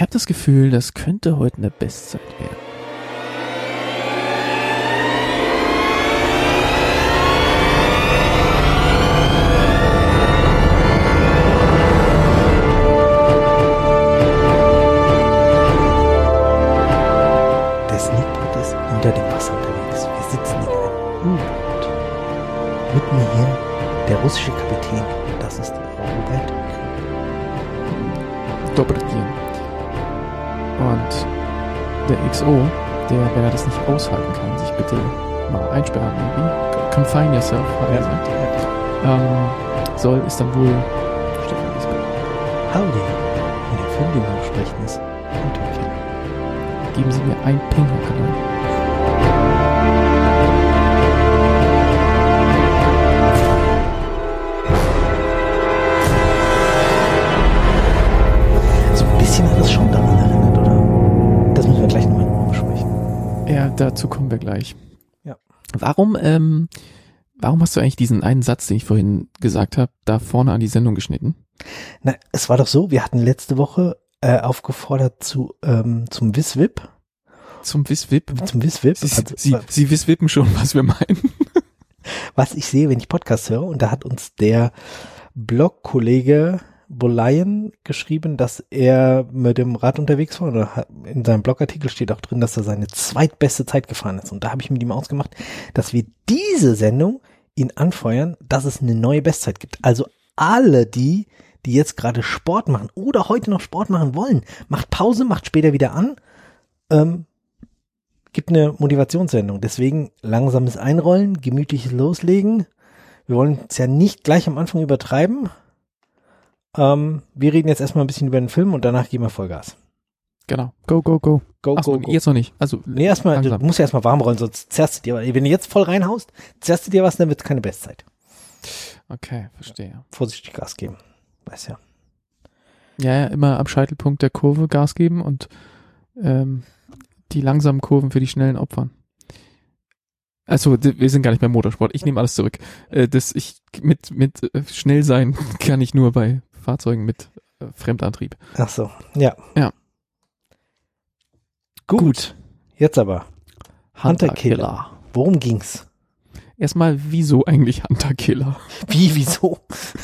Ich habe das Gefühl, das könnte heute eine Bestzeit werden. Der Sneakpot ist unter dem Wasser unterwegs. Wir sitzen in einem U-Boot. Mit mir hier der russische Kapitän. Das ist Robert. Doppeltier. Und der XO, der, wenn er das nicht aushalten kann, sich bitte mal einsperren irgendwie. Confine yourself, hat er gesagt. Soll Istanbul Stefan Lisbeth. Howdy. Und der Film, den wir besprechen, ist Hunter-Killer. Geben Sie mir ein Ping-Kanal. So ein bisschen hat das schon daran erinnert, oder? Das müssen wir gleich nochmal besprechen. Ja, dazu kommen wir gleich. Ja. Warum hast du eigentlich diesen einen Satz, den ich vorhin gesagt habe, da vorne an die Sendung geschnitten? Na, es war doch so, wir hatten letzte Woche aufgefordert zum Wiswip. Zum Wiswip? Zum Wiswip. Sie wiswippen schon, was wir meinen. Was ich sehe, wenn ich Podcasts höre. Und da hat uns der Blogkollege Bolayen geschrieben, dass er mit dem Rad unterwegs war. Oder in seinem Blogartikel steht auch drin, dass er seine zweitbeste Zeit gefahren ist. Und da habe ich mit ihm ausgemacht, dass wir diese Sendung ihn anfeuern, dass es eine neue Bestzeit gibt. Also alle die jetzt gerade Sport machen oder heute noch Sport machen wollen, macht Pause, macht später wieder an, gibt eine Motivationssendung. Deswegen langsames Einrollen, gemütliches Loslegen. Wir wollen es ja nicht gleich am Anfang übertreiben. Wir reden jetzt erstmal ein bisschen über den Film und danach geben wir Vollgas. Genau. Go, go, go. Go, Achso, go, go. jetzt noch nicht. Also, Nee, erstmal, du musst ja erstmal warm rollen, sonst zerrst du dir, wenn du jetzt voll reinhaust, zerrst du dir was, dann wird es keine Bestzeit. Okay, verstehe. Vorsichtig Gas geben. Weiß ja. Ja, immer am Scheitelpunkt der Kurve Gas geben und die langsamen Kurven für die schnellen opfern. Also, wir sind gar nicht beim Motorsport. Ich nehme alles zurück. Mit schnell sein kann ich nur bei Fahrzeugen mit Fremdantrieb. Ach so, ja. Ja. Gut. Jetzt aber. Hunter-Killer. Worum ging's? Erstmal, wieso eigentlich Hunter-Killer? Wieso?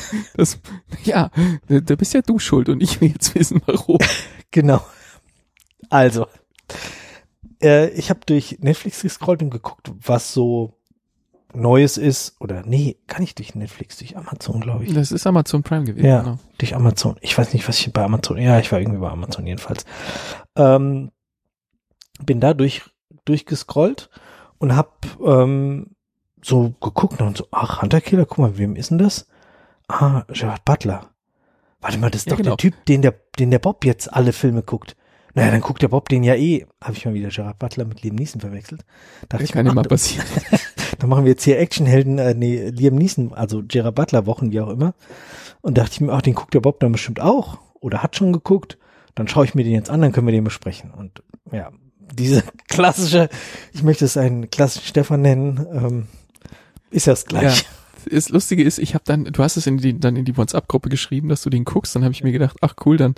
Da bist ja du schuld und ich will jetzt wissen, warum. Genau. Also, ich habe durch Netflix gescrollt und geguckt, was so Neues ist. Oder nee, kann ich durch Netflix, durch Amazon, glaube ich. Das ist Amazon Prime gewesen. Ja, genau. durch Amazon. Ich weiß nicht, was ich bei Amazon, ja, ich war irgendwie bei Amazon jedenfalls. Bin da durchgescrollt und hab so geguckt und so, ach, Hunter-Killer, guck mal, wem ist denn das? Ah, Gerard Butler. Warte mal, das ist doch genau. der Typ, den der Bob jetzt alle Filme guckt. Naja, dann guckt der Bob den ja eh. Habe ich mal wieder Gerard Butler mit Liam Neeson verwechselt. Das kann immer passieren. Dann machen wir jetzt hier Actionhelden, Liam Neeson, also Gerard Butler Wochen, wie auch immer. Und dachte ich mir, ach, den guckt der Bob dann bestimmt auch. Oder hat schon geguckt. Dann schaue ich mir den jetzt an, dann können wir den besprechen. Und ja, diese klassische, ich möchte es einen klassischen Stefan nennen, ist ja das Gleiche. Ja. Das Lustige ist, du hast es in die WhatsApp-Gruppe geschrieben, dass du den guckst, dann habe ich mir gedacht, ach cool, dann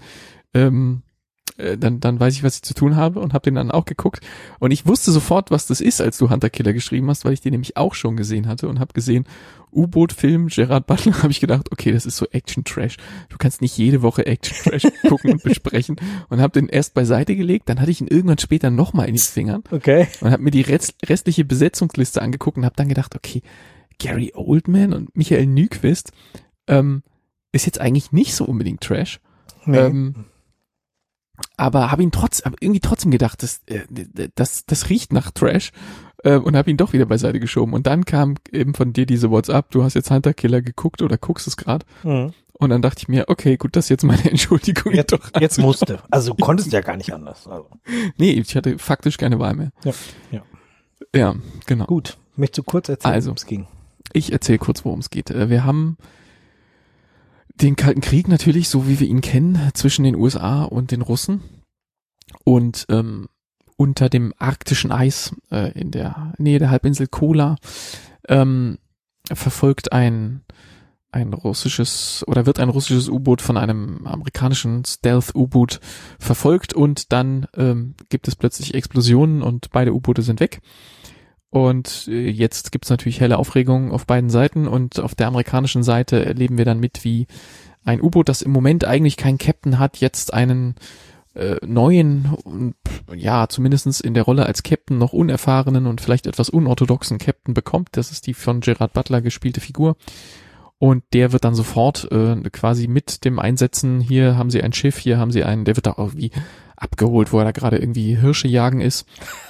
weiß ich, was ich zu tun habe und habe den dann auch geguckt und ich wusste sofort, was das ist, als du Hunter-Killer geschrieben hast, weil ich den nämlich auch schon gesehen hatte und habe gesehen, U-Boot-Film, Gerard Butler, habe ich gedacht, okay, das ist so Action-Trash. Du kannst nicht jede Woche Action-Trash gucken und besprechen und habe den erst beiseite gelegt, dann hatte ich ihn irgendwann später nochmal in den Fingern Okay. und habe mir die restliche Besetzungsliste angeguckt und habe dann gedacht, okay, Gary Oldman und Michael Nyqvist ist jetzt eigentlich nicht so unbedingt Trash. Nee. Aber habe irgendwie trotzdem gedacht, das riecht nach Trash und habe ihn doch wieder beiseite geschoben. Und dann kam eben von dir diese WhatsApp, du hast jetzt Hunter-Killer geguckt oder guckst es gerade. Mhm. Und dann dachte ich mir, okay, gut, das ist jetzt meine Entschuldigung. Jetzt musste. Also du konntest ja gar nicht anders. Also. Nee, ich hatte faktisch keine Wahl mehr. Ja. Ja, genau. Gut. Möchtest du kurz erzählen, worum es ging? Ich erzähle kurz, worum es geht. Wir haben den Kalten Krieg natürlich, so wie wir ihn kennen, zwischen den USA und den Russen. Und unter dem arktischen Eis in der Nähe der Halbinsel Kola verfolgt ein wird ein russisches U-Boot von einem amerikanischen Stealth-U-Boot verfolgt und dann gibt es plötzlich Explosionen und beide U-Boote sind weg. Und jetzt gibt's natürlich helle Aufregung auf beiden Seiten und auf der amerikanischen Seite erleben wir dann mit, wie ein U-Boot, das im Moment eigentlich keinen Captain hat, jetzt einen neuen, ja, zumindest in der Rolle als Captain noch unerfahrenen und vielleicht etwas unorthodoxen Captain bekommt. Das ist die von Gerard Butler gespielte Figur. Und der wird dann sofort quasi mit dem Einsetzen, hier haben sie ein Schiff, hier haben sie einen, der wird da irgendwie abgeholt, wo er da gerade irgendwie Hirsche jagen ist.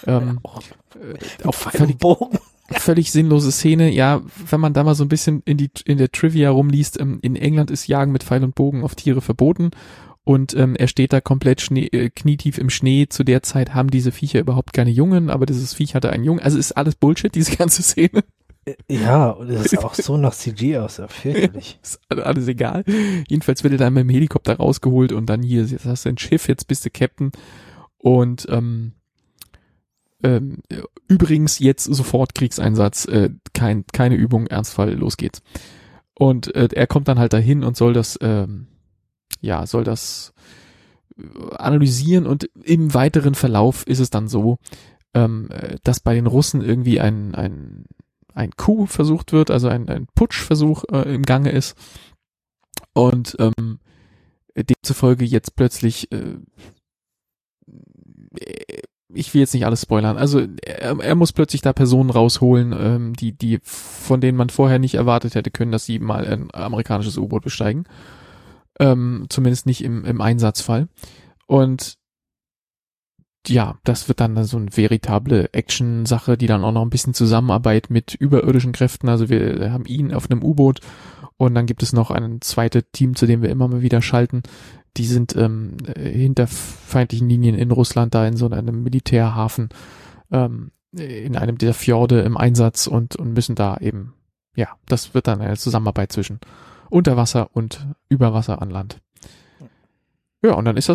Auf völlig sinnlose Szene. Ja, wenn man da mal so ein bisschen in der Trivia rumliest, in England ist Jagen mit Pfeil und Bogen auf Tiere verboten. Und er steht da komplett knietief im Schnee. Zu der Zeit haben diese Viecher überhaupt keine Jungen, aber dieses Viech hatte einen Jungen. Also ist alles Bullshit, diese ganze Szene. Ja, und das ist auch so nach CG aus, ja, fürchterlich. Ist alles egal. Jedenfalls wird er dann mit dem Helikopter rausgeholt und dann hier, jetzt hast du ein Schiff, jetzt bist du Captain. Und übrigens jetzt sofort Kriegseinsatz, keine Übung, Ernstfall, los geht's. Und er kommt dann halt dahin und soll das analysieren und im weiteren Verlauf ist es dann so, dass bei den Russen irgendwie ein Coup versucht wird, also ein Putschversuch im Gange ist und demzufolge jetzt plötzlich ich will jetzt nicht alles spoilern, also er muss plötzlich da Personen rausholen, die von denen man vorher nicht erwartet hätte können, dass sie mal ein amerikanisches U-Boot besteigen, zumindest nicht im Einsatzfall. Und ja, das wird dann so eine veritable Action-Sache, die dann auch noch ein bisschen Zusammenarbeit mit überirdischen Kräften, also wir haben ihn auf einem U-Boot und dann gibt es noch ein zweites Team, zu dem wir immer mal wieder schalten, die sind hinter feindlichen Linien in Russland, da in so einem Militärhafen, in einem dieser Fjorde im Einsatz und müssen da eben, ja, das wird dann eine Zusammenarbeit zwischen Unterwasser und Überwasser an Land. Ja, und dann ist das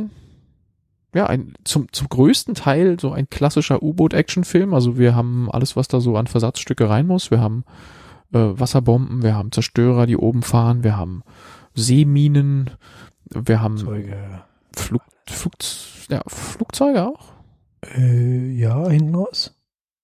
zum größten Teil so ein klassischer U-Boot-Action-Film. Also wir haben alles, was da so an Versatzstücke rein muss. Wir haben Wasserbomben, wir haben Zerstörer, die oben fahren, wir haben Seeminen, wir haben Flugzeuge auch. Ja, hinten raus.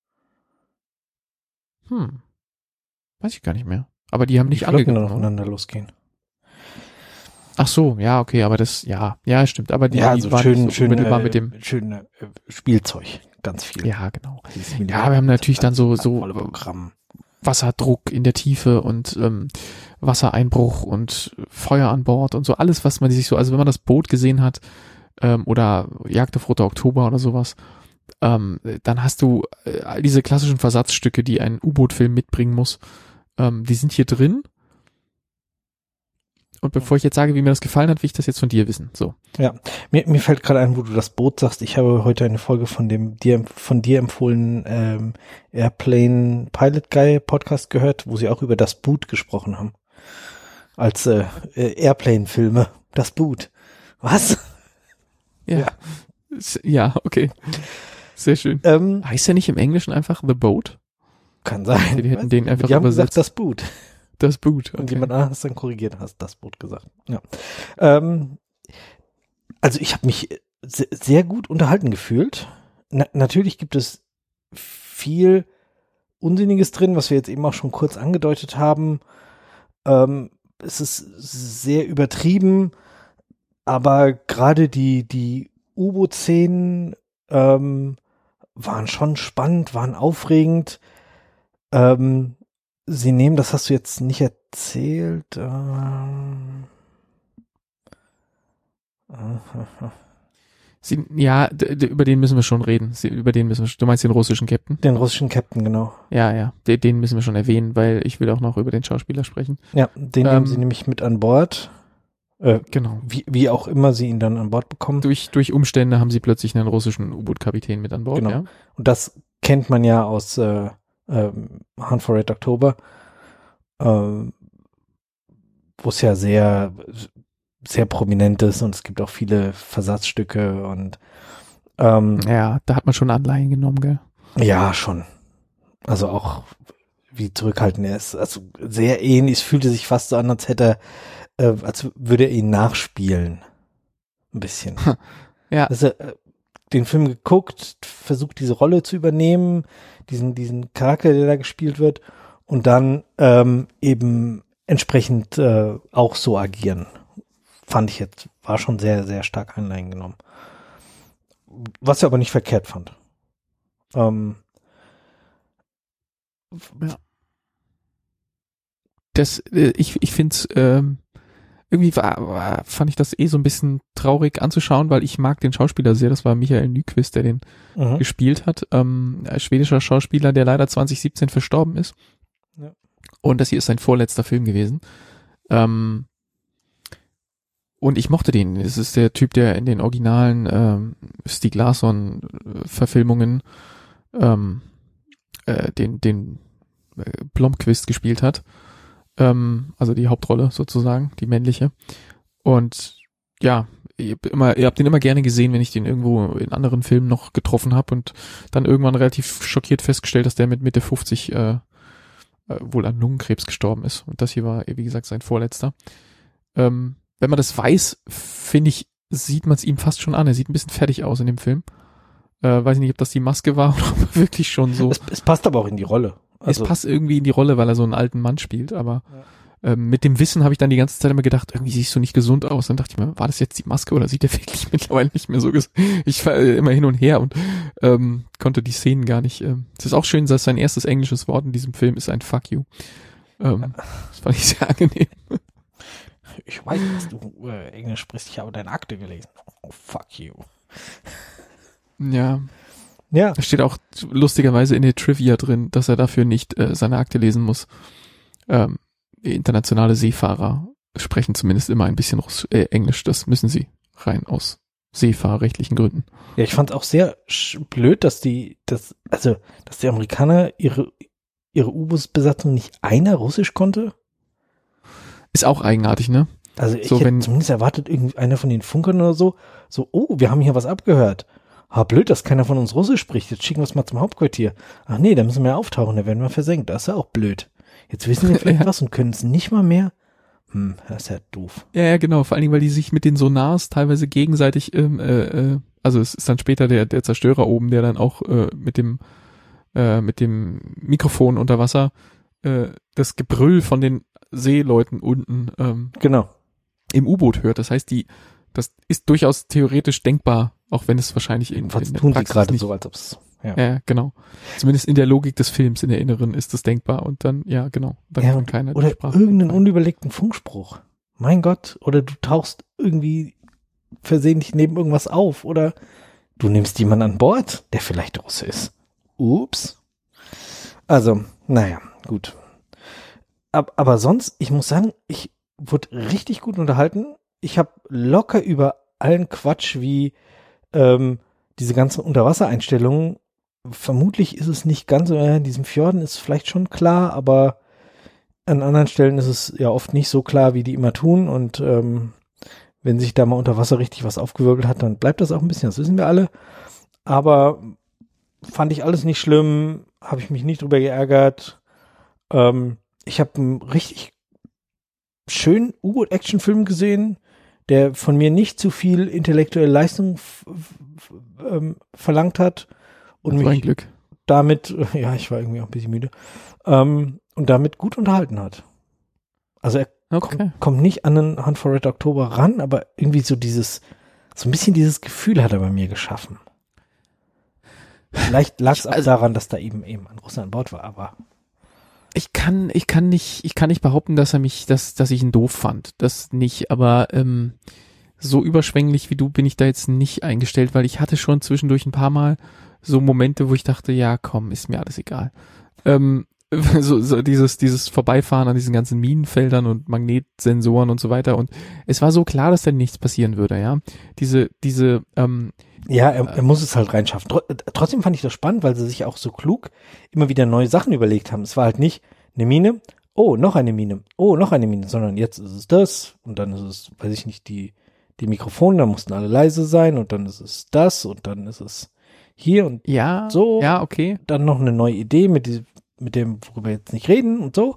Weiß ich gar nicht mehr. Aber die haben nicht alle angegriffen. aufeinander losgehen. Ach so, ja, okay, aber das, ja, stimmt. Aber die also waren schön unmittelbar mit dem Spielzeug, ganz viel. Ja, genau. Ja, wir haben natürlich dann so Wasserdruck in der Tiefe und Wassereinbruch und Feuer an Bord und so alles, was man sich so, also wenn man das Boot gesehen hat oder Jagd auf Roter Oktober oder sowas, dann hast du all diese klassischen Versatzstücke, die ein U-Boot-Film mitbringen muss, die sind hier drin. Und bevor ich jetzt sage, wie mir das gefallen hat, will ich das jetzt von dir wissen. So. Ja, mir fällt gerade ein, wo du das Boot sagst. Ich habe heute eine Folge von dem von dir empfohlenen Airplane Pilot Guy Podcast gehört, wo sie auch über das Boot gesprochen haben. Als Airplane-Filme. Das Boot. Was? Ja, okay. Sehr schön. Heißt ja nicht im Englischen einfach The Boat? Kann sein. Die hätten den einfach die haben übersetzt. gesagt, das Boot. Das Boot. Okay. Und jemand anderes dann korrigiert, hast das Boot gesagt. Ja. Also ich habe mich sehr gut unterhalten gefühlt. Natürlich gibt es viel Unsinniges drin, was wir jetzt eben auch schon kurz angedeutet haben. Es ist sehr übertrieben, aber gerade die U-Boot-Szenen waren schon spannend, waren aufregend. Sie nehmen, das hast du jetzt nicht erzählt. Über den müssen wir schon reden. Du meinst den russischen Captain? Den russischen Captain, genau. Ja, den müssen wir schon erwähnen, weil ich will auch noch über den Schauspieler sprechen. Ja, den nehmen sie nämlich mit an Bord. Genau. Wie auch immer sie ihn dann an Bord bekommen. Durch Umstände haben sie plötzlich einen russischen U-Boot-Kapitän mit an Bord. Genau. Ja? Und das kennt man ja aus Hunt for Red October, wo es ja sehr, sehr prominent ist und es gibt auch viele Versatzstücke und ja, da hat man schon Anleihen genommen, gell? Ja, schon. Also auch wie zurückhaltend er ist. Also sehr ähnlich, es fühlte sich fast so an, als hätte als würde er ihn nachspielen. Ein bisschen. Ja. Also den Film geguckt, versucht diese Rolle zu übernehmen, diesen Charakter, der da gespielt wird und dann eben entsprechend auch so agieren. Fand ich jetzt, war schon sehr, sehr stark eingenommen. Was ich aber nicht verkehrt fand. Ja. Ich finde es irgendwie fand ich das so ein bisschen traurig anzuschauen, weil ich mag den Schauspieler sehr. Das war Michael Nyqvist, der den gespielt hat. Ein schwedischer Schauspieler, der leider 2017 verstorben ist. Ja. Und das hier ist sein vorletzter Film gewesen. Und ich mochte den. Das ist der Typ, der in den originalen Stieg Larsson-Verfilmungen den Blomqvist gespielt hat. Also die Hauptrolle sozusagen, die männliche. Und ja, ihr habt den immer gerne gesehen, wenn ich den irgendwo in anderen Filmen noch getroffen habe und dann irgendwann relativ schockiert festgestellt, dass der mit Mitte 50 wohl an Lungenkrebs gestorben ist. Und das hier war, wie gesagt, sein vorletzter. Wenn man das weiß, finde ich, sieht man es ihm fast schon an. Er sieht ein bisschen fertig aus in dem Film. Weiß ich nicht, ob das die Maske war oder ob er wirklich schon so. Es passt aber auch in die Rolle. Also, es passt irgendwie in die Rolle, weil er so einen alten Mann spielt, aber mit dem Wissen habe ich dann die ganze Zeit immer gedacht, irgendwie siehst du nicht gesund aus. Dann dachte ich mir, war das jetzt die Maske oder sieht er wirklich mittlerweile nicht mehr so gesund? Ich war immer hin und her und konnte die Szenen gar nicht. Es ist auch schön, dass sein erstes englisches Wort in diesem Film ist ein Fuck you. Das fand ich sehr angenehm. Ich weiß, dass du Englisch sprichst, ich habe deine Akte gelesen. Oh, fuck you. Ja. Da steht auch lustigerweise in der Trivia drin, dass er dafür nicht seine Akte lesen muss. Internationale Seefahrer sprechen zumindest immer ein bisschen Englisch. Das müssen sie rein aus seefahrerrechtlichen Gründen. Ja, ich fand es auch sehr blöd, dass die Amerikaner ihre U-Boot-Besatzung nicht einer Russisch konnte. Ist auch eigenartig, ne? Also ich hätte zumindest erwartet, irgendeiner von den Funkern oder so, oh, wir haben hier was abgehört. Blöd, dass keiner von uns Russisch spricht. Jetzt schicken wir es mal zum Hauptquartier. Ach nee, da müssen wir auftauchen, da werden wir versenkt. Das ist ja auch blöd. Jetzt wissen wir vielleicht was und können es nicht mal mehr. Das ist ja doof. Ja, genau. Vor allen Dingen, weil die sich mit den Sonars teilweise gegenseitig, also es ist dann später der Zerstörer oben, der dann auch mit dem Mikrofon unter Wasser das Gebrüll von den Seeleuten unten genau. im U-Boot hört. Das heißt, das ist durchaus theoretisch denkbar, auch wenn es wahrscheinlich in tun sie gerade so, als ob es ja, genau. Zumindest in der Logik des Films, in der Inneren ist das denkbar und dann, ja, genau. Dann kann keiner oder irgendeinen unüberlegten Funkspruch. Mein Gott, oder du tauchst irgendwie versehentlich neben irgendwas auf oder du nimmst jemanden an Bord, der vielleicht Russe ist. Ups. Also, naja, gut. Aber sonst, ich muss sagen, ich wurde richtig gut unterhalten. Ich habe locker über allen Quatsch wie diese ganzen Unterwassereinstellungen. Vermutlich ist es nicht ganz so, in diesem Fjorden ist vielleicht schon klar, aber an anderen Stellen ist es ja oft nicht so klar, wie die immer tun und wenn sich da mal unter Wasser richtig was aufgewirbelt hat, dann bleibt das auch ein bisschen, das wissen wir alle, aber fand ich alles nicht schlimm, habe ich mich nicht drüber geärgert. Ich habe einen richtig schönen U-Boot-Action-Film gesehen, der von mir nicht zu viel intellektuelle Leistung verlangt hat und das war ein mich Glück. damit, ja, ich war irgendwie auch ein bisschen müde, und damit gut unterhalten hat. Also er kommt nicht an den Hunt for Red October ran, aber irgendwie so ein bisschen dieses Gefühl hat er bei mir geschaffen. Vielleicht lag es auch daran, dass da eben ein Russer an Bord war, aber ich kann nicht behaupten, dass ich ihn doof fand. Das nicht, aber so überschwänglich wie du bin ich da jetzt nicht eingestellt, weil ich hatte schon zwischendurch ein paar Mal so Momente, wo ich dachte, ja komm, ist mir alles egal. So dieses Vorbeifahren an diesen ganzen Minenfeldern und Magnetsensoren und so weiter und es war so klar, dass da nichts passieren würde, ja. Er muss es halt reinschaffen. Trotzdem fand ich das spannend, weil sie sich auch so klug immer wieder neue Sachen überlegt haben. Es war halt nicht eine Mine, oh, noch eine Mine, oh, noch eine Mine, sondern jetzt ist es das und dann ist es, weiß ich nicht, die Mikrofone, da mussten alle leise sein und dann ist es das und dann ist es hier und ja, so. Ja, okay. Dann noch eine neue Idee mit mit dem, worüber wir jetzt nicht reden und so.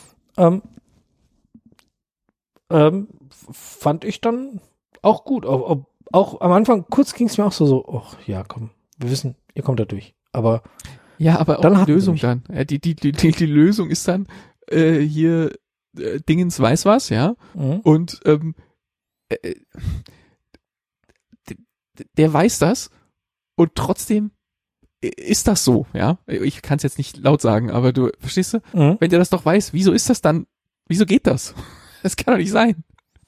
Fand ich dann auch gut. Auch am Anfang, kurz ging es mir auch so, ach ja, komm, wir wissen, ihr kommt da durch. Aber ja, aber dann auch die Lösung dann. Ja, die Lösung ist dann hier Dingens weiß was, ja. Mhm. Und der weiß das und trotzdem ist das so, ja. Ich kann es jetzt nicht laut sagen, aber du verstehst du? Mhm. Wenn der das doch weiß, wieso ist das dann? Wieso geht das? Das kann doch nicht sein.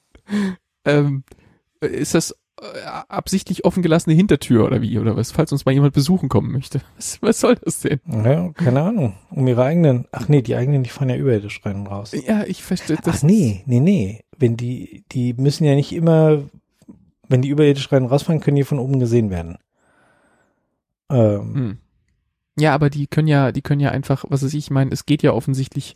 Ist das absichtlich offen gelassene Hintertür oder wie? Oder was, falls uns mal jemand besuchen kommen möchte? Was soll das denn? Ja, keine Ahnung. Um ihre eigenen, die eigenen, die fahren ja überirdisch rein und raus. Ja, ich verstehe das. Ach nee. Wenn die müssen ja nicht immer, wenn die überirdisch rein und rausfahren, können die von oben gesehen werden. Ja, aber die können ja einfach, was weiß ich meine, es geht ja offensichtlich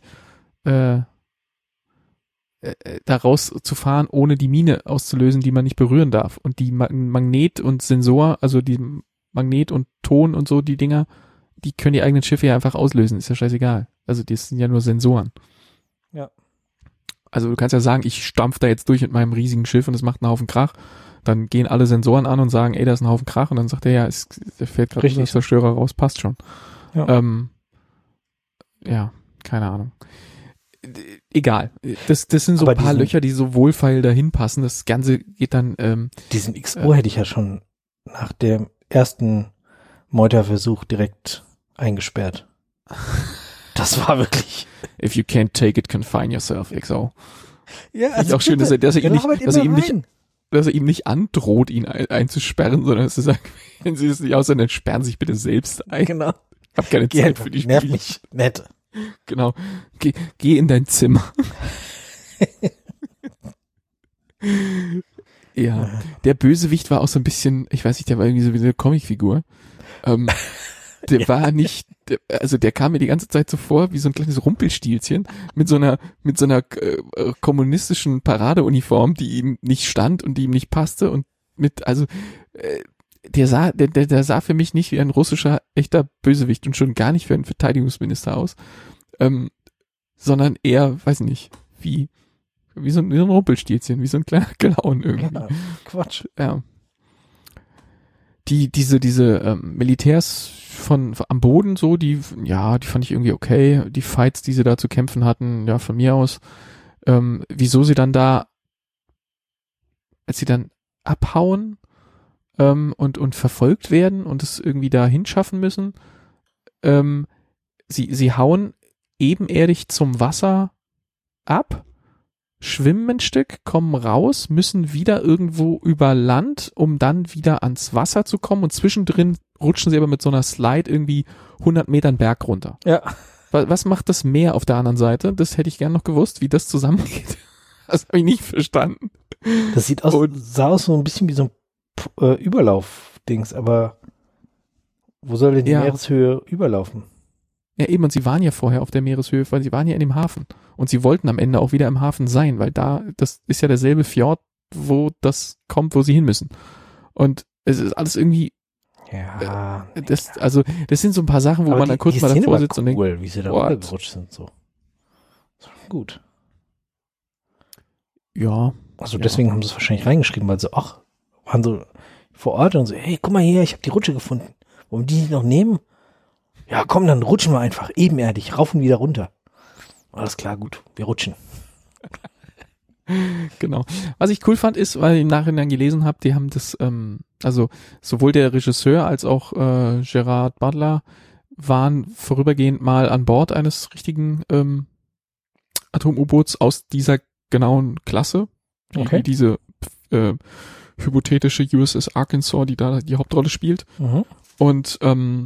da raus zu fahren, ohne die Mine auszulösen, die man nicht berühren darf. Und die Magnet und Sensor, also die Magnet und Ton und so, die Dinger, die können die eigenen Schiffe ja einfach auslösen, ist ja scheißegal. Also das sind ja nur Sensoren. Ja. Also du kannst ja sagen, ich stampf da jetzt durch mit meinem riesigen Schiff und es macht einen Haufen Krach. Dann gehen alle Sensoren an und sagen, ey, da ist ein Haufen Krach. Und dann sagt er, ja, der fährt gerade nicht Zerstörer raus, passt schon. Ja. Ja, keine Ahnung. Egal. Das sind so aber ein paar Löcher, die so wohlfeil dahin passen. Das Ganze geht dann. Diesen XO hätte ich ja schon nach dem ersten Meuterversuch direkt eingesperrt. Das war wirklich. If you can't take it, confine yourself, XO. Ja, also auch schön, dass er ihm nicht androht, ihn einzusperren, sondern dass er sagt, wenn sie es nicht aus, dann sperren sie sich bitte selbst ein. Genau. Ich hab keine Zeit für die Spiele. Nerv mich, nett. Genau. Geh in dein Zimmer. Ja. Der Bösewicht war auch so ein bisschen, ich weiß nicht, der war irgendwie so wie eine Comicfigur. Der war nicht, der kam mir die ganze Zeit so vor wie so ein kleines Rumpelstilzchen mit so einer kommunistischen Paradeuniform, die ihm nicht stand und die ihm nicht passte und der sah für mich nicht wie ein russischer echter Bösewicht und schon gar nicht für einen Verteidigungsminister aus, sondern eher, weiß nicht, wie so ein Rumpelstilzchen, wie so ein kleiner Clown irgendwie. Ja, Quatsch. Ja. Diese Militärs am Boden so, die fand ich irgendwie okay. Die Fights, die sie da zu kämpfen hatten, ja, von mir aus. Wieso sie dann da, als sie dann abhauen und verfolgt werden und es irgendwie da hinschaffen müssen, sie hauen ebenerdig zum Wasser ab, schwimmen ein Stück, kommen raus, müssen wieder irgendwo über Land, um dann wieder ans Wasser zu kommen und zwischendrin rutschen sie aber mit so einer Slide irgendwie 100 Metern Berg runter. Ja. Was macht das Meer auf der anderen Seite? Das hätte ich gern noch gewusst, wie das zusammengeht. Das habe ich nicht verstanden. Das sah aus so ein bisschen wie so ein Überlauf-Dings, aber wo soll denn die Meereshöhe überlaufen? Ja eben, und sie waren ja vorher auf der Meereshöhe, weil sie waren ja in dem Hafen. Und sie wollten am Ende auch wieder im Hafen sein, weil das ist ja derselbe Fjord, wo das kommt, wo sie hin müssen. Und es ist alles irgendwie, das sind so ein paar Sachen, wo man dann kurz mal davor sitzt und denkt, wie sie da runtergerutscht sind, so. Gut. Ja. Also deswegen haben sie es wahrscheinlich reingeschrieben, weil sie waren so vor Ort und so, hey, guck mal hier, ich habe die Rutsche gefunden. Wollen die noch nehmen? Ja, komm, dann rutschen wir einfach ebenerdig, rauf und wieder runter. Alles klar, gut, wir rutschen. Genau. Was ich cool fand ist, weil ich im Nachhinein gelesen habe, die haben das, also sowohl der Regisseur als auch Gerard Butler waren vorübergehend mal an Bord eines richtigen Atom-U-Boots aus dieser genauen Klasse, wie diese hypothetische USS Arkansas, die da die Hauptrolle spielt. Mhm. Und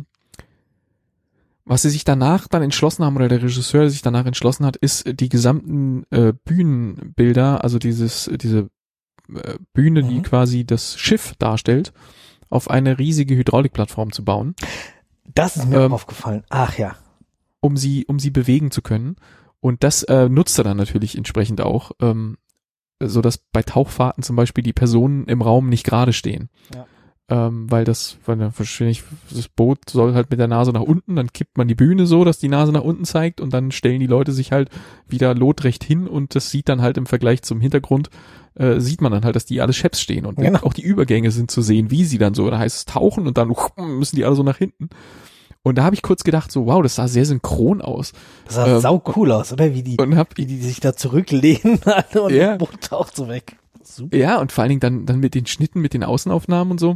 was sie sich danach dann entschlossen haben, oder der Regisseur sich danach entschlossen hat, ist die gesamten Bühnenbilder, also diese Bühne, die quasi das Schiff darstellt, auf eine riesige Hydraulikplattform zu bauen. Das ist mir auch aufgefallen. Ach ja. Um sie bewegen zu können. Und das nutzt er dann natürlich entsprechend auch, so dass bei Tauchfahrten zum Beispiel die Personen im Raum nicht gerade stehen. Ja. weil wahrscheinlich das Boot soll halt mit der Nase nach unten, dann kippt man die Bühne so, dass die Nase nach unten zeigt und dann stellen die Leute sich halt wieder lotrecht hin und das sieht dann halt im Vergleich zum Hintergrund, sieht man dann halt, dass die alle scheps stehen und genau. Auch die Übergänge sind zu sehen, wie sie dann so, da heißt es tauchen und dann müssen die alle so nach hinten. Und da habe ich kurz gedacht, so wow, das sah sehr synchron aus. Das sah sau cool aus, oder? Wie die sich da zurücklehnen alle und das Boot taucht so weg. Super. Ja, und vor allen Dingen dann mit den Schnitten, mit den Außenaufnahmen und so.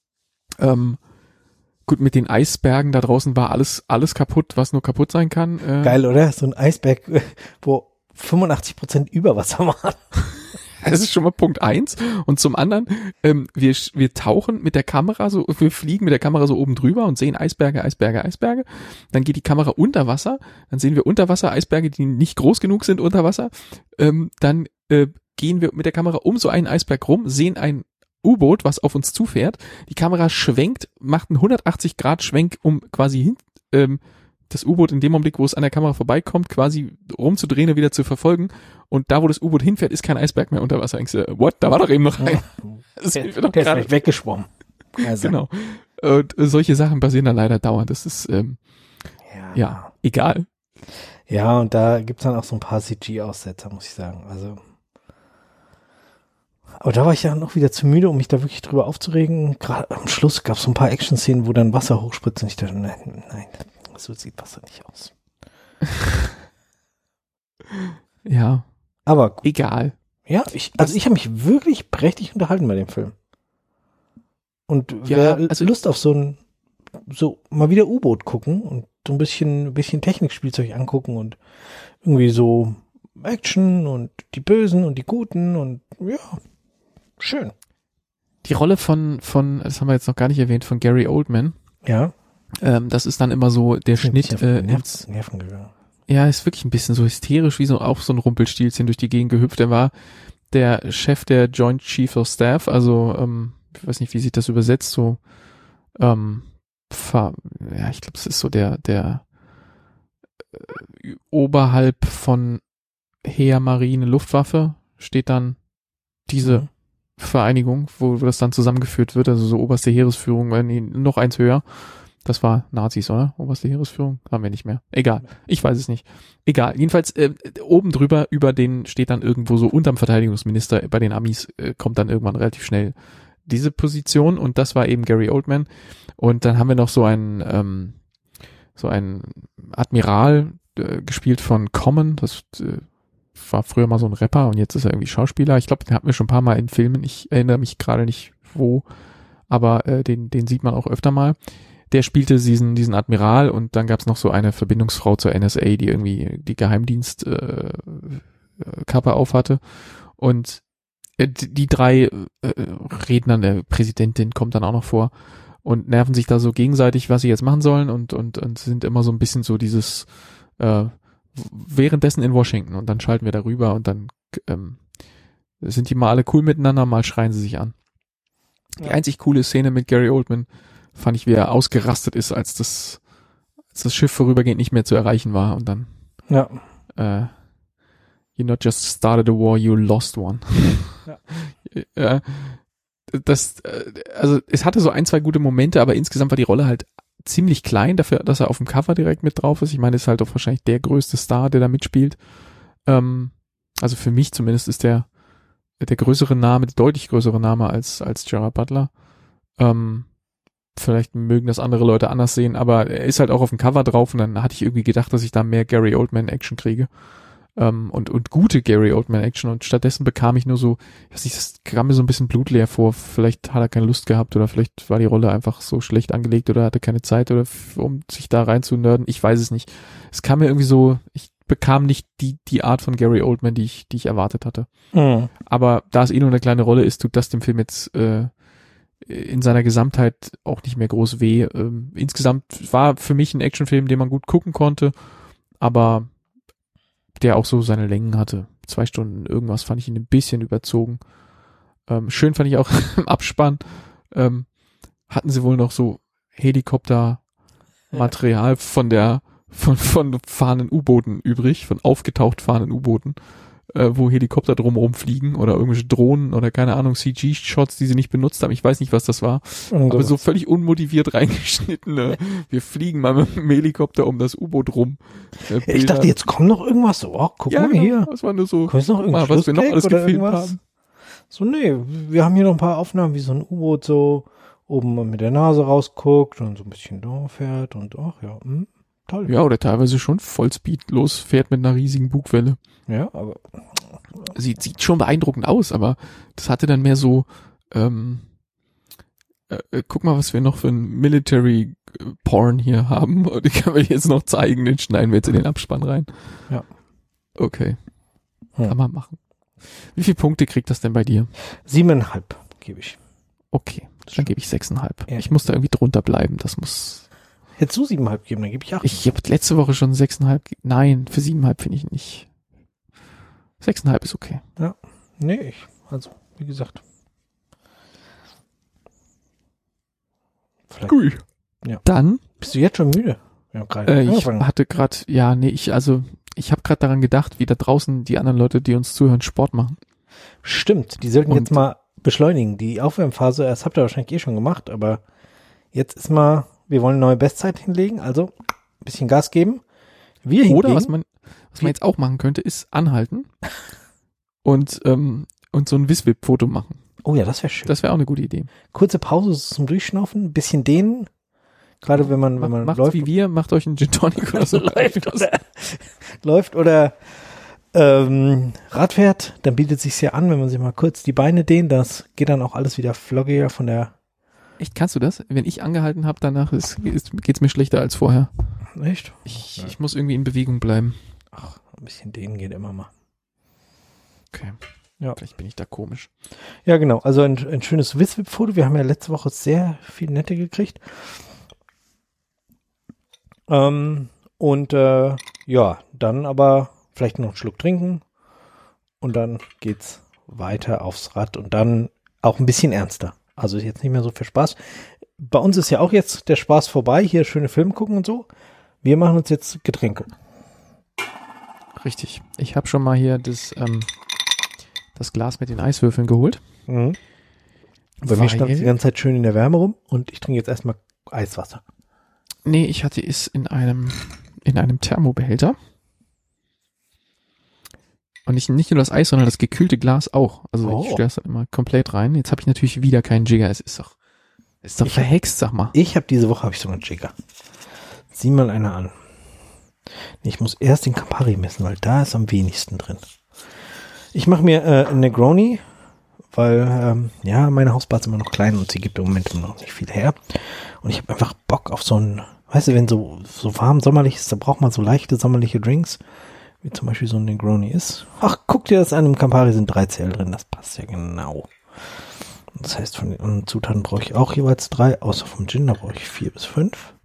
Gut, mit den Eisbergen da draußen war alles kaputt, was nur kaputt sein kann. Geil, oder? So ein Eisberg, wo 85% Überwasser waren. Das ist schon mal Punkt 1. Und zum anderen, wir tauchen mit der Kamera so, wir fliegen mit der Kamera so oben drüber und sehen Eisberge. Dann geht die Kamera unter Wasser. Dann sehen wir unter Wasser Eisberge, die nicht groß genug sind unter Wasser. Dann gehen wir mit der Kamera um so einen Eisberg rum, sehen ein U-Boot, was auf uns zufährt. Die Kamera schwenkt, macht einen 180-Grad-Schwenk, um quasi das U-Boot in dem Augenblick, wo es an der Kamera vorbeikommt, quasi rumzudrehen und wieder zu verfolgen. Und da, wo das U-Boot hinfährt, ist kein Eisberg mehr unter Wasser. Denkst du, what? Da war doch eben noch ein. Der ist vielleicht weggeschwommen. Also. Genau. Und solche Sachen passieren dann leider dauernd. Das ist, ja, egal. Ja, und da gibt's dann auch so ein paar CG-Aussetzer, muss ich sagen. Also, aber da war ich ja noch wieder zu müde, um mich da wirklich drüber aufzuregen. Gerade am Schluss gab's so ein paar Action-Szenen, wo dann Wasser hochspritzt und ich dachte, nein, so sieht Wasser nicht aus. Ja. Aber gut. Egal. Ja, ich habe mich wirklich prächtig unterhalten bei dem Film. Und wer Lust auf so mal wieder U-Boot gucken und so ein bisschen Technikspielzeug angucken und irgendwie so Action und die Bösen und die Guten und ja, schön. Die Rolle von, das haben wir jetzt noch gar nicht erwähnt, von Gary Oldman. Ja. Das ist dann immer so der Schnitt. Nerven gegangen. Ja, ist wirklich ein bisschen so hysterisch, wie so auch so ein Rumpelstilzchen durch die Gegend gehüpft. Er war der Chef der Joint Chief of Staff, also ich weiß nicht, wie sich das übersetzt, so ich glaube, es ist so der oberhalb von Heer, Marine, Luftwaffe steht dann diese Vereinigung, wo das dann zusammengeführt wird, also so oberste Heeresführung, noch eins höher. Das war Nazis, oder? Oberste Heeresführung? Haben wir nicht mehr. Egal. Ich weiß es nicht. Egal. Jedenfalls oben drüber, über den steht dann irgendwo so unterm Verteidigungsminister bei den Amis, kommt dann irgendwann relativ schnell diese Position und das war eben Gary Oldman. Und dann haben wir noch so einen Admiral gespielt von Common. Das war früher mal so ein Rapper und jetzt ist er irgendwie Schauspieler. Ich glaube, den hatten wir schon ein paar Mal in Filmen. Ich erinnere mich gerade nicht wo, aber den sieht man auch öfter mal. Der spielte diesen Admiral und dann gab es noch so eine Verbindungsfrau zur NSA, die irgendwie die Geheimdienstkappe aufhatte. Und die drei reden dann, der Präsidentin kommt dann auch noch vor und nerven sich da so gegenseitig, was sie jetzt machen sollen und sind immer so ein bisschen so dieses währenddessen in Washington und dann schalten wir darüber und dann sind die mal alle cool miteinander, mal schreien sie sich an. Die einzig coole Szene mit Gary Oldman fand ich, wie er ausgerastet ist, als das Schiff vorübergehend nicht mehr zu erreichen war und dann you not just started a war, you lost one. Ja. Also es hatte so ein, zwei gute Momente, aber insgesamt war die Rolle halt ziemlich klein dafür, dass er auf dem Cover direkt mit drauf ist. Ich meine, es ist halt auch wahrscheinlich der größte Star, der da mitspielt. Also für mich zumindest ist der größere Name, der deutlich größere Name als Gerard Butler. Vielleicht mögen das andere Leute anders sehen, aber er ist halt auch auf dem Cover drauf und dann hatte ich irgendwie gedacht, dass ich da mehr Gary Oldman Action kriege. Und gute Gary Oldman Action und stattdessen bekam ich nur so, das kam mir so ein bisschen blutleer vor. Vielleicht hat er keine Lust gehabt oder vielleicht war die Rolle einfach so schlecht angelegt oder hatte keine Zeit oder um sich da rein zu nerden. Ich weiß es nicht. Es kam mir irgendwie so, ich bekam nicht die Art von Gary Oldman, die ich erwartet hatte. Mhm. Aber da es nur eine kleine Rolle ist, tut das dem Film jetzt in seiner Gesamtheit auch nicht mehr groß weh. Insgesamt war für mich ein Actionfilm, den man gut gucken konnte, aber der auch so seine Längen hatte. 2 Stunden irgendwas fand ich ihn ein bisschen überzogen. Schön fand ich auch im Abspann, hatten sie wohl noch so Helikoptermaterial von fahrenden U-Booten übrig, von aufgetaucht fahrenden U-Booten. wo Helikopter drumherum fliegen oder irgendwelche Drohnen oder keine Ahnung, CG-Shots, die sie nicht benutzt haben. Ich weiß nicht, was das war. Aber so völlig unmotiviert reingeschnittene, wir fliegen mal mit dem Helikopter um das U-Boot rum. Ich dachte, jetzt kommt noch irgendwas. Oh, guck mal hier. Das war nur so, kommt noch mal, was wir noch alles gefilmt haben. So, nee, wir haben hier noch ein paar Aufnahmen, wie so ein U-Boot so oben mit der Nase rausguckt und so ein bisschen da fährt und ach ja, toll. Ja, oder teilweise schon Vollspeed losfährt mit einer riesigen Bugwelle. Ja, aber sieht schon beeindruckend aus, aber das hatte dann mehr so, guck mal, was wir noch für ein Military Porn hier haben. Und die können wir jetzt noch zeigen, den schneiden wir jetzt in den Abspann rein. Ja. Okay. Kann man machen. Wie viele Punkte kriegt das denn bei dir? 7,5 gebe ich. Okay, dann gebe ich 6,5. Ja. Ich muss da irgendwie drunter bleiben, das muss... Hättest du 7,5 geben, dann gebe ich 8. Ich habe letzte Woche schon 6,5. Nein, für 7,5 finde ich nicht. 6,5 ist okay. Ja, nee, also, wie gesagt. Vielleicht. Cool. Ja. Dann... Bist du jetzt schon müde? Ja, ich hatte gerade, ich habe gerade daran gedacht, wie da draußen die anderen Leute, die uns zuhören, Sport machen. Stimmt, die sollten jetzt mal beschleunigen. Die Aufwärmphase, das habt ihr wahrscheinlich schon gemacht, aber jetzt ist mal, wir wollen eine neue Bestzeit hinlegen, also ein bisschen Gas geben. Oder was man jetzt auch machen könnte, ist anhalten und so ein Wiswip-Foto machen. Oh ja, das wäre schön. Das wäre auch eine gute Idee. Kurze Pause zum Durchschnaufen, ein bisschen dehnen. Gerade wenn man macht läuft. Wie wir, macht euch einen Gin Tonic oder so. läuft oder Rad fährt, dann bietet es sich ja an, wenn man sich mal kurz die Beine dehnt, das geht dann auch alles wieder floggiger von der... Echt, kannst du das? Wenn ich angehalten habe, danach geht's mir schlechter als vorher. Echt? Ich muss irgendwie in Bewegung bleiben. Ach, ein bisschen dehnen geht immer mal. Okay. Ja. Vielleicht bin ich da komisch. Ja, genau. Also ein schönes Wiswip-Foto. Wir haben ja letzte Woche sehr viel Nette gekriegt. Ja, dann aber vielleicht noch einen Schluck trinken und dann geht's weiter aufs Rad und dann auch ein bisschen ernster. Also jetzt nicht mehr so viel Spaß. Bei uns ist ja auch jetzt der Spaß vorbei, hier schöne Filme gucken und so. Wir machen uns jetzt Getränke. Richtig. Ich habe schon mal hier das Glas mit den Eiswürfeln geholt. Mhm. Bei mir stand es die ganze Zeit schön in der Wärme rum und ich trinke jetzt erstmal Eiswasser. Nee, ich hatte es in einem Thermobehälter. Und nicht nur das Eis, sondern das gekühlte Glas auch. Also ich störe es dann immer komplett rein. Jetzt habe ich natürlich wieder keinen Jigger. Es ist doch verhext, sag mal. Diese Woche habe ich sogar einen Jigger. Sieh mal einer an. Ich muss erst den Campari messen, weil da ist am wenigsten drin. Ich mache mir einen Negroni, weil meine Hausbar ist immer noch klein und sie gibt im Moment noch nicht viel her. Und ich habe einfach Bock auf so ein, weißt du, wenn so warm sommerlich ist, da braucht man so leichte sommerliche Drinks, wie zum Beispiel so ein Negroni ist. Ach, guck dir das an, im Campari sind 3 CL drin, das passt ja genau. Das heißt, von den anderen Zutaten brauche ich auch jeweils 3, außer vom Gin, da brauche ich 4 bis 5.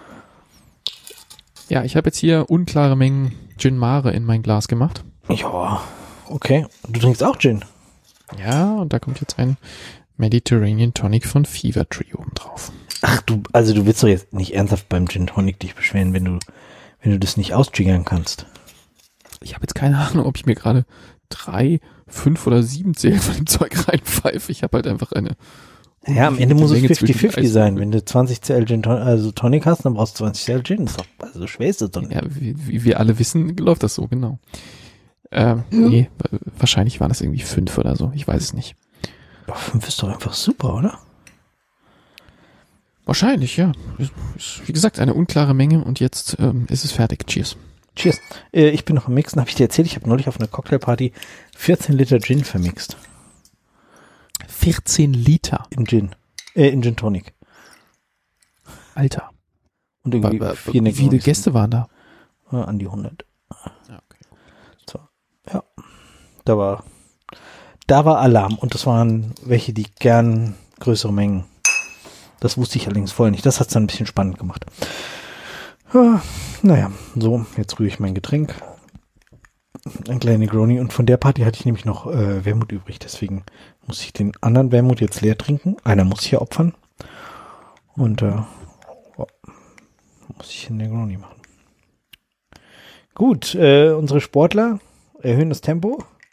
Ja, ich habe jetzt hier unklare Mengen Gin Mare in mein Glas gemacht. Ja, okay. Du trinkst auch Gin? Ja, und da kommt jetzt ein Mediterranean Tonic von Fever Tree oben drauf. Ach, du willst doch jetzt nicht ernsthaft beim Gin Tonic dich beschweren, wenn du das nicht ausjiggern kannst. Ich habe jetzt keine Ahnung, ob ich mir gerade 3, 5 oder 7 CL von dem Zeug reinpfeife. Ich habe halt einfach eine... Ja, am Ende muss es 50-50 sein. Wenn du 20 CL Gin Tonic hast, dann brauchst du 20 CL Gin. Also so schwer ist das doch nicht. Ja, wie wir alle wissen, läuft das so, genau. Nee, wahrscheinlich waren das irgendwie 5 oder so. Ich weiß es nicht. Ja, 5 ist doch einfach super, oder? Wahrscheinlich, ja. Ist, wie gesagt, eine unklare Menge und jetzt ist es fertig. Cheers. Cheers. Ich bin noch am Mixen. Habe ich dir erzählt, ich habe neulich auf einer Cocktailparty 14 Liter Gin vermixt. 14 Liter? Im Gin. In Gin Tonic. Alter. Und irgendwie wie viele Gäste waren da? An die 100. Ja, okay. So. Ja. Da war Alarm. Und das waren welche, die gern größere Mengen. Das wusste ich allerdings vorher nicht. Das hat es dann ein bisschen spannend gemacht. Naja, so, jetzt rühre ich mein Getränk. Ein kleiner Negroni. Und von der Party hatte ich nämlich noch Wermut übrig. Deswegen muss ich den anderen Wermut jetzt leer trinken. Einer muss ich ja opfern. Und muss ich einen Negroni machen. Gut, unsere Sportler erhöhen das Tempo.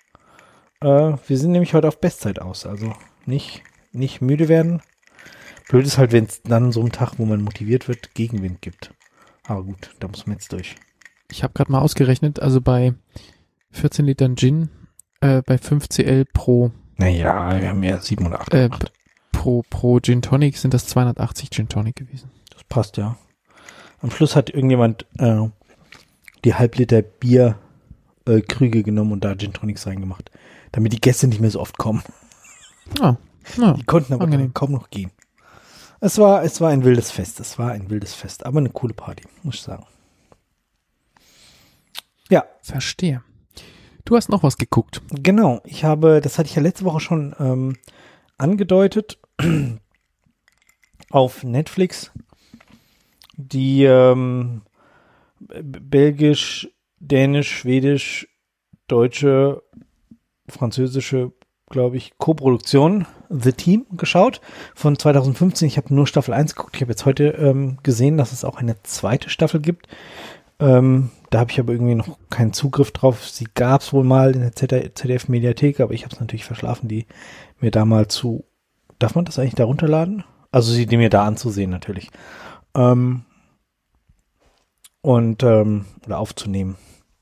Wir sind nämlich heute auf Bestzeit aus, also nicht müde werden. Blöd ist halt, wenn es dann so einen Tag, wo man motiviert wird, Gegenwind gibt. Aber gut, da muss man jetzt durch. Ich habe gerade mal ausgerechnet, also bei 14 Litern Gin, bei 5 CL pro Naja, wir haben ja 7 oder 8 gemacht. pro Gin Tonic sind das 280 Gin Tonic gewesen. Das passt, ja. Am Schluss hat irgendjemand die Halbliter Bier Krüge genommen und da Gin Tonics reingemacht, damit die Gäste nicht mehr so oft kommen. Ja. Die konnten aber kaum noch gehen. Es war ein wildes Fest, aber eine coole Party, muss ich sagen. Ja. Verstehe. Du hast noch was geguckt. Genau, das hatte ich ja letzte Woche schon angedeutet, auf Netflix, die belgisch, dänisch, schwedisch, deutsche, französische, glaube ich, Koproduktion The Team geschaut von 2015. Ich habe nur Staffel 1 geguckt. Ich habe jetzt heute gesehen, dass es auch eine zweite Staffel gibt. Da habe ich aber irgendwie noch keinen Zugriff drauf. Sie gab es wohl mal in der ZDF-Mediathek, aber ich habe es natürlich verschlafen, die mir da mal darf man das eigentlich da runterladen? Also die mir da anzusehen natürlich. Oder aufzunehmen.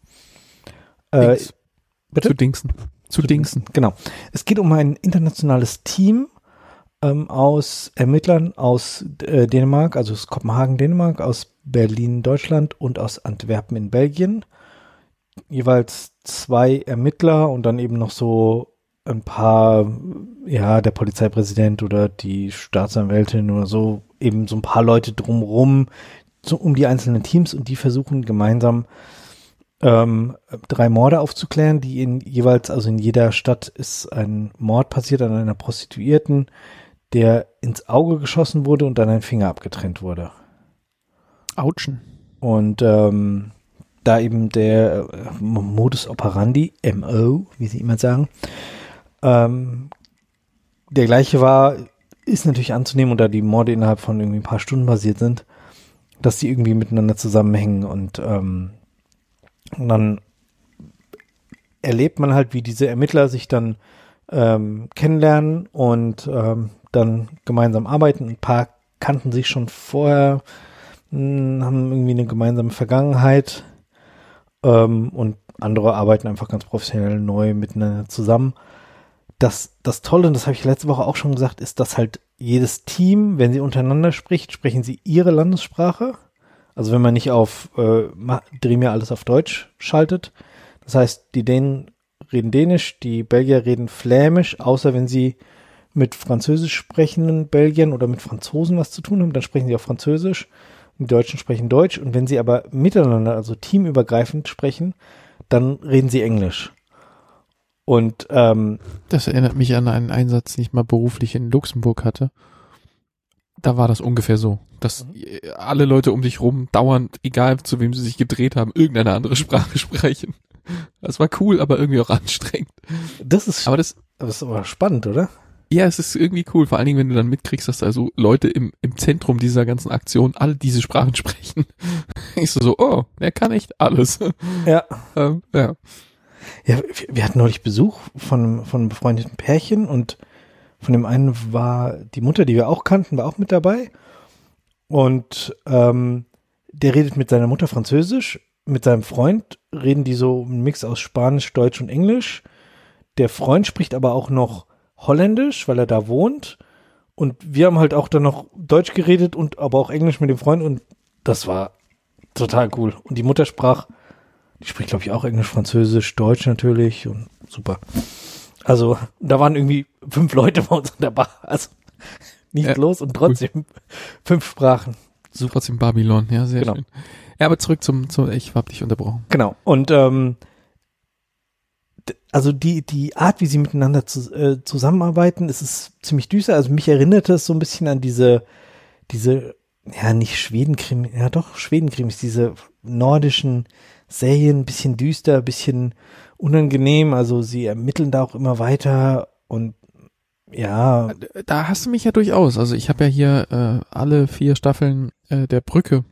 Bitte? Zu dingsen. Genau. Es geht um ein internationales Team aus Ermittlern aus Dänemark, also aus Kopenhagen, Dänemark, aus Berlin, Deutschland und aus Antwerpen in Belgien. Jeweils 2 Ermittler und dann eben noch so ein paar, ja, der Polizeipräsident oder die Staatsanwältin oder so, eben so ein paar Leute drumrum, um die einzelnen Teams, und die versuchen gemeinsam 3 Morde aufzuklären, die in jeder Stadt ist ein Mord passiert an einer Prostituierten, der ins Auge geschossen wurde und dann ein Finger abgetrennt wurde. Autschen. Und da eben der Modus operandi, MO, wie sie immer sagen, der gleiche ist natürlich anzunehmen, und da die Morde innerhalb von irgendwie ein paar Stunden passiert sind, dass die irgendwie miteinander zusammenhängen, und dann erlebt man halt, wie diese Ermittler sich dann kennenlernen und dann gemeinsam arbeiten. Ein paar kannten sich schon vorher, haben irgendwie eine gemeinsame Vergangenheit, und andere arbeiten einfach ganz professionell neu miteinander zusammen. Das Tolle, und das habe ich letzte Woche auch schon gesagt, ist, dass halt jedes Team, wenn sie untereinander spricht, sprechen sie ihre Landessprache. Also wenn man nicht auf dreh mir alles auf Deutsch schaltet. Das heißt, die Dänen reden Dänisch, die Belgier reden Flämisch, außer wenn sie mit französisch sprechenden Belgiern oder mit Franzosen was zu tun haben, dann sprechen sie auch Französisch. Die Deutschen sprechen Deutsch, und wenn sie aber miteinander, also teamübergreifend sprechen, dann reden sie Englisch. Und das erinnert mich an einen Einsatz, den ich mal beruflich in Luxemburg hatte. Da war das ungefähr so, dass alle Leute um dich rum dauernd, egal zu wem sie sich gedreht haben, irgendeine andere Sprache sprechen. Das war cool, aber irgendwie auch anstrengend. Das ist aber spannend, oder? Ja, es ist irgendwie cool, vor allen Dingen, wenn du dann mitkriegst, dass also Leute im Zentrum dieser ganzen Aktion alle diese Sprachen sprechen. Ich so, oh, der kann echt alles. Ja. Ja. Ja, wir hatten neulich Besuch von einem befreundeten Pärchen, und von dem einen war die Mutter, die wir auch kannten, war auch mit dabei. Und der redet mit seiner Mutter Französisch, mit seinem Freund reden die so einen Mix aus Spanisch, Deutsch und Englisch. Der Freund spricht aber auch noch Holländisch, weil er da wohnt. Und wir haben halt auch dann noch Deutsch geredet und aber auch Englisch mit dem Freund, und das war total cool. Und die Mutter die spricht, glaube ich, auch Englisch, Französisch, Deutsch natürlich, und super. Also, da waren irgendwie 5 Leute bei uns in der Bar. Also, nichts los, und trotzdem 5 Sprachen. Super. Trotzdem Babylon, ja, sehr genau. schön. Ja, aber zurück ich hab dich unterbrochen. Genau. Und also die Art, wie sie miteinander zusammenarbeiten, ist ziemlich düster. Also mich erinnerte es so ein bisschen an diese, ja, nicht Schwedenkrimis, ja doch, Schwedenkrimis, diese nordischen Serien, ein bisschen düster, ein bisschen unangenehm. Also sie ermitteln da auch immer weiter, und ja. Da hast du mich ja durchaus. Also ich habe ja hier alle 4 Staffeln der Brücke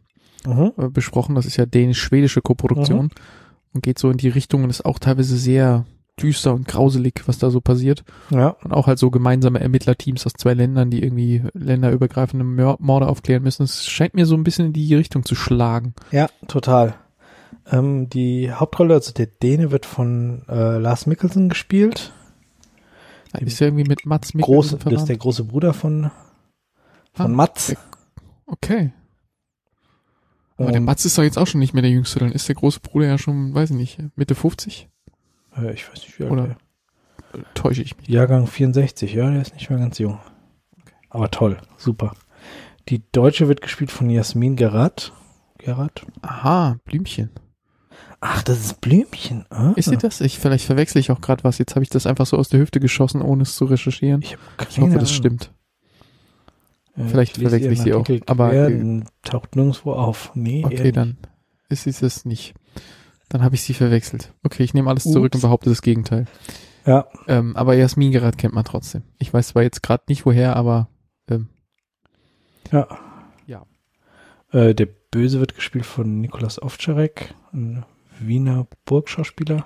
besprochen. Das ist ja dänisch-schwedische Koproduktion und geht so in die Richtung und ist auch teilweise sehr düster und grauselig, was da so passiert. Ja. Und auch halt so gemeinsame Ermittlerteams aus 2 Ländern, die irgendwie länderübergreifende Morde aufklären müssen. Es scheint mir so ein bisschen in die Richtung zu schlagen. Ja, total. Die Hauptrolle, also der Däne, wird von Lars Mikkelsen gespielt. Ist ja irgendwie mit Mads Das Mikkelsen ist der große Bruder von Mads. Okay. Aber der Mads ist doch jetzt auch schon nicht mehr der Jüngste. Dann ist der große Bruder ja schon, weiß ich nicht, Mitte 50? Ich weiß nicht, wie alt Oder der. täusche ich mich? Jahrgang 64, ja, der ist nicht mehr ganz jung. Okay. Aber toll, super. Die Deutsche wird gespielt von Jasmin Gerard. Aha, Blümchen. Ach, das ist Blümchen. Ah. Ist sie das? Vielleicht verwechsel ich auch gerade was. Jetzt habe ich das einfach so aus der Hüfte geschossen, ohne es zu recherchieren. Ich hoffe, das stimmt. Vielleicht verwechsel ich sie auch. Aber taucht nirgendwo auf. Nee, okay, dann ist sie es nicht. Dann habe ich sie verwechselt. Okay, ich nehme alles zurück und behaupte das Gegenteil. Ja. Aber Jasmin Gerard kennt man trotzdem. Ich weiß zwar jetzt gerade nicht woher, aber Ja. Ja. Der Böse wird gespielt von Nikolaus Ovtcharek, ein Wiener Burgschauspieler.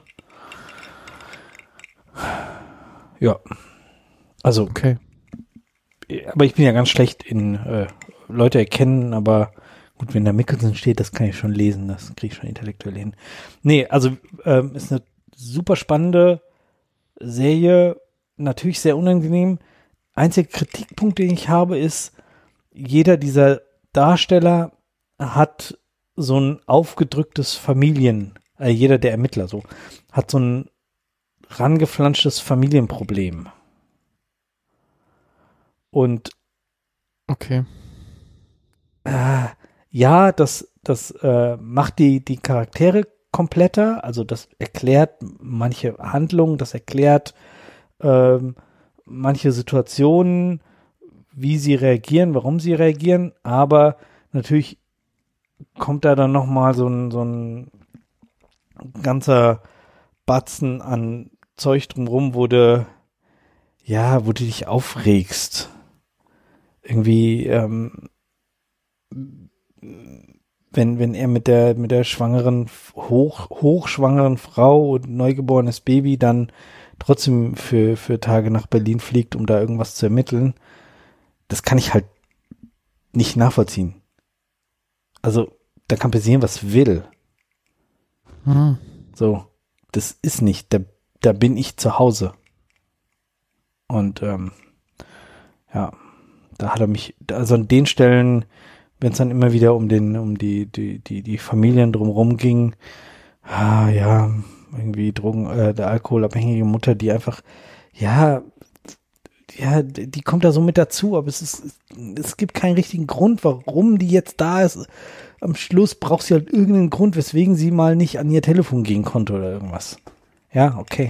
Ja. Also, okay. Aber ich bin ja ganz schlecht in Leute erkennen, aber gut, wenn da Mikkelsen steht, das kann ich schon lesen, das kriege ich schon intellektuell hin. Nee, also ist eine super spannende Serie, natürlich sehr unangenehm. Einziger Kritikpunkt, den ich habe, ist, jeder dieser Darsteller hat so ein aufgedrücktes jeder der Ermittler so, hat so ein rangeflanschtes Familienproblem. Und okay. Ja, das macht die Charaktere kompletter, also das erklärt manche Handlungen, das erklärt manche Situationen, wie sie reagieren, warum sie reagieren, aber natürlich kommt da dann nochmal so ein ganzer Batzen an Zeug drumherum, wo du dich aufregst. Irgendwie, wenn er mit der schwangeren, hochschwangeren Frau und neugeborenes Baby dann trotzdem für Tage nach Berlin fliegt, um da irgendwas zu ermitteln, das kann ich halt nicht nachvollziehen. Also, da kann passieren, was will. So, das ist nicht, da bin ich zu Hause. Und, da hat er mich, also an den Stellen, wenn es dann immer wieder um die Familien drumherum ging, irgendwie der alkoholabhängige Mutter, die einfach, die kommt da so mit dazu, aber es gibt keinen richtigen Grund, warum die jetzt da ist. Am Schluss braucht sie halt irgendeinen Grund, weswegen sie mal nicht an ihr Telefon gehen konnte oder irgendwas. Ja, okay.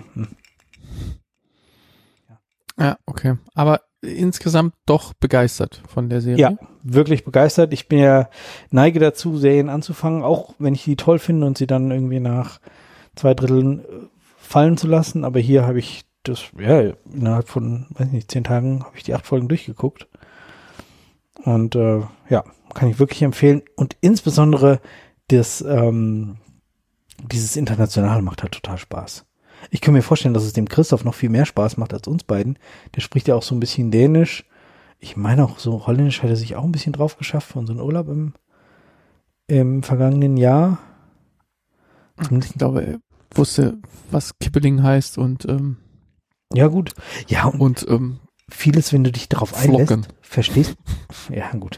Ja, okay. Aber insgesamt doch begeistert von der Serie. Ja, wirklich begeistert. Ich neige dazu, Serien anzufangen, auch wenn ich die toll finde und sie dann irgendwie nach 2 Dritteln fallen zu lassen. Aber hier habe ich innerhalb von, 10 Tagen habe ich die 8 Folgen durchgeguckt. Und kann ich wirklich empfehlen. Und insbesondere dieses Internationale macht halt total Spaß. Ich kann mir vorstellen, dass es dem Christoph noch viel mehr Spaß macht als uns beiden. Der spricht ja auch so ein bisschen Dänisch. Ich meine auch so Holländisch hat er sich auch ein bisschen drauf geschafft von so einem Urlaub im vergangenen Jahr. Ich glaube, er wusste, was Kippeling heißt und ja gut. Ja, und vieles, wenn du dich darauf einlässt, verstehst. Ja, gut.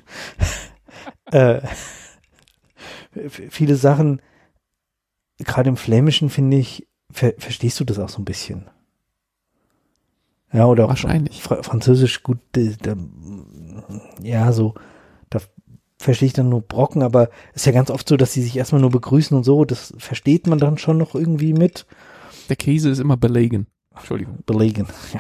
Viele Sachen, gerade im Flämischen, finde ich, verstehst du das auch so ein bisschen? Ja, oder auch wahrscheinlich. Französisch gut, da verstehe ich dann nur Brocken, aber es ist ja ganz oft so, dass sie sich erstmal nur begrüßen und so, das versteht man dann schon noch irgendwie mit. Der Käse ist immer belegen. Entschuldigung. Belegen, ja.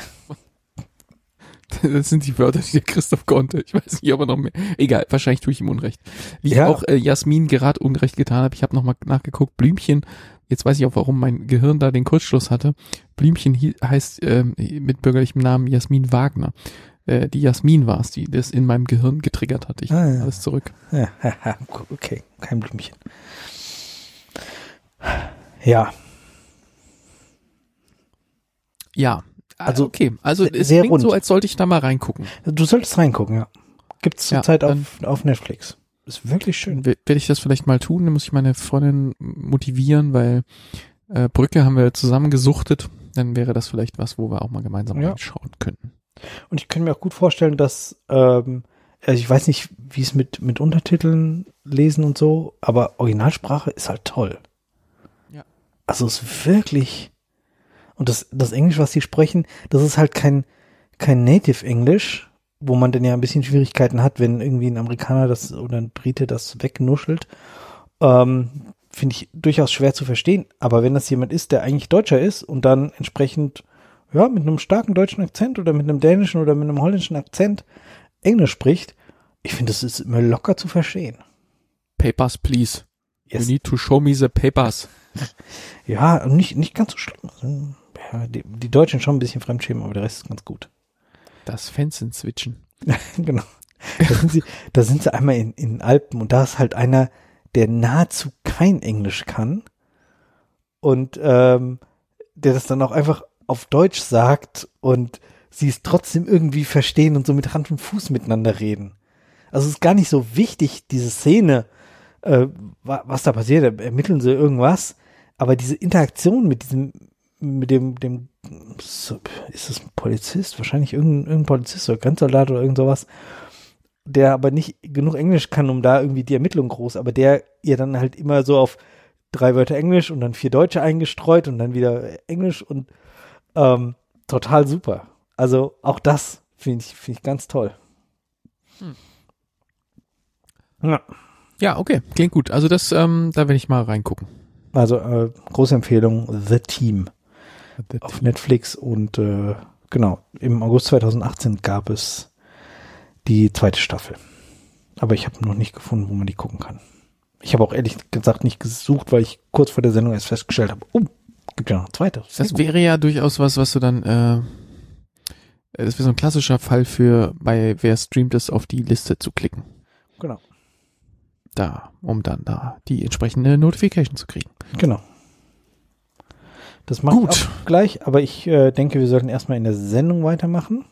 Das sind die Wörter, die der Christoph konnte. Ich weiß nicht, ob er noch mehr. Egal, wahrscheinlich tue ich ihm Unrecht. Wie ich auch Jasmin gerade Unrecht getan habe. Ich habe nochmal nachgeguckt. Blümchen, jetzt weiß ich auch, warum mein Gehirn da den Kurzschluss hatte. Blümchen heißt mit bürgerlichem Namen Jasmin Wagner. Die Jasmin war es, die das in meinem Gehirn getriggert hat. Ich alles zurück. Ja, okay, kein Blümchen. Ja. Ja. Also, okay. Also es sehr klingt rund. so, als sollte ich da mal reingucken. Du solltest reingucken, ja. Gibt's zurzeit auf Netflix. Ist wirklich schön. Dann werde ich das vielleicht mal tun. Dann muss ich meine Freundin motivieren, weil Brücke haben wir zusammen gesuchtet. Dann wäre das vielleicht was, wo wir auch mal gemeinsam reinschauen könnten. Und ich könnte mir auch gut vorstellen, dass, also ich weiß nicht, wie es mit Untertiteln lesen und so, aber Originalsprache ist halt toll. Ja. Also es ist wirklich, und das Englisch, was sie sprechen, das ist halt kein Native Englisch, wo man dann ja ein bisschen Schwierigkeiten hat, wenn irgendwie ein Amerikaner oder ein Brite das wegnuschelt. Finde ich durchaus schwer zu verstehen. Aber wenn das jemand ist, der eigentlich Deutscher ist und dann entsprechend, ja, mit einem starken deutschen Akzent oder mit einem dänischen oder mit einem holländischen Akzent Englisch spricht, ich finde, das ist immer locker zu verstehen. Papers, please. Yes. You need to show me the papers. Ja, nicht ganz so schlimm. Ja, die Deutschen schon ein bisschen Fremdschämen, aber der Rest ist ganz gut. Das Fenster-Switchen. Genau. Da sind sie einmal in den Alpen und da ist halt einer, der nahezu kein Englisch kann und der das dann auch einfach auf Deutsch sagt und sie es trotzdem irgendwie verstehen und so mit Hand und Fuß miteinander reden. Also es ist gar nicht so wichtig, diese Szene, was da passiert, ermitteln sie irgendwas, aber diese Interaktion mit dem ist das ein Polizist? Wahrscheinlich irgendein Polizist oder Grenzsoldat oder irgend sowas, der aber nicht genug Englisch kann, um da irgendwie die Ermittlung groß, aber der ihr dann halt immer so auf 3 Wörter Englisch und dann 4 Deutsche eingestreut und dann wieder Englisch und total super. Also auch das finde ich ganz toll. Ja. Ja, okay, klingt gut. Also das, da werde ich mal reingucken. Also große Empfehlung, The Team auf Netflix und genau, im August 2018 gab es die 2. Staffel. Aber ich habe noch nicht gefunden, wo man die gucken kann. Ich habe auch ehrlich gesagt nicht gesucht, weil ich kurz vor der Sendung erst festgestellt habe, gibt ja noch eine 2. Das wäre ja durchaus was du dann, das wäre so ein klassischer Fall für, bei wer streamt es, auf die Liste zu klicken. Genau. Um dann die entsprechende Notification zu kriegen. Genau. Das mache ich auch gleich, aber ich denke, wir sollten erstmal in der Sendung weitermachen.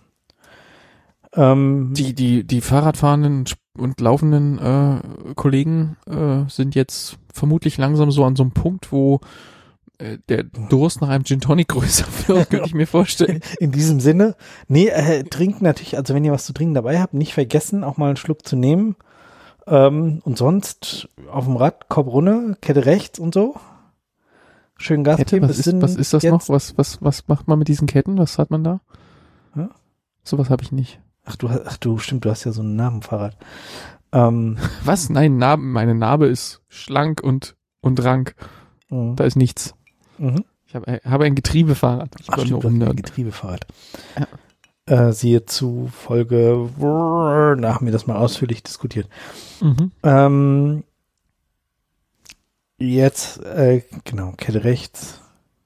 Die Fahrradfahrenden und laufenden Kollegen sind jetzt vermutlich langsam so an so einem Punkt, wo der Durst nach einem Gin Tonic größer wird, könnte ich mir vorstellen. In diesem Sinne, trinken natürlich, also wenn ihr was zu trinken dabei habt, nicht vergessen, auch mal einen Schluck zu nehmen. Und sonst auf dem Rad, Kopf runter, Kette rechts und so. Schön Gas geben. Was ist das jetzt noch? Was macht man mit diesen Ketten? Was hat man da? Ja? Sowas habe ich nicht. Stimmt, du hast ja so ein Narbenfahrrad. Was? Nein, meine Narbe ist schlank und rank. Da ist nichts. Mhm. Ich habe ein Getriebefahrrad. Ein Getriebefahrrad. Ja. Siehe zu Folge, da haben wir das mal ausführlich diskutiert. Mhm. Jetzt, genau, Kette rechts.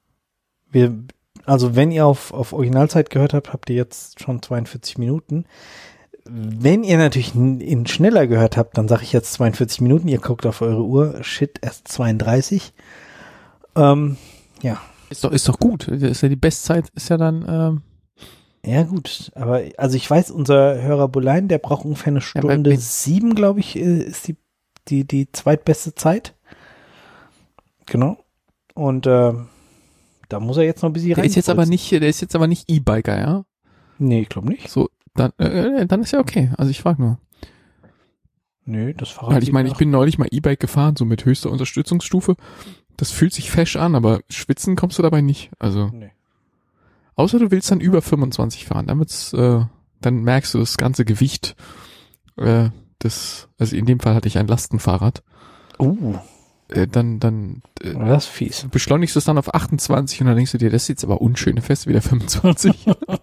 Also wenn ihr auf Originalzeit gehört habt ihr jetzt schon 42 Minuten. Wenn ihr natürlich in schneller gehört habt, dann sage ich jetzt 42 Minuten. Ihr guckt auf eure Uhr. Shit, erst 32. Ja. Ist doch gut. Ist ja die Bestzeit, ist ja dann, Ja gut, aber also ich weiß, unser Hörer Bolein, der braucht ungefähr eine Stunde 7, glaube ich, ist die zweitbeste Zeit. Genau. Und da muss er jetzt noch ein bisschen rein. Der ist jetzt aber nicht E-Biker, ja? Nee, ich glaube nicht. So, dann ist ja okay. Also ich frage nur. Nö, das Fahrrad. Weil ich meine, ich bin neulich mal E-Bike gefahren, so mit höchster Unterstützungsstufe. Das fühlt sich fesch an, aber schwitzen kommst du dabei nicht. Also. Nee. Außer du willst dann über 25 fahren, dann merkst du das ganze Gewicht also in dem Fall hatte ich ein Lastenfahrrad. Dann das ist fies. Beschleunigst du es dann auf 28 und dann denkst du dir, das ist jetzt aber unschöne Fest, wieder 25.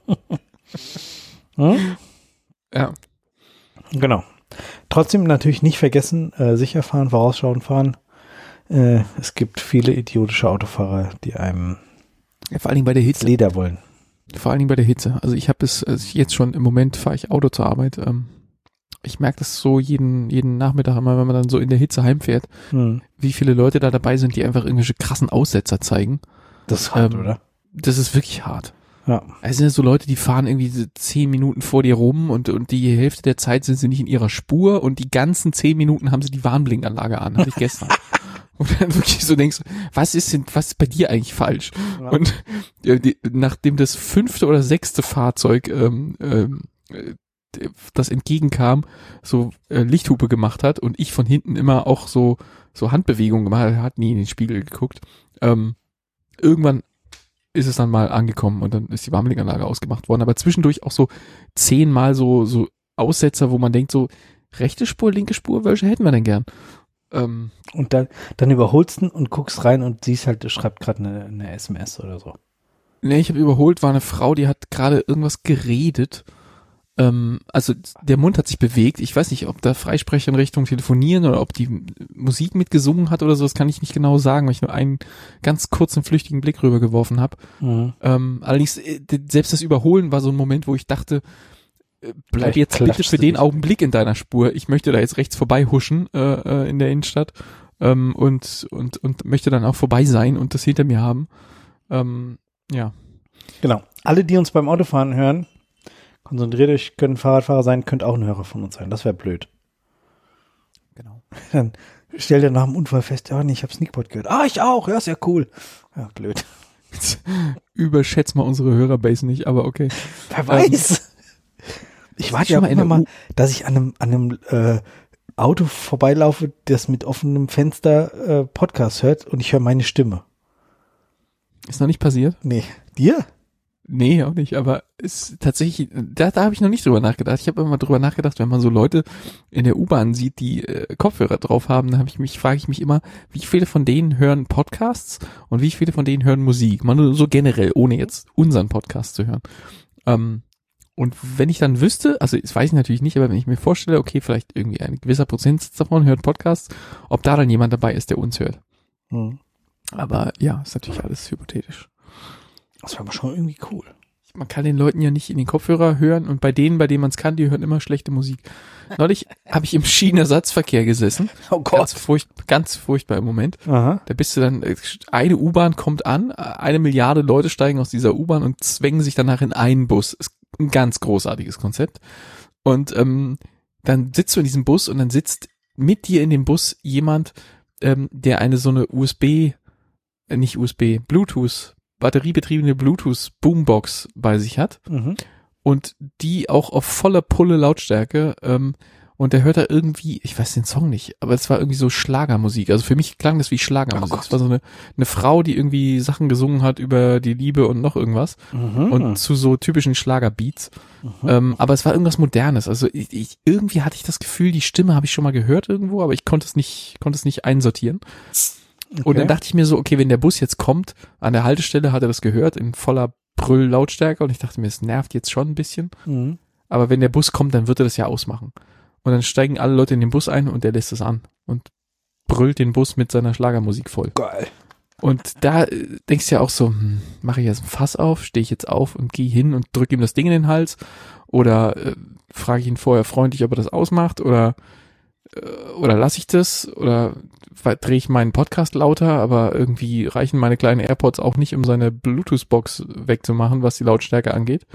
Ja. Genau. Trotzdem natürlich nicht vergessen, sicher fahren, vorausschauend fahren. Es gibt viele idiotische Autofahrer, die einem vor allen Dingen bei der Hitze. Leder wollen. Vor allen Dingen bei der Hitze. Also ich habe jetzt schon im Moment fahre ich Auto zur Arbeit. Ich merke das so jeden Nachmittag immer, wenn man dann so in der Hitze heimfährt, wie viele Leute da dabei sind, die einfach irgendwelche krassen Aussetzer zeigen. Das ist hart, oder? Das ist wirklich hart. Ja. Es sind ja so Leute, die fahren irgendwie so 10 Minuten vor dir rum und die Hälfte der Zeit sind sie nicht in ihrer Spur und die ganzen 10 Minuten haben sie die Warnblinkanlage an, hatte ich gestern. Und dann wirklich so denkst, was ist bei dir eigentlich falsch? Ja. Und nachdem das 5. oder 6. Fahrzeug das entgegenkam, so Lichthupe gemacht hat und ich von hinten immer auch so Handbewegungen gemacht, hat nie in den Spiegel geguckt. Irgendwann ist es dann mal angekommen und dann ist die Warnblinkanlage ausgemacht worden, aber zwischendurch auch so 10-mal so Aussetzer, wo man denkt so, rechte Spur, linke Spur, welche hätten wir denn gern? Und dann überholst du und guckst rein und siehst halt, schreibt gerade eine SMS oder so. Nee, ich habe überholt, war eine Frau, die hat gerade irgendwas geredet. Also der Mund hat sich bewegt. Ich weiß nicht, ob da Freisprecher in Richtung Telefonieren oder ob die Musik mitgesungen hat oder so. Das kann ich nicht genau sagen, weil ich nur einen ganz kurzen, flüchtigen Blick rübergeworfen habe. Mhm. Allerdings, selbst das Überholen war so ein Moment, wo ich dachte, bleib jetzt bitte für den Augenblick in deiner Spur. Ich möchte da jetzt rechts vorbei huschen in der Innenstadt und möchte dann auch vorbei sein und das hinter mir haben. Ja. Genau. Alle, die uns beim Autofahren hören, konzentriert euch, können Fahrradfahrer sein, könnt auch ein Hörer von uns sein. Das wäre blöd. Genau. Dann stellt ihr nach dem Unfall fest, ja, nee, ich habe Sneakpot gehört. Ah, ich auch, ja, ist ja cool. Ja, blöd. Überschätzt mal unsere Hörerbase nicht, aber okay. Wer weiß. Ich warte ja immer mal, dass ich an einem Auto vorbeilaufe, das mit offenem Fenster Podcast hört und ich höre meine Stimme. Ist noch nicht passiert? Nee. Dir? Nee, auch nicht, aber ist tatsächlich, da habe ich noch nicht drüber nachgedacht. Ich habe immer drüber nachgedacht, wenn man so Leute in der U-Bahn sieht, die Kopfhörer drauf haben, dann frage ich mich immer, wie viele von denen hören Podcasts und wie viele von denen hören Musik? Man nur so generell, ohne jetzt unseren Podcast zu hören. Und wenn ich dann wüsste, also das weiß ich natürlich nicht, aber wenn ich mir vorstelle, okay, vielleicht irgendwie ein gewisser Prozentsatz davon hört Podcasts, ob da dann jemand dabei ist, der uns hört. Mhm. Aber ja, ist natürlich alles hypothetisch. Das wäre aber schon irgendwie cool. Man kann den Leuten ja nicht in den Kopfhörer hören und bei denen man es kann, die hören immer schlechte Musik. Neulich habe ich im Schienenersatzverkehr gesessen. Oh Gott. Ganz furchtbar im Moment. Aha. Da bist du dann, eine U-Bahn kommt an, 1 Milliarde Leute steigen aus dieser U-Bahn und zwängen sich danach in einen Bus. Ist ein ganz großartiges Konzept. Und dann sitzt du in diesem Bus und dann sitzt mit dir in dem Bus jemand, der eine so eine Bluetooth, batteriebetriebene Bluetooth-Boombox bei sich hat und die auch auf voller Pulle Lautstärke und der hört da irgendwie, ich weiß den Song nicht, aber es war irgendwie so Schlagermusik. Also für mich klang das wie Schlagermusik. Es war so eine Frau, die irgendwie Sachen gesungen hat über die Liebe und noch irgendwas und zu so typischen Schlagerbeats. Aber es war irgendwas Modernes. Also irgendwie hatte ich das Gefühl, die Stimme habe ich schon mal gehört irgendwo, aber ich konnte es nicht einsortieren. Okay. Und dann dachte ich mir so, okay, wenn der Bus jetzt kommt, an der Haltestelle hat er das gehört, in voller Brüll-Lautstärke und ich dachte mir, es nervt jetzt schon ein bisschen. Aber wenn der Bus kommt, dann wird er das ja ausmachen. Und dann steigen alle Leute in den Bus ein und der lässt es an und brüllt den Bus mit seiner Schlagermusik voll. Geil. Und da denkst du ja auch so, mache ich jetzt ein Fass auf, stehe ich jetzt auf und gehe hin und drücke ihm das Ding in den Hals oder frage ich ihn vorher freundlich, ob er das ausmacht oder lasse ich das oder drehe ich meinen Podcast lauter, aber irgendwie reichen meine kleinen AirPods auch nicht, um seine Bluetooth-Box wegzumachen, was die Lautstärke angeht.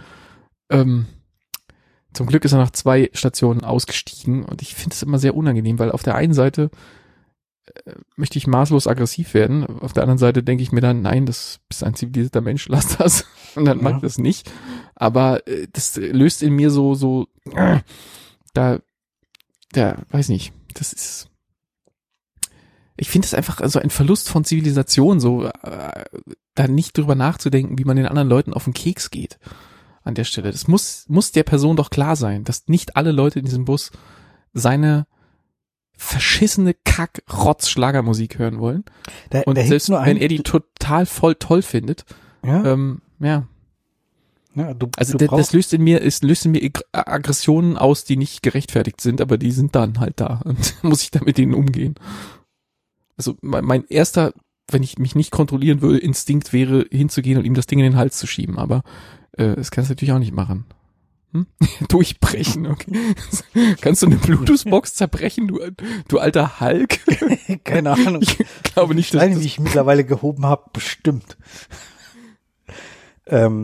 Zum Glück ist er nach 2 Stationen ausgestiegen und ich finde es immer sehr unangenehm, weil auf der einen Seite möchte ich maßlos aggressiv werden, auf der anderen Seite denke ich mir dann, nein, das bist ein zivilisierter Mensch, lass das und dann mach ich das nicht. Aber das löst in mir so weiß nicht, das ist, ich finde es einfach so ein Verlust von Zivilisation, so da nicht drüber nachzudenken, wie man den anderen Leuten auf den Keks geht an der Stelle. Das muss der Person doch klar sein, dass nicht alle Leute in diesem Bus seine verschissene Kack-Rotz-Schlagermusik hören wollen. Und selbst wenn er die total voll toll findet, ja. Ja, das löst in mir Aggressionen aus, die nicht gerechtfertigt sind, aber die sind dann halt da und muss ich da mit denen umgehen. Also mein erster, wenn ich mich nicht kontrollieren würde, Instinkt wäre hinzugehen und ihm das Ding in den Hals zu schieben, aber das kannst du natürlich auch nicht machen. Durchbrechen, okay. Kannst du eine Bluetooth-Box zerbrechen, du alter Hulk? Keine Ahnung. Ich glaube nicht, dass wie ich mittlerweile gehoben habe, bestimmt.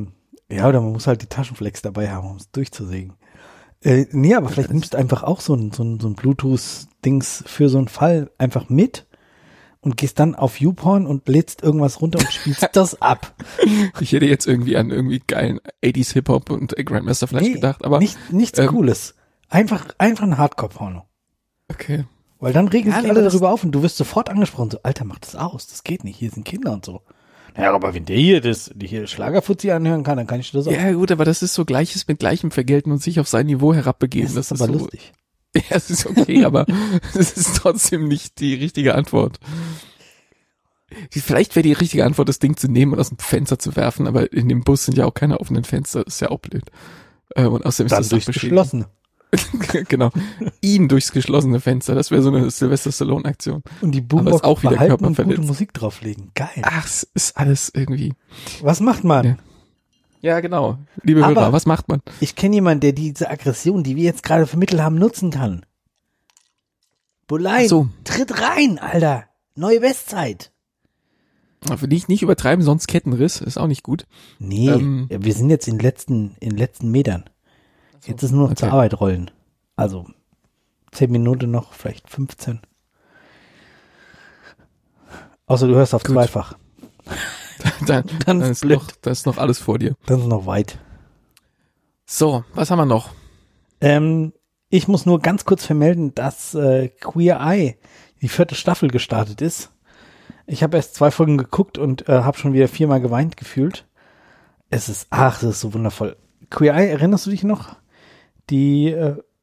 Ja, oder man muss halt die Taschenflex dabei haben, um es durchzusägen. Nee, aber vielleicht nimmst du einfach auch so ein Bluetooth-Dings für so einen Fall einfach mit und gehst dann auf YouPorn und lädst irgendwas runter und spielst das ab. Ich hätte jetzt irgendwie an irgendwie geilen 80s Hip-Hop und Grandmaster Flash gedacht, aber nichts Cooles. Einfach ein Hardcore-Porno. okay. Weil dann regen sich alle darüber auf und du wirst sofort angesprochen, so, Alter, mach das aus, das geht nicht, hier sind Kinder und so. Naja, aber wenn der hier Schlagerfuzzi anhören kann, dann kann ich das auch. Ja gut, aber das ist so Gleiches mit Gleichem vergelten und sich auf sein Niveau herabbegeben. Das ist aber so, lustig. Ja, es ist okay, aber es ist trotzdem nicht die richtige Antwort. Vielleicht wäre die richtige Antwort, das Ding zu nehmen und aus dem Fenster zu werfen, aber in dem Bus sind ja auch keine offenen Fenster, das ist ja auch blöd. Und außerdem Dann ist das durchs geschlossene. Genau. Ihn durchs geschlossene Fenster. Das wäre so eine Sylvester Stallone-Aktion. Und die Aber Boombox ist auch wieder behalten und körperverletzt. gute Musik drauflegen. Geil. Ach, es ist alles irgendwie. Was macht man? Ja. Ja, genau. Liebe Aber- Hörer, was macht man? Ich kenne jemanden, der diese Aggression, die wir jetzt gerade vermittelt haben, nutzen kann. Bulein, Ach so. tritt rein, Alter. Neue Bestzeit. Für dich nicht übertreiben, sonst Kettenriss. Ist auch nicht gut. Nee, ja, wir sind jetzt in letzten Metern. Jetzt ist nur noch okay. zur Arbeit rollen. Also 10 Minuten noch, vielleicht 15. Außer du hörst auf Gut. zweifach. Dann ist blöd. da ist noch alles vor dir. Dann ist noch weit. So, was haben wir noch? Ich muss nur ganz kurz vermelden, dass Queer Eye, die 4. Staffel gestartet ist. Ich habe erst 2 Folgen geguckt und habe schon wieder 4-mal geweint gefühlt. Es ist so wundervoll. Queer Eye, erinnerst du dich noch? Die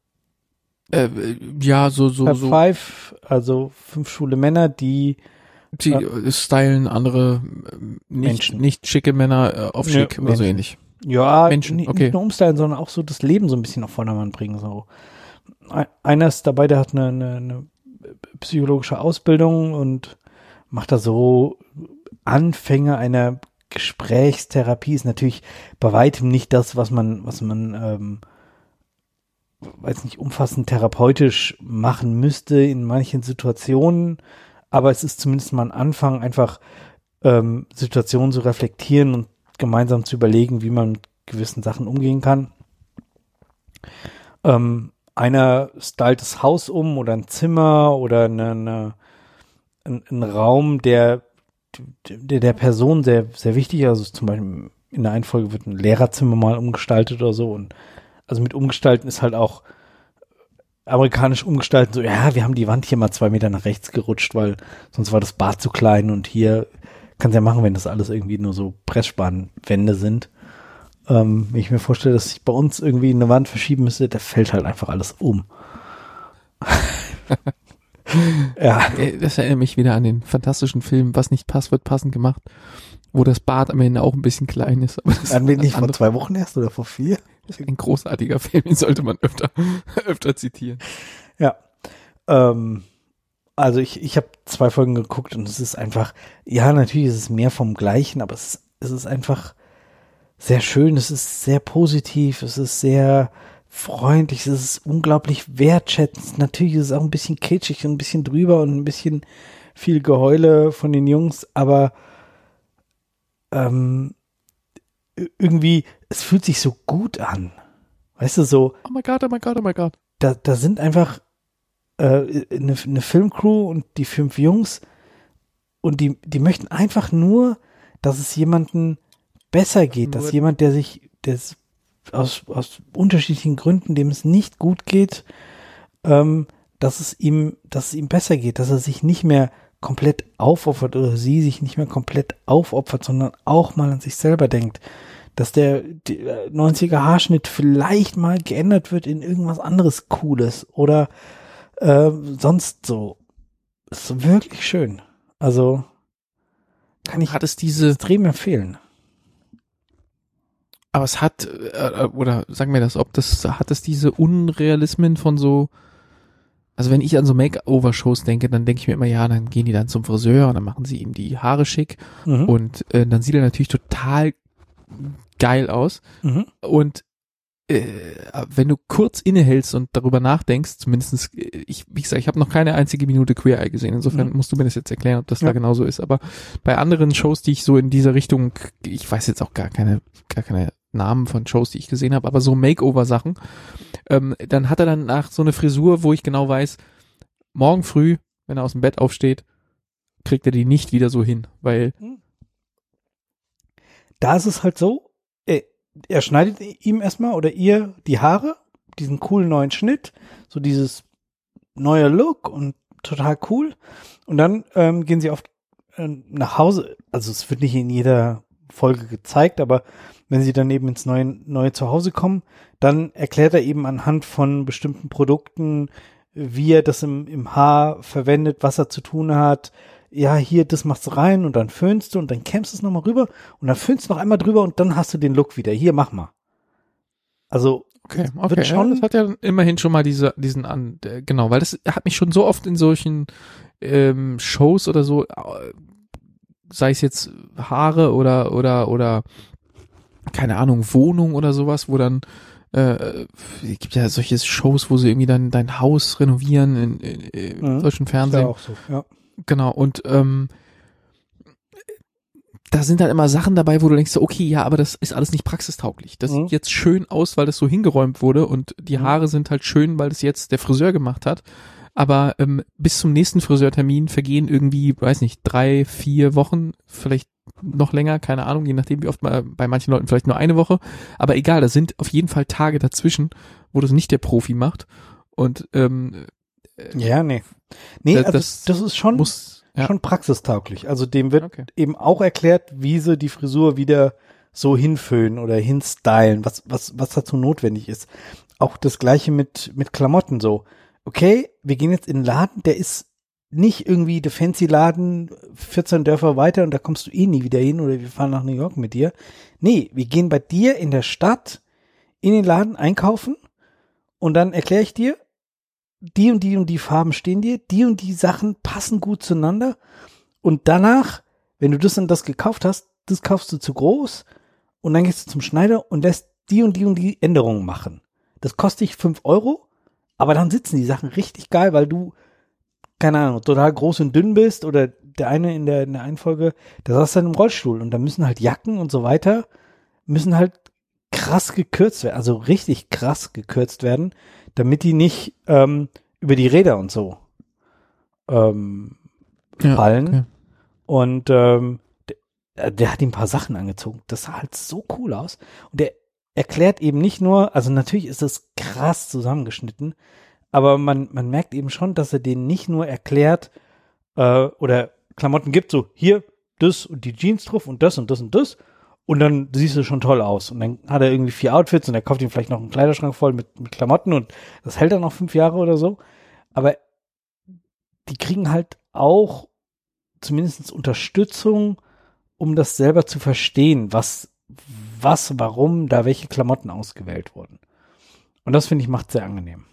Ja, so. Five, also 5 schwule Männer, die Die stylen andere, Menschen. nicht schicke Männer auf schick Ja, oder so Menschen. ähnlich. ja Menschen, nicht okay. nur umstylen, sondern auch so das Leben so ein bisschen auf Vordermann bringen. So. Einer ist dabei, der hat eine psychologische Ausbildung und macht da so Anfänge einer Gesprächstherapie. Ist natürlich bei weitem nicht das, was man weiß nicht, umfassend therapeutisch machen müsste in manchen Situationen, aber es ist zumindest mal ein Anfang, einfach Situationen zu reflektieren und gemeinsam zu überlegen, wie man mit gewissen Sachen umgehen kann. Einer stylt das Haus um oder ein Zimmer oder ein Raum, der Person sehr, sehr wichtig ist. Also zum Beispiel in der einen Folge wird ein Lehrerzimmer mal umgestaltet oder so. Und also mit umgestalten ist halt auch amerikanisch umgestalten so, ja, wir haben die Wand hier mal 2 Meter nach rechts gerutscht, weil sonst war das Bad zu klein und hier kannst ja machen, wenn das alles irgendwie nur so Pressspanwände sind. Wenn ich mir vorstelle, dass ich bei uns irgendwie eine Wand verschieben müsste, da fällt halt einfach alles um. Ja. Das erinnert mich wieder an den fantastischen Film, was nicht passt, wird passend gemacht, wo das Bad am Ende auch ein bisschen klein ist. Aber das Dann bin ich vor andere- 2 Wochen erst oder vor 4. Das ist ein großartiger Film, den sollte man öfter zitieren. Ja. Also ich habe 2 Folgen geguckt und es ist einfach, ja, natürlich ist es mehr vom Gleichen, aber es ist einfach sehr schön, es ist sehr positiv, es ist sehr freundlich, es ist unglaublich wertschätzend. Natürlich ist es auch ein bisschen kitschig und ein bisschen drüber und ein bisschen viel Geheule von den Jungs, aber irgendwie, es fühlt sich so gut an. Weißt du, so, Oh my God, oh my God, oh my God. da sind einfach eine Filmcrew und die 5 Jungs und die möchten einfach nur, dass es jemandem besser geht, dass jemand, der aus unterschiedlichen Gründen, dem es nicht gut geht, dass es ihm besser geht, dass er sich nicht mehr komplett aufopfert oder sie sich nicht mehr komplett aufopfert, sondern auch mal an sich selber denkt, dass der 90er Haarschnitt vielleicht mal geändert wird in irgendwas anderes Cooles oder sonst so. Ist wirklich schön. Also kann ich Hat es diese, extrem empfehlen. aber es hat, oder sag mir das, hat es diese Unrealismen von so, also wenn ich an so Make-over-Shows denke, dann denke ich mir immer, ja, dann gehen die dann zum Friseur und dann machen sie ihm die Haare schick und dann sieht er natürlich total geil aus und wenn du kurz innehältst und darüber nachdenkst, zumindest, wie gesagt, ich habe noch keine einzige Minute Queer Eye gesehen, insofern musst du mir das jetzt erklären, ob das da genauso ist, aber bei anderen Shows, die ich so in dieser Richtung, ich weiß jetzt auch gar keine Namen von Shows, die ich gesehen habe, aber so Makeover-Sachen, dann hat er dann nach so eine Frisur, wo ich genau weiß, morgen früh, wenn er aus dem Bett aufsteht, kriegt er die nicht wieder so hin, weil da ist es halt so, er schneidet ihm erstmal oder ihr die Haare, diesen coolen neuen Schnitt, so dieses neue Look und total cool. Und dann gehen sie oft nach Hause. Also es wird nicht in jeder Folge gezeigt, aber wenn sie dann eben ins neue Zuhause kommen, dann erklärt er eben anhand von bestimmten Produkten, wie er das im Haar verwendet, was er zu tun hat. Ja, hier, das machst du rein und dann föhnst du und dann kämmst du es nochmal rüber und dann föhnst du noch einmal drüber und dann hast du den Look wieder. Hier, mach mal. Also, okay. wird schon, ja, das hat ja immerhin schon mal diesen genau, weil das hat mich schon so oft in solchen Shows oder so, sei es jetzt Haare oder keine Ahnung, Wohnung oder sowas, wo dann es gibt ja solche Shows, wo sie irgendwie dann dein Haus renovieren in solchen Fernsehen. Ist ja auch so, ja. Genau, und da sind dann immer Sachen dabei, wo du denkst, okay, ja, aber das ist alles nicht praxistauglich. Das sieht jetzt schön aus, weil das so hingeräumt wurde und die Haare sind halt schön, weil das jetzt der Friseur gemacht hat. Aber bis zum nächsten Friseurtermin vergehen irgendwie, weiß nicht, 3, 4 Wochen, vielleicht noch länger, keine Ahnung, je nachdem wie oft mal, bei manchen Leuten vielleicht nur eine Woche. Aber egal, da sind auf jeden Fall Tage dazwischen, wo das nicht der Profi macht. Und ja, nee. Nee, also das ist schon praxistauglich. Also dem wird eben auch erklärt, wie sie die Frisur wieder so hinföhnen oder hinstylen, was dazu notwendig ist. Auch das Gleiche mit Klamotten so. Okay, wir gehen jetzt in einen Laden, der ist nicht irgendwie der fancy Laden 14 Dörfer weiter und da kommst du eh nie wieder hin oder wir fahren nach New York mit dir. Nee, wir gehen bei dir in der Stadt in den Laden einkaufen und dann erkläre ich dir, die und die Farben stehen dir, die und die Sachen passen gut zueinander und danach, wenn du das und das gekauft hast, das kaufst du zu groß und dann gehst du zum Schneider und lässt die und die Änderungen machen. Das kostet dich 5 Euro, aber dann sitzen die Sachen richtig geil, weil du, keine Ahnung, total groß und dünn bist oder der eine in der einen Folge, der saß dann im Rollstuhl und da müssen halt Jacken und so weiter, müssen halt krass gekürzt werden, also richtig krass gekürzt werden, damit die nicht über die Räder und so fallen. Okay. Und der hat ihm ein paar Sachen angezogen. Das sah halt so cool aus. Und der erklärt eben nicht nur, also natürlich ist das krass zusammengeschnitten, aber man merkt eben schon, dass er denen nicht nur erklärt oder Klamotten gibt, so hier, das und die Jeans drauf und das und das und das und dann siehst du schon toll aus. Und dann hat er irgendwie 4 Outfits und er kauft ihm vielleicht noch einen Kleiderschrank voll mit Klamotten und das hält dann noch 5 Jahre oder so. Aber die kriegen halt auch zumindest Unterstützung, um das selber zu verstehen, warum da welche Klamotten ausgewählt wurden. Und das, finde ich, macht sehr angenehm.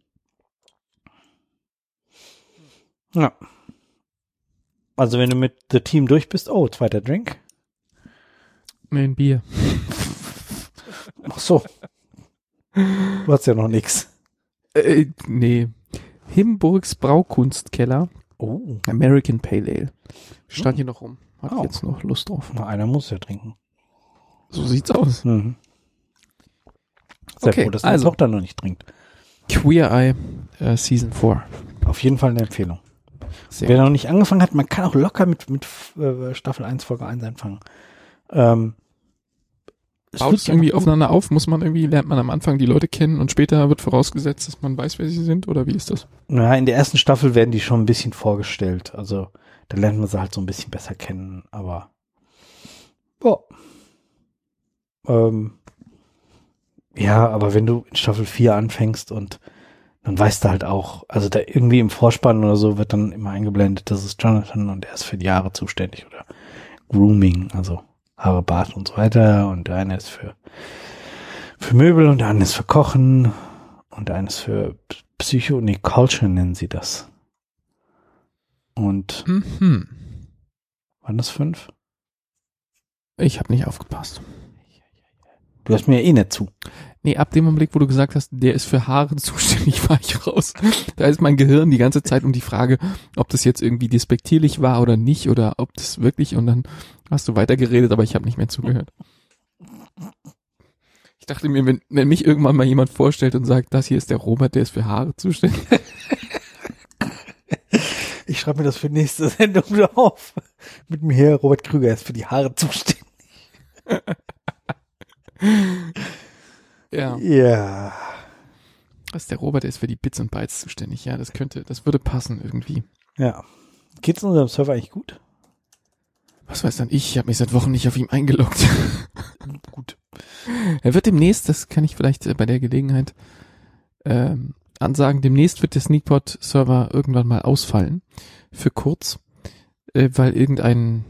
Ja. Also wenn du mit The Team durch bist, zweiter Drink. Nee, ein Bier. Ach so. Du hast ja noch nix. Nee. Himburgs Braukunstkeller. Oh. American Pale Ale. Stand hier noch rum. Hat jetzt noch Lust drauf. Na, einer muss ja trinken. So sieht's aus. Mhm. Sehr froh, dass deine Tochter noch nicht trinkt. Queer Eye Season 4. Auf jeden Fall eine Empfehlung. Wer noch nicht angefangen hat, man kann auch locker mit Staffel 1, Folge 1 anfangen. Baut es irgendwie aufeinander auf? Lernt man am Anfang die Leute kennen und später wird vorausgesetzt, dass man weiß, wer sie sind? Oder wie ist das? Naja, in der ersten Staffel werden die schon ein bisschen vorgestellt. Also da lernt man sie halt so ein bisschen besser kennen. Aber ja, aber wenn du in Staffel 4 anfängst und dann weißt du halt auch, also da irgendwie im Vorspann oder so wird dann immer eingeblendet, das ist Jonathan und er ist für die Haare zuständig oder Grooming, also Haare, Bart und so weiter und der eine ist für Möbel und der andere ist für Kochen und der eine ist für Culture nennen sie das. Und waren das 5? Ich habe nicht aufgepasst. Du hast mir ja eh nicht zu. Nee, ab dem Augenblick, wo du gesagt hast, der ist für Haare zuständig, war ich raus. Da ist mein Gehirn die ganze Zeit um die Frage, ob das jetzt irgendwie despektierlich war oder nicht oder ob das wirklich, und dann hast du weitergeredet, aber ich habe nicht mehr zugehört. Ich dachte mir, wenn mich irgendwann mal jemand vorstellt und sagt, das hier ist der Robert, der ist für Haare zuständig. Ich schreibe mir das für nächste Sendung auf. Mit mir hier, Robert Krüger ist für die Haare zuständig. Ja. Ja. Das ist der Robert, der ist für die Bits und Bytes zuständig. Ja, das würde passen irgendwie. Ja. Geht's unserem Server eigentlich gut? Was weiß dann ich? Ich habe mich seit Wochen nicht auf ihm eingeloggt. Gut. Er wird demnächst, das kann ich vielleicht bei der Gelegenheit ansagen, demnächst wird der Sneakpot-Server irgendwann mal ausfallen. Für kurz. Weil irgendein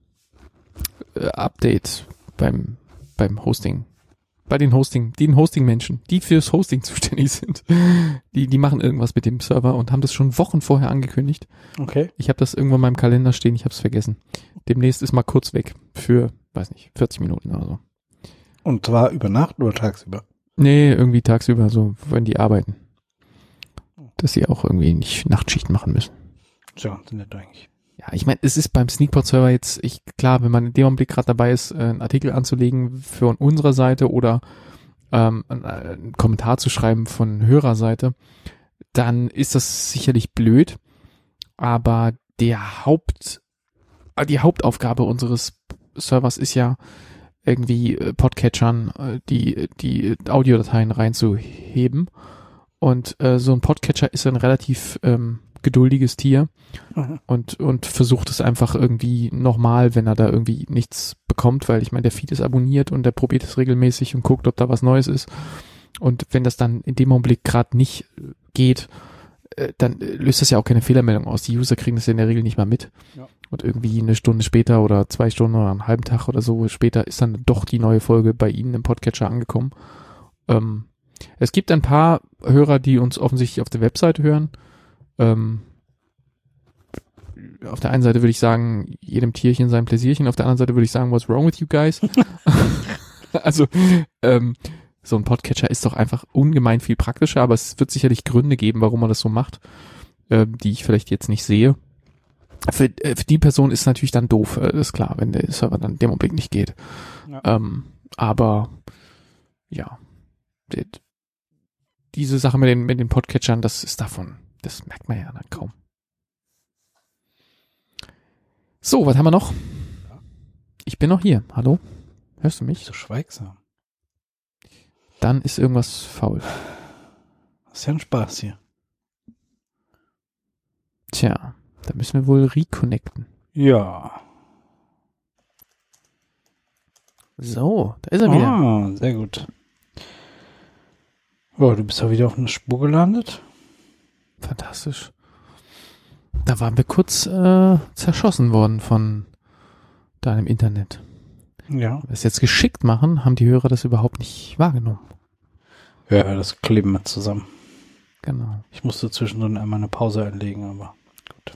Update beim Hosting, bei den Hosting-Menschen, die fürs Hosting zuständig sind, die machen irgendwas mit dem Server und haben das schon Wochen vorher angekündigt. Okay. Ich habe das irgendwo in meinem Kalender stehen, ich habe es vergessen. Demnächst ist mal kurz weg für, weiß nicht, 40 Minuten oder so. Und zwar über Nacht oder tagsüber? Nee, irgendwie tagsüber, so, wenn die arbeiten. Dass sie auch irgendwie nicht Nachtschicht machen müssen. Tja, nett eigentlich. Ja, ich meine, es ist beim Sneakpot-Server jetzt, klar, wenn man in dem Augenblick gerade dabei ist, einen Artikel anzulegen von unserer Seite oder einen Kommentar zu schreiben von Hörerseite, dann ist das sicherlich blöd, aber die Hauptaufgabe unseres Servers ist ja irgendwie Podcatchern die Audiodateien reinzuheben und so ein Podcatcher ist ein relativ geduldiges Tier und versucht es einfach irgendwie nochmal, wenn er da irgendwie nichts bekommt, weil ich meine, der Feed ist abonniert und der probiert es regelmäßig und guckt, ob da was Neues ist. Und wenn das dann in dem Augenblick gerade nicht geht, dann löst das ja auch keine Fehlermeldung aus. Die User kriegen das ja in der Regel nicht mal mit. Ja. Und irgendwie eine Stunde später oder 2 Stunden oder einen halben Tag oder so später ist dann doch die neue Folge bei Ihnen im Podcatcher angekommen. Es gibt ein paar Hörer, die uns offensichtlich auf der Webseite hören. Auf der einen Seite würde ich sagen, jedem Tierchen sein Pläsierchen, auf der anderen Seite würde ich sagen, what's wrong with you guys? Also, so ein Podcatcher ist doch einfach ungemein viel praktischer, aber es wird sicherlich Gründe geben, warum man das so macht, die ich vielleicht jetzt nicht sehe. Für die Person ist es natürlich dann doof, das ist klar, wenn der Server dann in dem Augenblick nicht geht. Ja. Aber, ja, diese Sache mit den Podcatchern, das ist davon. Das merkt man ja dann kaum. So, was haben wir noch? Ich bin noch hier. Hallo? Hörst du mich? So schweigsam. Dann ist irgendwas faul. Das ist ja ein Spaß hier. Tja, da müssen wir wohl reconnecten. Ja. So, da ist er wieder. Ah, sehr gut. Oh, du bist ja wieder auf einer Spur gelandet. Fantastisch. Da waren wir kurz zerschossen worden von deinem Internet. Ja. Wenn wir es jetzt geschickt machen, haben die Hörer das überhaupt nicht wahrgenommen. Ja, das kleben wir zusammen. Genau. Ich musste zwischendrin einmal eine Pause einlegen, aber gut.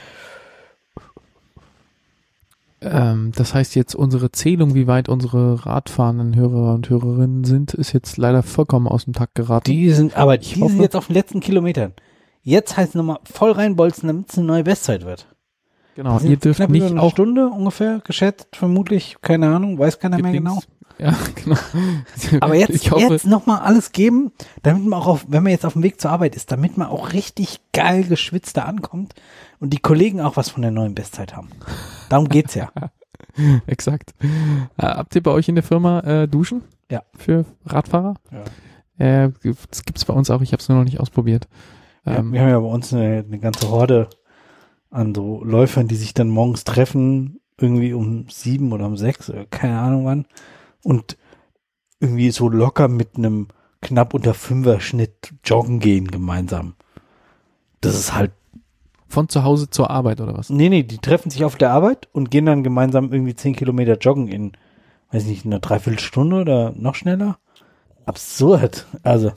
Das heißt jetzt, unsere Zählung, wie weit unsere radfahrenden Hörer und Hörerinnen sind, ist jetzt leider vollkommen aus dem Takt geraten. Die sind hoffe, jetzt auf den letzten Kilometern. Jetzt heißt es nochmal voll reinbolzen, damit es eine neue Bestzeit wird. Genau, ihr dürft knapp nicht über eine auch Stunde ungefähr geschätzt, vermutlich, keine Ahnung, weiß keiner mehr genau. Ja, genau. Aber jetzt, ich hoffe, jetzt nochmal alles geben, damit man auch wenn man jetzt auf dem Weg zur Arbeit ist, damit man auch richtig geil geschwitzt da ankommt und die Kollegen auch was von der neuen Bestzeit haben. Darum geht's ja. Exakt. Habt ihr bei euch in der Firma Duschen? Ja. Für Radfahrer? Ja. Das gibt's bei uns auch, ich habe es nur noch nicht ausprobiert. Ja, wir haben ja bei uns eine ganze Horde an so Läufern, die sich dann morgens treffen, irgendwie um 7 oder um 6, oder keine Ahnung wann, und irgendwie so locker mit einem knapp unter 5er Schnitt joggen gehen gemeinsam. Das ist halt. Von zu Hause zur Arbeit oder was? Nee, die treffen sich auf der Arbeit und gehen dann gemeinsam irgendwie 10 Kilometer joggen in, weiß nicht, einer Dreiviertelstunde oder noch schneller. Absurd. Also.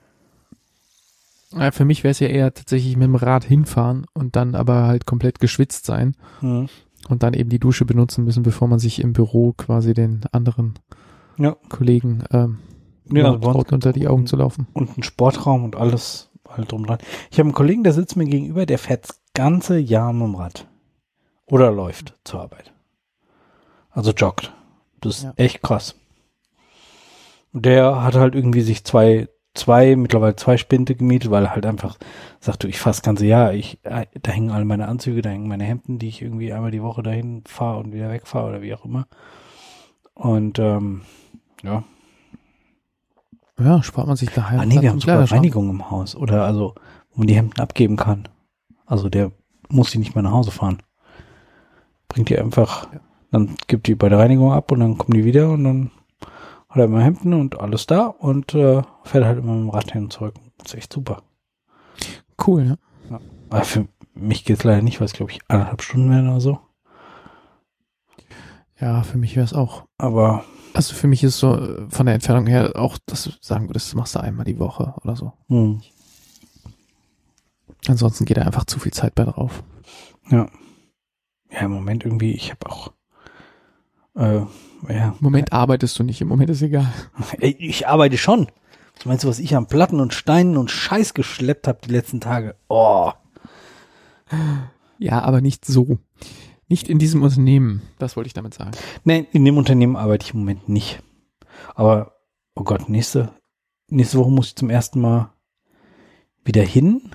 Ja, für mich wäre es ja eher tatsächlich mit dem Rad hinfahren und dann aber halt komplett geschwitzt sein und dann eben die Dusche benutzen müssen, bevor man sich im Büro quasi den anderen Kollegen traut, unter die Augen zu laufen. Und ein Sportraum und alles halt drum dran. Ich habe einen Kollegen, der sitzt mir gegenüber, der fährt das ganze Jahr mit dem Rad. Oder läuft zur Arbeit. Also joggt. Das ist echt krass. Der hat halt irgendwie sich mittlerweile zwei Spinde gemietet, weil er halt einfach sagt, du, ich fahr das ganze Jahr, da hängen alle meine Anzüge, da hängen meine Hemden, die ich irgendwie einmal die Woche dahin fahre und wieder wegfahre oder wie auch immer. Und ja. Ja, spart man sich daheim. Nee, wir haben sogar Reinigung im Haus. Oder also, wo man die Hemden abgeben kann. Also der muss die nicht mehr nach Hause fahren. Bringt die einfach, dann gibt die bei der Reinigung ab und dann kommen die wieder und dann hat er immer Hemden und alles da und fährt halt immer mit dem Rad hin und zurück. Das ist echt super. Cool, ne? Ja. Aber für mich geht's leider nicht, weil es glaube ich 1,5 Stunden werden oder so. Ja, für mich wäre es auch. Aber also für mich ist so von der Entfernung her auch, dass du sagen würdest, das machst du einmal die Woche oder so. Ansonsten geht da einfach zu viel Zeit bei drauf. Ja. Ja, im Moment irgendwie, ich habe auch Im Moment arbeitest du nicht, im Moment ist egal. Ey, ich arbeite schon. Was meinst du, was ich an Platten und Steinen und Scheiß geschleppt habe die letzten Tage? Oh. Ja, aber nicht so. Nicht in diesem Unternehmen, das wollte ich damit sagen. Nein, in dem Unternehmen arbeite ich im Moment nicht. Aber, oh Gott, nächste Woche muss ich zum ersten Mal wieder hin.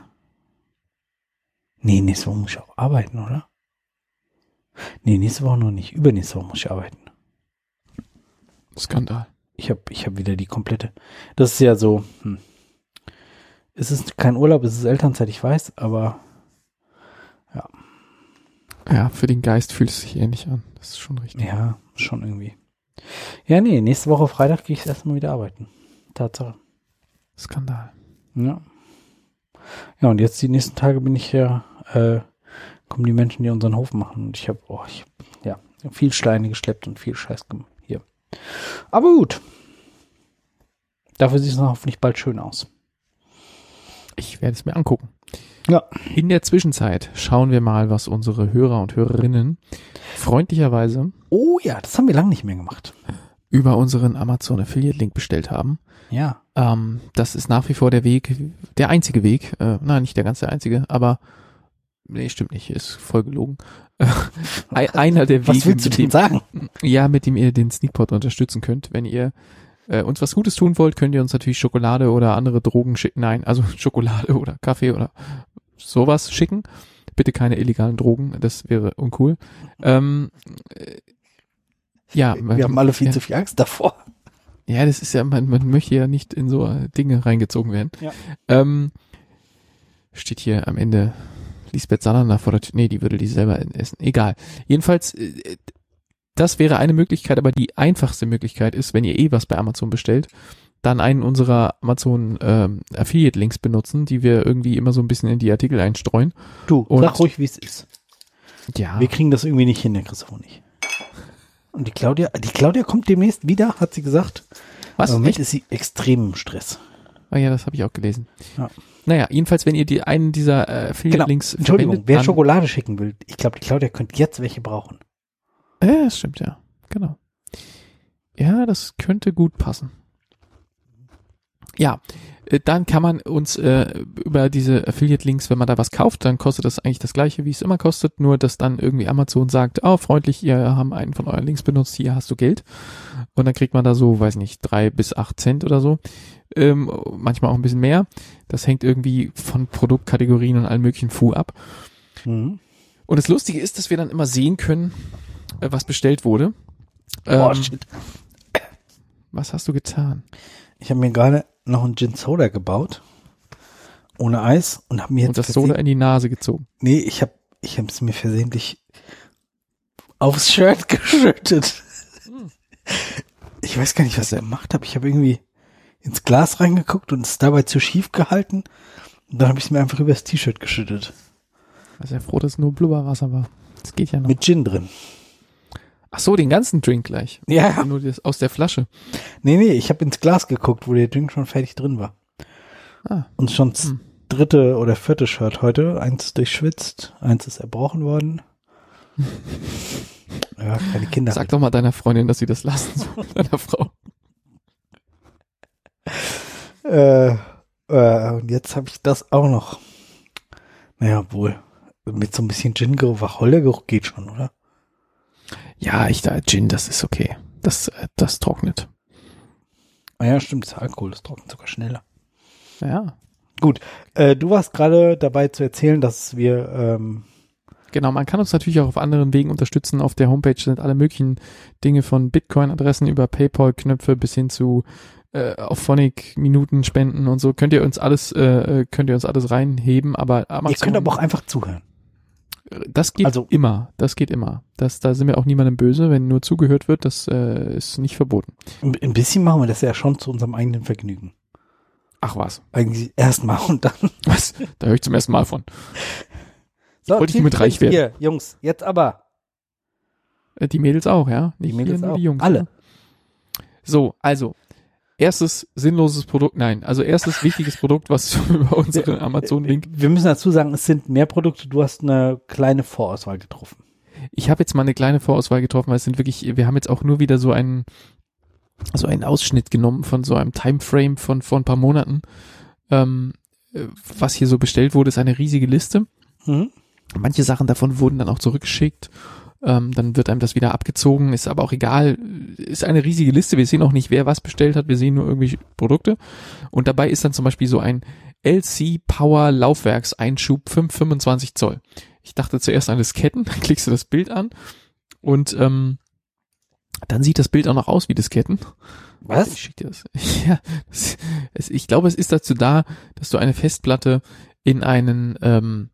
Nee, nächste Woche muss ich auch arbeiten, oder? Nee, nächste Woche noch nicht. Übernächste Woche muss ich arbeiten. Skandal. Ich hab wieder die komplette. Das ist ja so, es ist kein Urlaub, es ist Elternzeit, ich weiß, aber ja. Ja, für den Geist fühlt es sich ähnlich an. Das ist schon richtig. Ja, schon irgendwie. Ja, nee, nächste Woche Freitag gehe ich erstmal wieder arbeiten. Tatsache. Skandal. Ja. Ja, und jetzt die nächsten Tage bin ich ja, kommen die Menschen, die unseren Hof machen. Und ich habe viel Steine geschleppt und viel Scheiß hier. Aber gut. Dafür sieht es noch hoffentlich bald schön aus. Ich werde es mir angucken. Ja. In der Zwischenzeit schauen wir mal, was unsere Hörer und Hörerinnen freundlicherweise das haben wir lange nicht mehr gemacht. über unseren Amazon Affiliate Link bestellt haben. Ja. Das ist nach wie vor der einzige Weg, nein, nicht der ganze einzige, aber nee, stimmt nicht, ist voll gelogen. Einer der Wege, was willst du denn sagen? Ja, mit dem ihr den Sneakpot unterstützen könnt. Wenn ihr uns was Gutes tun wollt, könnt ihr uns natürlich Schokolade oder andere Drogen schicken. Nein, also Schokolade oder Kaffee oder sowas schicken. Bitte keine illegalen Drogen, das wäre uncool. Wir haben alle viel zu viel Angst davor. Ja, das ist ja, man möchte ja nicht in so Dinge reingezogen werden. Ja. Steht hier am Ende Lisbeth Salander vor der Tür. Nee, die würde die selber essen. Egal. Jedenfalls, das wäre eine Möglichkeit, aber die einfachste Möglichkeit ist, wenn ihr was bei Amazon bestellt, dann einen unserer Amazon Affiliate-Links benutzen, die wir irgendwie immer so ein bisschen in die Artikel einstreuen. Du, sag ruhig, wie es ist. Ja. Wir kriegen das irgendwie nicht hin, der Christoph nicht. Und die Claudia kommt demnächst wieder, hat sie gesagt. Was? Im Moment ist sie extrem im Stress. Ah ja, das habe ich auch gelesen. Ja. Naja, jedenfalls, wenn ihr einen dieser Affiliate-Links Entschuldigung, wer Schokolade schicken will, ich glaube, die Claudia könnte jetzt welche brauchen. Ja, das stimmt, ja. Genau. Ja, das könnte gut passen. Ja, dann kann man uns über diese Affiliate-Links, wenn man da was kauft, dann kostet das eigentlich das gleiche, wie es immer kostet, nur dass dann irgendwie Amazon sagt, freundlich, ihr haben einen von euren Links benutzt, hier hast du Geld. Und dann kriegt man da so, weiß nicht, 3 bis 8 Cent oder so. Manchmal auch ein bisschen mehr. Das hängt irgendwie von Produktkategorien und allem möglichen Fu ab. Mhm. Und das Lustige ist, dass wir dann immer sehen können, was bestellt wurde. Shit. Was hast du getan? Ich habe mir gerade noch einen Gin Soda gebaut. Ohne Eis und habe mir jetzt und das Soda in die Nase gezogen. Nee, ich habe es mir versehentlich aufs Shirt geschüttet. Ich weiß gar nicht, was ich gemacht habe. Ich habe irgendwie ins Glas reingeguckt und es dabei zu schief gehalten. Und dann habe ich es mir einfach übers T-Shirt geschüttet. Ich bin sehr froh, dass es nur Blubberwasser war. Das geht ja noch. Mit Gin drin. Ach so, den ganzen Drink gleich. Ja. Nur das aus der Flasche. Nee, ich habe ins Glas geguckt, wo der Drink schon fertig drin war. Und schon das 3. oder 4. Shirt heute. 1 durchschwitzt, 1 ist erbrochen worden. Ja, keine Kinder. Sag doch mal deiner Freundin, dass sie das lassen soll, deiner Frau. Und jetzt habe ich das auch noch. Naja, wohl. Mit so ein bisschen Gin-Geruch, Wacholdergeruch geht schon, oder? Ja, Gin, das ist okay. Das trocknet. Ah ja, stimmt, das Alkohol, das trocknet sogar schneller. Ja. Gut, du warst gerade dabei zu erzählen, dass wir Genau, man kann uns natürlich auch auf anderen Wegen unterstützen. Auf der Homepage sind alle möglichen Dinge von Bitcoin-Adressen über PayPal-Knöpfe bis hin zu auf Phonic-Minuten spenden und so. Könnt ihr uns alles reinheben, aber Amazon, ihr könnt aber auch einfach zuhören. das geht also, immer. Da sind wir auch niemandem böse, wenn nur zugehört wird, das ist nicht verboten. Ein bisschen machen wir das ja schon zu unserem eigenen Vergnügen. Ach was. Eigentlich erstmal und dann. Was? Da höre ich zum ersten Mal von. So, Wollte ich nur mit reich werden. Hier, Jungs, jetzt aber. Die Mädels auch, ja? Nicht Die Mädels nur auch. die Jungs. Alle. Ne? So, also, erstes sinnloses Produkt, erstes wichtiges Produkt, was über unseren Amazon-Link. Wir müssen dazu sagen, es sind mehr Produkte, du hast eine kleine Vorauswahl getroffen. Ich habe jetzt mal eine kleine Vorauswahl getroffen, weil es sind wirklich, wir haben jetzt auch nur wieder so einen Ausschnitt genommen von so einem Timeframe von vor ein paar Monaten. Was hier so bestellt wurde, ist eine riesige Liste. Mhm. Manche Sachen davon wurden dann auch zurückgeschickt. Dann wird einem das wieder abgezogen, ist aber auch egal. Ist eine riesige Liste. Wir sehen auch nicht, wer was bestellt hat. Wir sehen nur irgendwelche Produkte. Und dabei ist dann zum Beispiel so ein LC Power Laufwerkseinschub 5,25 Zoll. Ich dachte zuerst an Disketten. Dann klickst du das Bild an und dann sieht das Bild auch noch aus wie Disketten. Was? Ich schick dir das. Ja, ich glaube, es ist dazu da, dass du eine Festplatte in eine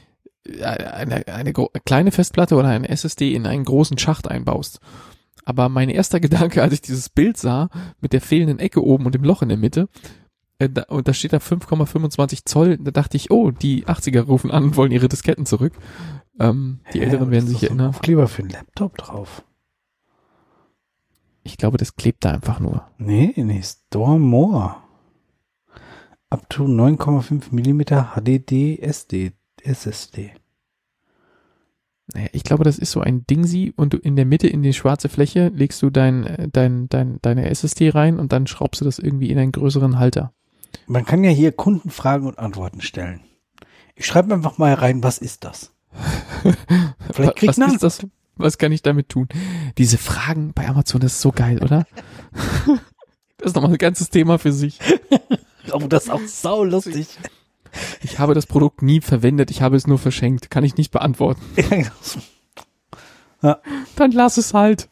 kleine Festplatte oder eine SSD in einen großen Schacht einbaust. Aber mein erster Gedanke, als ich dieses Bild sah, mit der fehlenden Ecke oben und dem Loch in der Mitte, und da steht da 5,25 Zoll, da dachte ich, oh, die 80er rufen an und wollen ihre Disketten zurück. Die Älteren werden sich erinnern. Aufkleber für den Laptop drauf. Ich glaube, das klebt da einfach nur. Nee, Store More. Up to 9,5 mm HDD SSD. Naja, ich glaube, das ist so ein Dingsi und du in der Mitte in die schwarze Fläche legst du deine SSD rein und dann schraubst du das irgendwie in einen größeren Halter. Man kann ja hier Kundenfragen und Antworten stellen. Ich schreibe einfach mal rein, was ist das? Vielleicht krieg ich was ist das? Was kann ich damit tun? Diese Fragen bei Amazon, das ist so geil, oder? Das ist nochmal ein ganzes Thema für sich. Oh, das ist auch saulustig. Ich habe das Produkt nie verwendet, ich habe es nur verschenkt. Kann ich nicht beantworten. Ja. Dann lass es halt.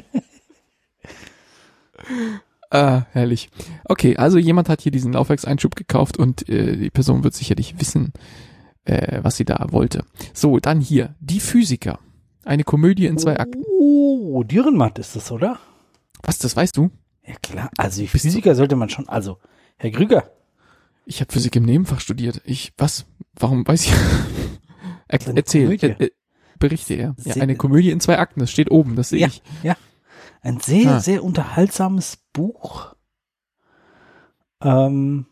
Herrlich. Okay, also jemand hat hier diesen Laufwerkseinschub gekauft und die Person wird sicherlich wissen, was sie da wollte. So, dann hier, Die Physiker. Eine Komödie in 2 Akten. Oh, Dürrenmatt ist das, oder? Was, das weißt du? Ja klar, also die Physiker sollte man schon, also Herr Krüger. Ich habe Physik im Nebenfach studiert. Warum weiß ich? Erzähl, berichte er. Ja, eine Komödie in 2 Akten, das steht oben, das sehe ich. Ja, ein sehr unterhaltsames Buch. Von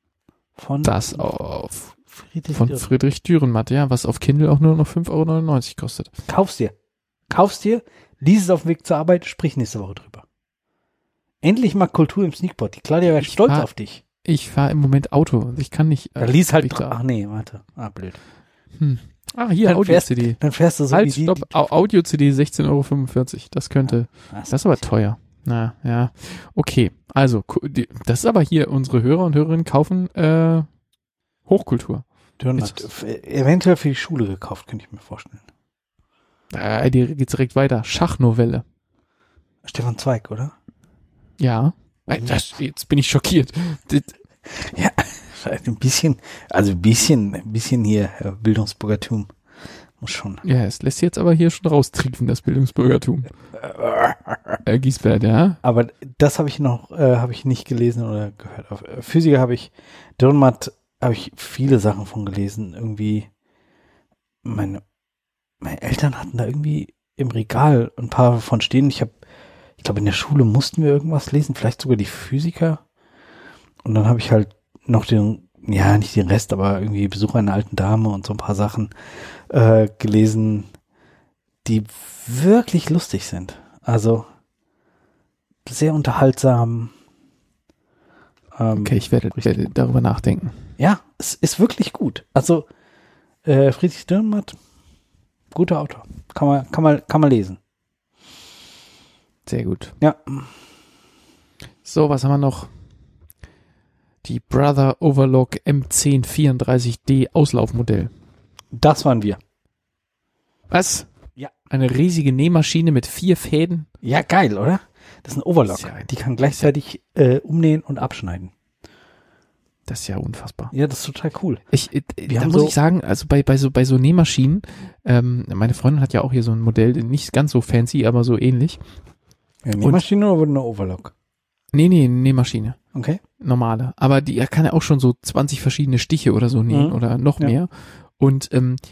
Friedrich Dürrenmatt, ja, was auf Kindle auch nur noch 5,99 € kostet. Kauf's dir, lies es auf dem Weg zur Arbeit, sprich nächste Woche drüber. Endlich mal Kultur im Sneakpot. Die Claudia wäre stolz auf dich. Ich fahre im Moment Auto. Ich kann nicht. Lies halt. Ach nee, warte. blöd. Hier, Audio-CD. Dann fährst du so halt, wie stopp. Audio-CD 16,45 €. Das könnte. Ja, das ist aber teuer. Na, ja. Okay. Also, das ist aber hier, unsere Hörer und Hörerinnen kaufen, Hochkultur. Eventuell für die Schule gekauft, könnte ich mir vorstellen. Die geht's direkt weiter. Schachnovelle. Stefan Zweig, oder? Ja. Jetzt bin ich schockiert. Ja, ein bisschen hier Bildungsbürgertum. Muss schon. Ja, es lässt jetzt aber hier schon raustriefen, das Bildungsbürgertum. Giesbert, ja. Aber das habe ich nicht gelesen oder gehört. Auf Physiker Dürrenmatt habe ich viele Sachen von gelesen. Irgendwie, meine Eltern hatten da irgendwie im Regal ein paar von stehen. Ich glaube, in der Schule mussten wir irgendwas lesen, vielleicht sogar die Physiker. Und dann habe ich halt noch nicht den Rest, aber irgendwie Besuch einer alten Dame und so ein paar Sachen gelesen, die wirklich lustig sind. Also sehr unterhaltsam. Okay, ich werde darüber nachdenken. Ja, es ist wirklich gut. Also Friedrich Dürrenmatt, guter Autor. Kann man lesen. Sehr gut. Ja. So, was haben wir noch? Die Brother Overlock M1034D Auslaufmodell. Das waren wir. Was? Ja. Eine riesige Nähmaschine mit 4 Fäden. Ja, geil, oder? Das ist ein Overlock. Ja, die kann gleichzeitig umnähen und abschneiden. Das ist ja unfassbar. Ja, das ist total cool. Da muss ich sagen, also bei so Nähmaschinen, meine Freundin hat ja auch hier so ein Modell, nicht ganz so fancy, aber so ähnlich. Ja, Nähmaschine oder eine Overlock? Nee, Nähmaschine. Okay. Normale. Aber die kann ja auch schon so 20 verschiedene Stiche oder so nähen oder noch mehr. Und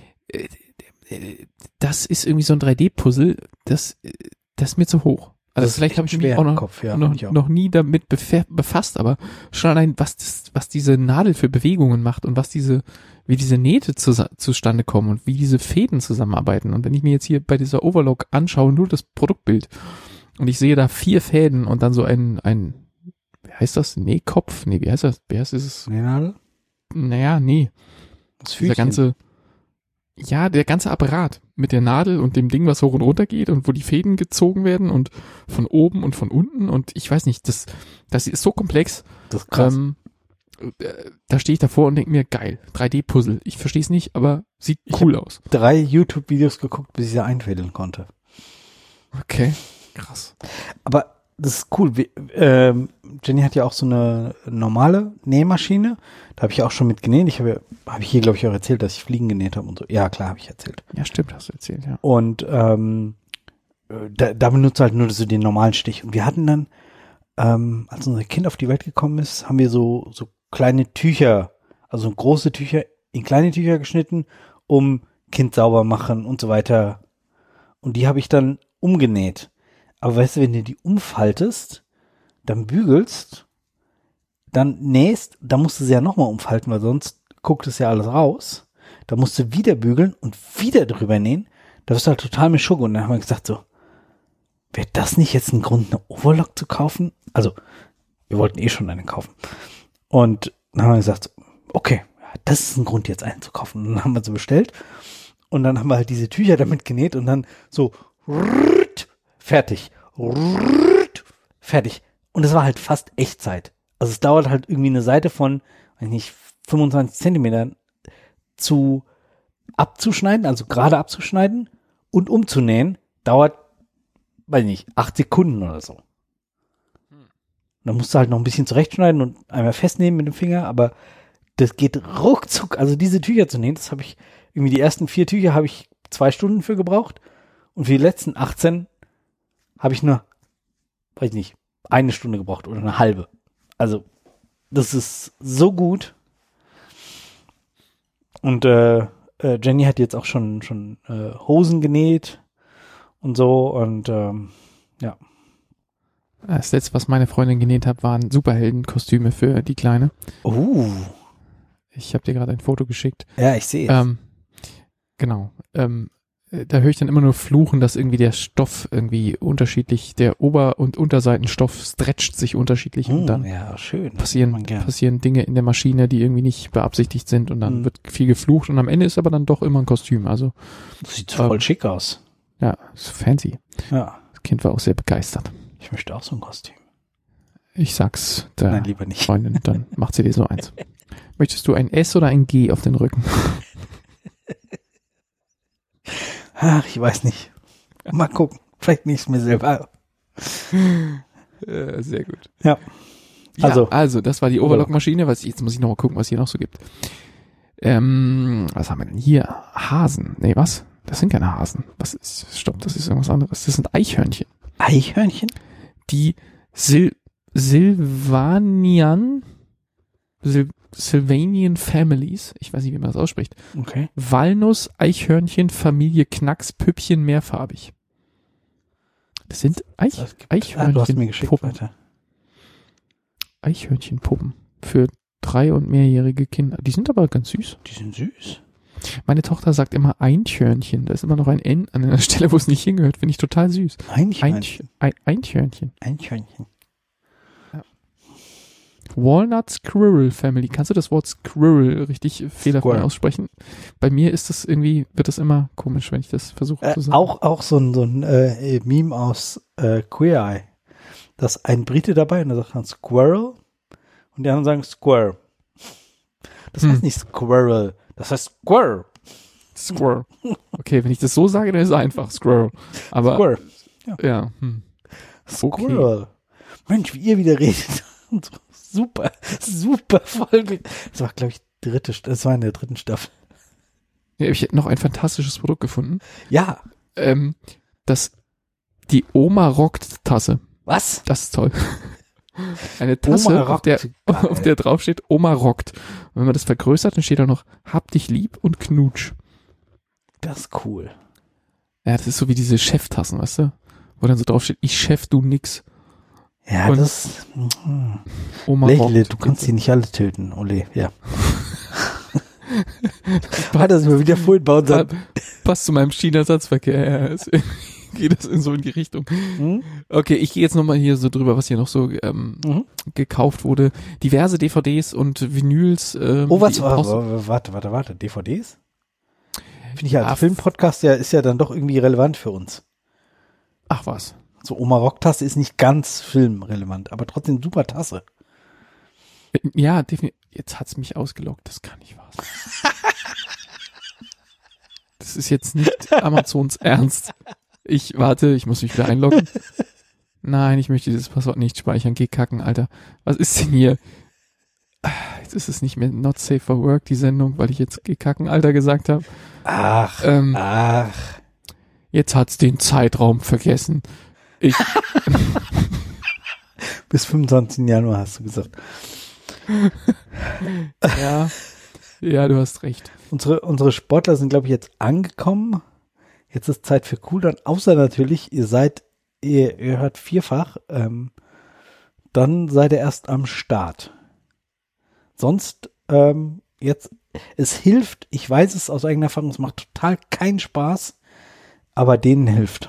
das ist irgendwie so ein 3D-Puzzle, das ist mir zu hoch. Also vielleicht habe ich mich auch noch nie damit befasst, aber schon allein, was diese Nadel für Bewegungen macht und wie diese Nähte zustande kommen und wie diese Fäden zusammenarbeiten. Und wenn ich mir jetzt hier bei dieser Overlock anschaue, nur das Produktbild, und ich sehe da 4 Fäden und dann so ein wie heißt das? Nähkopf? Nee, wie heißt das? Wie heißt es? Nähnadel? Naja, nee. Der ganze Apparat mit der Nadel und dem Ding, was hoch und runter geht und wo die Fäden gezogen werden und von oben und von unten und ich weiß nicht, das ist so komplex. Das ist krass. Da stehe ich davor und denke mir, geil, 3D-Puzzle. Ich verstehe es nicht, aber sieht cool aus. 3 YouTube-Videos geguckt, bis ich sie einfädeln konnte. Okay, krass. Aber das ist cool. Jenny hat ja auch so eine normale Nähmaschine. Da habe ich auch schon mit genäht. Habe ich hier, glaube ich, auch erzählt, dass ich Fliegen genäht habe und so. Ja, klar, habe ich erzählt. Ja, stimmt, hast du erzählt, ja. Und da benutzt halt nur so den normalen Stich. Und wir hatten dann, als unser Kind auf die Welt gekommen ist, haben wir so kleine Tücher, also große Tücher in kleine Tücher geschnitten, um Kind sauber machen und so weiter. Und die habe ich dann umgenäht. Aber weißt du, wenn du die umfaltest, dann bügelst, dann nähst, dann musst du sie ja nochmal umfalten, weil sonst guckt es ja alles raus. Da musst du wieder bügeln und wieder drüber nähen. Da wirst du halt total mit Schugge. Und dann haben wir gesagt so, wäre das nicht jetzt ein Grund, eine Overlock zu kaufen? Also, wir wollten eh schon eine kaufen. Und dann haben wir gesagt, okay, das ist ein Grund, jetzt einen zu kaufen. Und dann haben wir sie bestellt. Und dann haben wir halt diese Tücher damit genäht und dann so fertig. Fertig. Und es war halt fast Echtzeit. Also es dauert halt irgendwie eine Seite von, weiß nicht, 25 Zentimetern abzuschneiden, also gerade abzuschneiden und umzunähen, dauert, weiß nicht, 8 Sekunden oder so. Dann musst du halt noch ein bisschen zurechtschneiden und einmal festnehmen mit dem Finger, aber das geht ruckzuck. Also diese Tücher zu nähen, das habe ich, irgendwie die ersten 4 Tücher habe ich 2 Stunden für gebraucht und für die letzten 18 habe ich nur, weiß nicht, 1 Stunde gebraucht oder eine halbe. Also, das ist so gut. Und Jenny hat jetzt auch schon Hosen genäht und so und ja. Das letzte, was meine Freundin genäht hat, waren Superheldenkostüme für die Kleine. Ich habe dir gerade ein Foto geschickt. Ja, ich sehe es. Genau. Da höre ich dann immer nur fluchen, dass irgendwie der Stoff irgendwie unterschiedlich, der Ober- und Unterseitenstoff stretcht sich unterschiedlich und dann schön. passieren Dinge in der Maschine, die irgendwie nicht beabsichtigt sind und dann wird viel geflucht und am Ende ist aber dann doch immer ein Kostüm. Also das sieht voll schick aus. Ja, ist fancy. Ja. Das Kind war auch sehr begeistert. Ich möchte auch so ein Kostüm. Ich sag's der Nein, lieber nicht. Freundin, dann macht sie dir so eins. Möchtest du ein S oder ein G auf den Rücken? Ach, ich weiß nicht. Mal gucken. Vielleicht nicht es mir selber. Sehr gut. Ja. Also, das war die Overlock-Maschine. Jetzt muss ich noch mal gucken, was hier noch so gibt. Was haben wir denn hier? Hasen. Nee, was? Das sind keine Hasen. Was ist? Stopp, das ist irgendwas anderes. Das sind Eichhörnchen. Eichhörnchen? Die Sylvanian Families, ich weiß nicht, wie man das ausspricht. Okay. Walnuss, Eichhörnchen, Familie Knacks, Püppchen mehrfarbig. Das sind Eichhörnchenpuppen. Du hast mir geschickt, weiter. Eichhörnchenpuppen für 3- und mehrjährige Kinder. Die sind aber ganz süß. Die sind süß. Meine Tochter sagt immer Einchhörnchen. Da ist immer noch ein N an einer Stelle, wo es nicht hingehört. Finde ich total süß. Einchhörnchen. Einchhörnchen. Einchhörnchen. Walnut Squirrel Family. Kannst du das Wort Squirrel richtig fehlerfrei aussprechen? Bei mir ist das irgendwie, wird das immer komisch, wenn ich das versuche zu sagen. Auch so ein Meme aus Queer Eye. da ist ein Brite dabei und der sagt dann Squirrel und die anderen sagen Squirrel. Das heißt nicht Squirrel, das heißt Squirrel. Squirrel. Okay, wenn ich das so sage, dann ist es einfach Squirrel. Aber Squirrel. ja. Squirrel. Okay. Mensch, wie ihr wieder redet. Super Folge. Das war, glaube ich, das war in der 3. Staffel. Ja, ich hätte noch ein fantastisches Produkt gefunden. Ja. Die Oma rockt Tasse. Was? Das ist toll. Eine Tasse, auf der drauf steht, Oma rockt. Und wenn man das vergrößert, dann steht da noch, hab dich lieb und knutsch. Das ist cool. Ja, das ist so wie diese Cheftassen, weißt du? Wo dann so drauf steht, ich Chef, du nix. Ja, und das Oma Lächle, rockt. du kannst die nicht alle töten, Ole, ja. Hat das immer wieder vorhin bei uns. Passt zu meinem China-Satzverkehr. Ja, geht das so in die Richtung. Okay, ich gehe jetzt nochmal hier so drüber, was hier noch so gekauft wurde. Diverse DVDs und Vinyls. Warte, DVDs? Finde ich ja als Filmpodcast ist ja dann doch irgendwie relevant für uns. Ach was. So Oma Rock-Tasse ist nicht ganz filmrelevant, aber trotzdem super Tasse. Ja, definitiv. Jetzt hat's mich ausgelockt, das kann nicht wahr sein. Das ist jetzt nicht Amazons Ernst. Ich muss mich wieder einloggen. Nein, ich möchte dieses Passwort nicht speichern. Geh kacken, Alter. Was ist denn hier? Jetzt ist es nicht mehr Not Safe for Work, die Sendung, weil ich jetzt Geh kacken, Alter gesagt habe. Ach. Jetzt hat's den Zeitraum vergessen. Bis 25. Januar hast du gesagt. Ja, du hast recht. Unsere Sportler sind, glaube ich, jetzt angekommen. Jetzt ist Zeit für Cooldown. Außer natürlich, ihr hört vierfach. Dann seid ihr erst am Start. Sonst, jetzt, es hilft, ich weiß es aus eigener Erfahrung, es macht total keinen Spaß, aber denen hilft.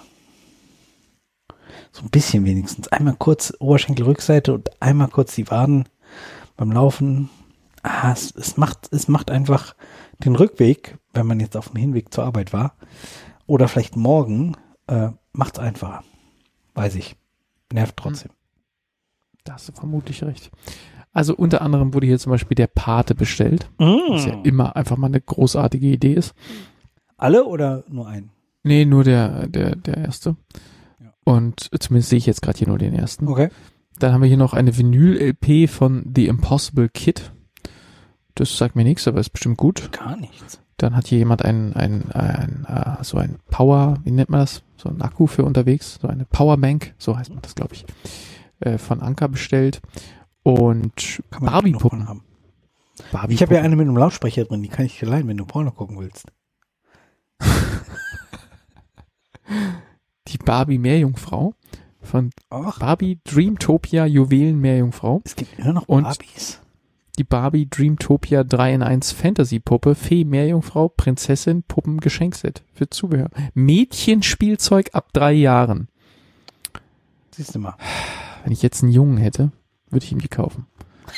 So ein bisschen wenigstens. Einmal kurz Oberschenkelrückseite und einmal kurz die Waden beim Laufen. Es macht einfach den Rückweg, wenn man jetzt auf dem Hinweg zur Arbeit war, oder vielleicht morgen, macht's einfacher. Weiß ich. Nervt trotzdem. Da hast du vermutlich recht. Also unter anderem wurde hier zum Beispiel der Pate bestellt, was ja immer einfach mal eine großartige Idee ist. Alle oder nur einen? Nee, nur der erste. Ja. Und zumindest sehe ich jetzt gerade hier nur den ersten. Okay. Dann haben wir hier noch eine Vinyl-LP von The Impossible Kid. Das sagt mir nichts, aber ist bestimmt gut. Gar nichts. Dann hat hier jemand so ein Power, wie nennt man das? So ein Akku für unterwegs, so eine Powerbank, so heißt man das, glaube ich, von Anker bestellt. Und Barbie-Puppen haben. Ich habe ja eine mit einem Lautsprecher drin, die kann ich dir leihen, wenn du Porno gucken willst. Die Barbie-Meerjungfrau von Barbie Dreamtopia Juwelen Meerjungfrau. Es gibt immer noch Barbies. Die Barbie Dreamtopia 3-in-1 Fantasy-Puppe, Fee, Meerjungfrau, Prinzessin, Puppen, Geschenkset für Zubehör. Mädchenspielzeug ab 3 Jahren. Siehst du mal. Wenn ich jetzt einen Jungen hätte, würde ich ihm die kaufen.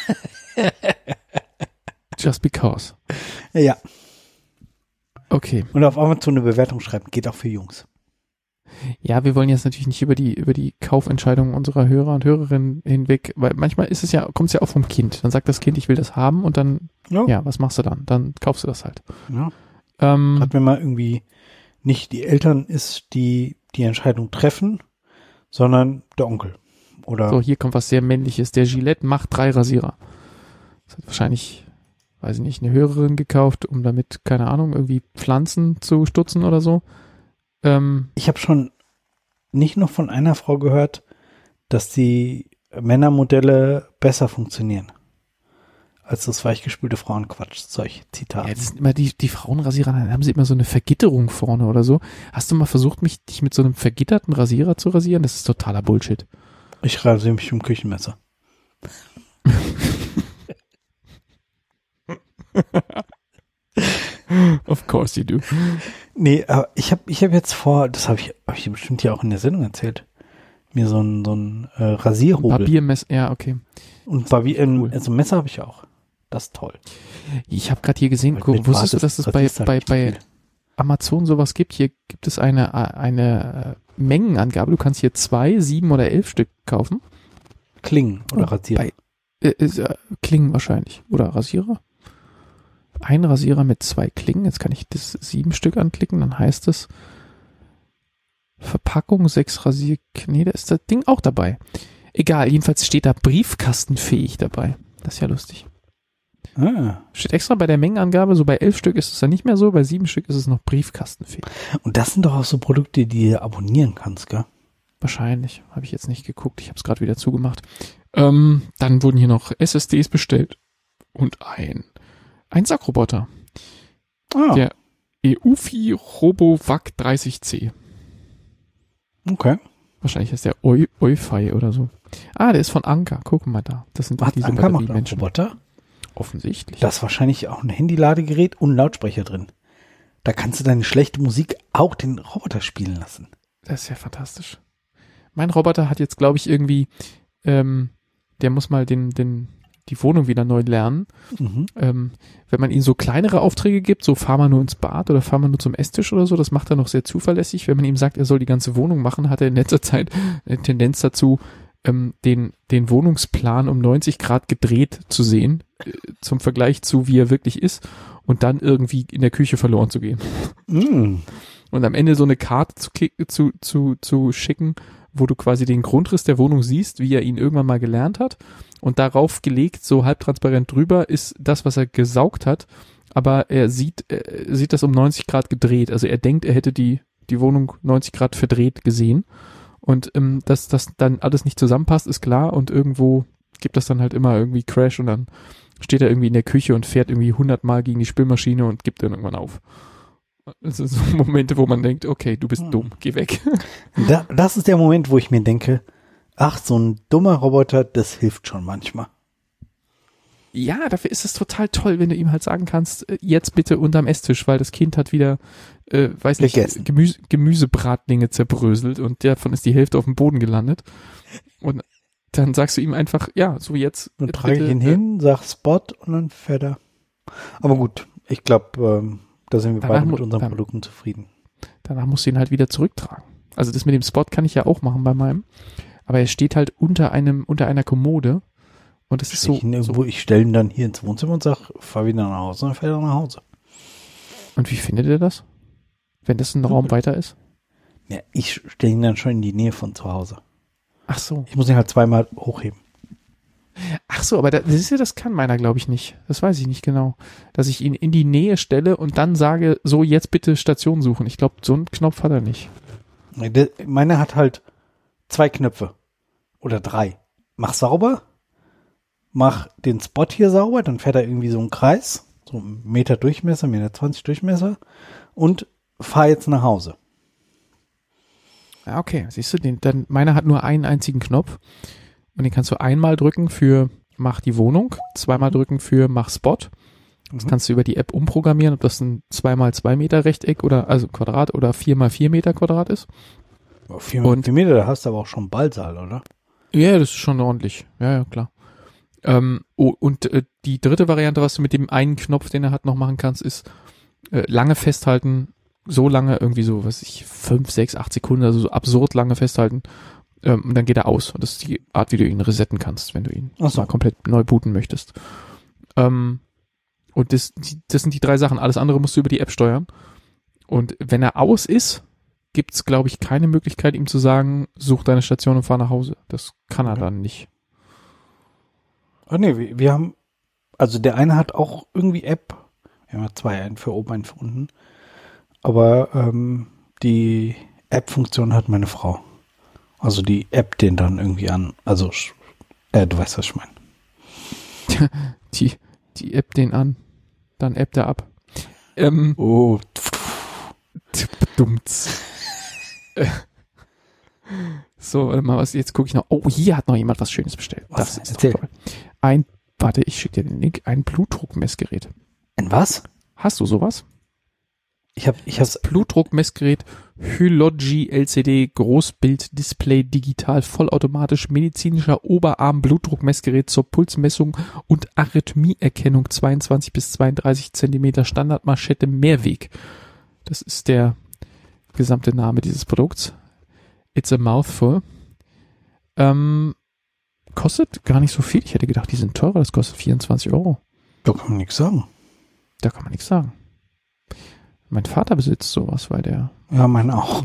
Just because. Ja. Okay. Und auf Amazon eine Bewertung schreiben, geht auch für Jungs. Ja, wir wollen jetzt natürlich nicht über die Kaufentscheidungen unserer Hörer und Hörerinnen hinweg, weil manchmal kommt es ja auch vom Kind. Dann sagt das Kind, ich will das haben und dann, was machst du dann? Dann kaufst du das halt. Ja. Hat mir mal irgendwie nicht die Eltern ist, die Entscheidung treffen, sondern der Onkel. Oder so, hier kommt was sehr Männliches. Der Gillette macht 3 Rasierer. Das hat wahrscheinlich, weiß ich nicht, eine Hörerin gekauft, um damit, keine Ahnung, irgendwie Pflanzen zu stutzen oder so. Ich habe schon nicht nur von einer Frau gehört, dass die Männermodelle besser funktionieren als das weichgespülte Frauenquatschzeug. Zitat. Ja, das sind immer die Frauenrasierer, dann haben sie immer so eine Vergitterung vorne oder so. Hast du mal versucht, dich mit so einem vergitterten Rasierer zu rasieren? Das ist totaler Bullshit. Ich rasiere mich mit dem Küchenmesser. Of course you do. Nee, aber ich hab jetzt das habe ich bestimmt ja auch in der Sendung erzählt, mir so ein Rasierhobel. Papiermesser, ja, okay. Und cool. Also Messer habe ich auch. Das ist toll. Ich habe gerade hier gesehen, wusstest du, dass es bei Amazon sowas gibt? Hier gibt es eine Mengenangabe. Du kannst hier 2, 7 oder 11 Stück kaufen. Klingen oder Rasierer? Klingen wahrscheinlich. Oder Rasierer? Ein Rasierer mit 2 Klingen. Jetzt kann ich das 7 Stück anklicken. Dann heißt es Verpackung, 6 Nee, da ist das Ding auch dabei. Egal, jedenfalls steht da briefkastenfähig dabei. Das ist ja lustig. Steht extra bei der Mengenangabe, so bei 11 Stück ist es dann nicht mehr so, bei 7 Stück ist es noch briefkastenfähig. Und das sind doch auch so Produkte, die du abonnieren kannst, gell? Wahrscheinlich. Habe ich jetzt nicht geguckt. Ich habe es gerade wieder zugemacht. Dann wurden hier noch SSDs bestellt und ein Sackroboter. Der EUFI RoboVac 30C. Okay. Wahrscheinlich ist der Eufei oder so. Der ist von Anker. Guck mal da. Das sind doch diese Anker macht einen Batteriemenschen. Roboter? Offensichtlich. Da ist wahrscheinlich auch ein Handyladegerät und ein Lautsprecher drin. Da kannst du deine schlechte Musik auch den Roboter spielen lassen. Das ist ja fantastisch. Mein Roboter hat jetzt, glaube ich, irgendwie, der muss mal die Wohnung wieder neu lernen. Mhm. Wenn man ihm so kleinere Aufträge gibt, so fahr mal nur ins Bad oder fahr mal nur zum Esstisch oder so, das macht er noch sehr zuverlässig. Wenn man ihm sagt, er soll die ganze Wohnung machen, hat er in letzter Zeit eine Tendenz dazu, den Wohnungsplan um 90 Grad gedreht zu sehen, zum Vergleich zu, wie er wirklich ist, und dann irgendwie in der Küche verloren zu gehen. Mm. Und am Ende so eine Karte zu schicken, wo du quasi den Grundriss der Wohnung siehst, wie er ihn irgendwann mal gelernt hat. Und darauf gelegt, so halbtransparent drüber, ist das, was er gesaugt hat. Aber er sieht das um 90 Grad gedreht. Also er denkt, er hätte die Wohnung 90 Grad verdreht gesehen. Und dass das dann alles nicht zusammenpasst, ist klar. Und irgendwo gibt das dann halt immer irgendwie Crash. Und dann steht er irgendwie in der Küche und fährt irgendwie 100 Mal gegen die Spülmaschine und gibt dann irgendwann auf. Das sind so Momente, wo man denkt, okay, du bist dumm, geh weg. Das ist der Moment, wo ich mir denke, ach, so ein dummer Roboter, das hilft schon manchmal. Ja, dafür ist es total toll, wenn du ihm halt sagen kannst, jetzt bitte unterm Esstisch, weil das Kind hat wieder, weiß nicht, Gemüsebratlinge zerbröselt und davon ist die Hälfte auf dem Boden gelandet. Und dann sagst du ihm einfach, ja, so jetzt. Dann trage ich ihn hin, sag Spot und dann fährt er. Aber gut, ich glaube, da sind wir beide mit unseren Produkten zufrieden. Danach musst du ihn halt wieder zurücktragen. Also das mit dem Spot kann ich ja auch machen bei meinem. Aber er steht halt unter einer Kommode. Und es ist so. Ich stelle ihn dann hier ins Wohnzimmer und sag, fahr wieder nach Hause, und dann fährt er nach Hause. Und wie findet ihr das? Wenn das ein Raum weiter ist? Ja, ich stelle ihn dann schon in die Nähe von zu Hause. Ach so. Ich muss ihn halt zweimal hochheben. Ach so, aber das kann meiner, glaube ich, nicht. Das weiß ich nicht genau. Dass ich ihn in die Nähe stelle und dann sage, so jetzt bitte Station suchen. Ich glaube, so einen Knopf hat er nicht. Meiner hat halt 2 Knöpfe. Oder 3. Mach sauber. Mach den Spot hier sauber. Dann fährt er irgendwie so einen Kreis. So 1 Meter Durchmesser, 1,20 Meter Durchmesser. Und fahr jetzt nach Hause. Ja, okay. Siehst du, meiner hat nur einen einzigen Knopf. Und den kannst du einmal drücken für mach die Wohnung, zweimal drücken für mach Spot. Das kannst du über die App umprogrammieren, ob das ein 2x2 Meter Rechteck oder also Quadrat oder 4x4 Meter Quadrat ist. 4x4 Meter, da hast du aber auch schon Ballsaal, oder? Ja, das ist schon ordentlich. Ja, klar. Die dritte Variante, was du mit dem einen Knopf, den er hat, noch machen kannst, ist lange festhalten, so lange irgendwie so, 5, 6, 8 Sekunden, also so absurd lange festhalten. Und dann geht er aus. Und das ist die Art, wie du ihn resetten kannst, wenn du ihn mal komplett neu booten möchtest. Und das sind die 3 Sachen. Alles andere musst du über die App steuern. Und wenn er aus ist, gibt's, glaube ich, keine Möglichkeit, ihm zu sagen, such deine Station und fahr nach Hause. Das kann er dann nicht. Oh nee, wir haben, also der eine hat auch irgendwie App. Wir haben ja 2, einen für oben, einen für unten. Aber die App-Funktion hat meine Frau. Also die App den dann irgendwie an. Also, du weißt, was ich meine. Die App den an. Dann App der ab. Dummts. So, warte mal, jetzt gucke ich noch. Oh, hier hat noch jemand was Schönes bestellt. Das ist doch toll. Ich schicke dir den Link. Ein Blutdruckmessgerät. Ein was? Hast du sowas? Ich hab's. Blutdruckmessgerät Hylogy LCD Großbild-Display digital vollautomatisch medizinischer Oberarm-Blutdruckmessgerät zur Pulsmessung und Arrhythmieerkennung 22 bis 32 Zentimeter Standardmanschette Mehrweg. Das ist der gesamte Name dieses Produkts. It's a mouthful. kostet gar nicht so viel. Ich hätte gedacht, die sind teurer. Das kostet 24 €. Da kann man nichts sagen. Da kann man nichts sagen. Mein Vater besitzt sowas, weil der... Ja, mein auch.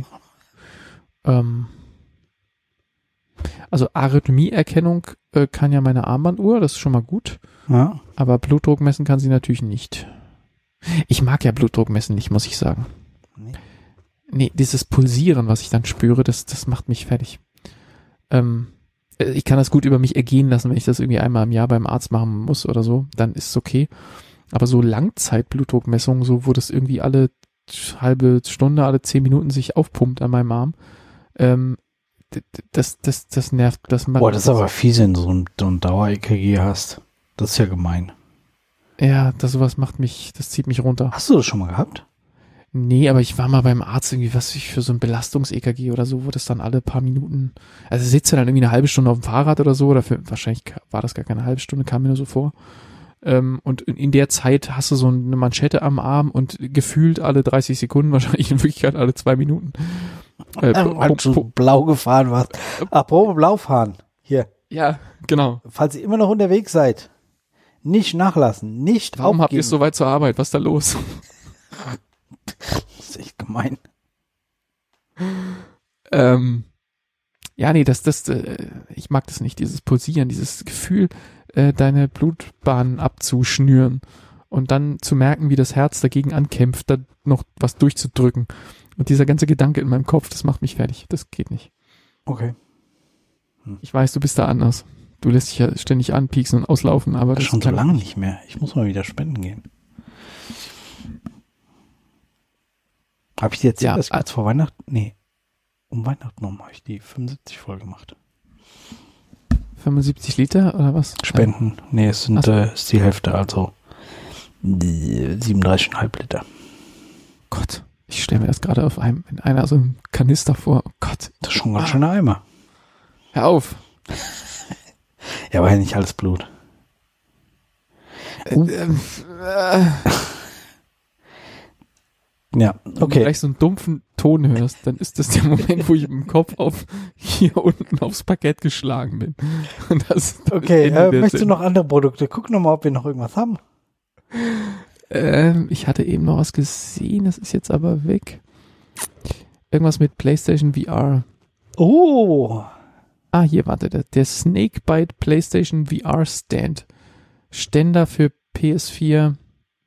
Also Arrhythmieerkennung kann ja meine Armbanduhr, das ist schon mal gut. Ja. Aber Blutdruck messen kann sie natürlich nicht. Ich mag ja Blutdruck messen nicht, muss ich sagen. Nee, dieses Pulsieren, was ich dann spüre, das macht mich fertig. Ich kann das gut über mich ergehen lassen, wenn ich das irgendwie einmal im Jahr beim Arzt machen muss oder so, dann ist es okay. Aber so Langzeit-Blutdruckmessungen, so wo das irgendwie alle halbe Stunde, alle 10 Minuten sich aufpumpt an meinem Arm, das nervt. Boah, das ist aber fies, wenn du so ein Dauer-EKG hast. Das ist ja gemein. Ja, sowas das zieht mich runter. Hast du das schon mal gehabt? Nee, aber ich war mal beim Arzt irgendwie, für so ein Belastungs-EKG oder so, wo das dann alle paar Minuten, also sitzt du dann irgendwie eine halbe Stunde auf dem Fahrrad oder so, wahrscheinlich war das gar keine halbe Stunde, kam mir nur so vor. Und in der Zeit hast du so eine Manschette am Arm und gefühlt alle 30 Sekunden, wahrscheinlich in Wirklichkeit alle 2 Minuten. Weil du blau gefahren warst. Apropos blau fahren. Hier. Ja, genau. Falls ihr immer noch unterwegs seid, nicht nachlassen, nicht Warum habt aufgeben. ihr es so weit zur Arbeit? Was ist da los? Das ist echt gemein. Ja, nee, ich mag das nicht, dieses Pulsieren, dieses Gefühl, deine Blutbahn abzuschnüren und dann zu merken, wie das Herz dagegen ankämpft, da noch was durchzudrücken. Und dieser ganze Gedanke in meinem Kopf, das macht mich fertig. Das geht nicht. Okay. Ich weiß, du bist da anders. Du lässt dich ja ständig anpieksen und auslaufen, aber das ist schon so lange nicht mehr. Ich muss mal wieder spenden gehen. Habe ich dir erzählt, dass ich jetzt vor Weihnachten, um Weihnachten rum habe ich die 75 voll gemacht. 75 Liter oder was? Spenden. Nee, es sind ist die Hälfte, also 37,5 Liter. Gott, ich stelle mir das gerade in einer so einem Kanister vor. Oh Gott. Das ist schon ganz schöner Eimer. Hör auf. Ja, aber ja nicht alles Blut. Ja, Wenn du okay. gleich so einen dumpfen Ton hörst, dann ist das der Moment, wo ich mit dem Kopf hier unten aufs Parkett geschlagen bin. Und Okay, möchtest du noch andere Produkte? Guck noch mal, ob wir noch irgendwas haben. Ich hatte eben noch was gesehen, das ist jetzt aber weg. Irgendwas mit PlayStation VR. Oh. Hier, warte, der Snakebite PlayStation VR Stand. Ständer für PS4.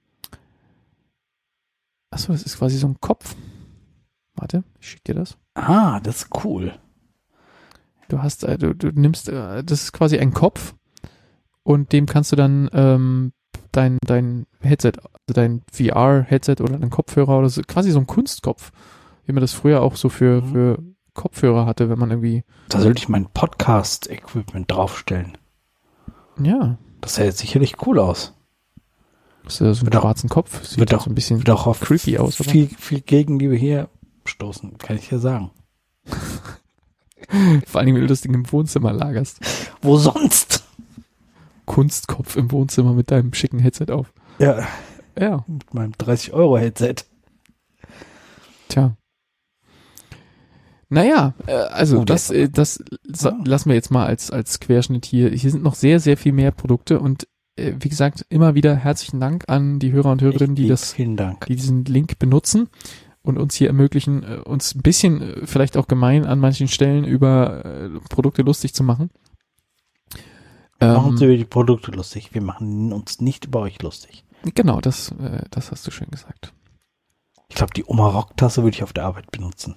Achso, das ist quasi so ein Kopf. Warte, ich schick dir das. Das ist cool. Du hast, du nimmst, das ist quasi ein Kopf und dem kannst du dann dein Headset, also dein VR-Headset oder dein Kopfhörer oder so, quasi so ein Kunstkopf, wie man das früher auch so für Kopfhörer hatte, wenn man irgendwie... Da sollte ich mein Podcast-Equipment draufstellen. Ja. Das sah jetzt sicherlich cool aus. Das ist so einen schwarzen Kopf. Sieht auch so ein bisschen wird auch auf creepy aus. Aber viel Gegenliebe hier stoßen, kann ich ja sagen. Vor allem, wenn du das Ding im Wohnzimmer lagerst. Wo sonst? Kunstkopf im Wohnzimmer mit deinem schicken Headset auf. Ja. Ja. Mit meinem 30-Euro-Headset. Tja. Naja, also das lassen wir jetzt mal als Querschnitt hier. Hier sind noch sehr, sehr viel mehr Produkte und wie gesagt, immer wieder herzlichen Dank an die Hörer und Hörerinnen, die diesen Link benutzen und uns hier ermöglichen, uns ein bisschen, vielleicht auch gemein an manchen Stellen über Produkte lustig zu machen. Wir machen uns über die Produkte lustig. Wir machen uns nicht über euch lustig. Genau, das hast du schön gesagt. Ich glaube, die Oma-Rock-Tasse würde ich auf der Arbeit benutzen.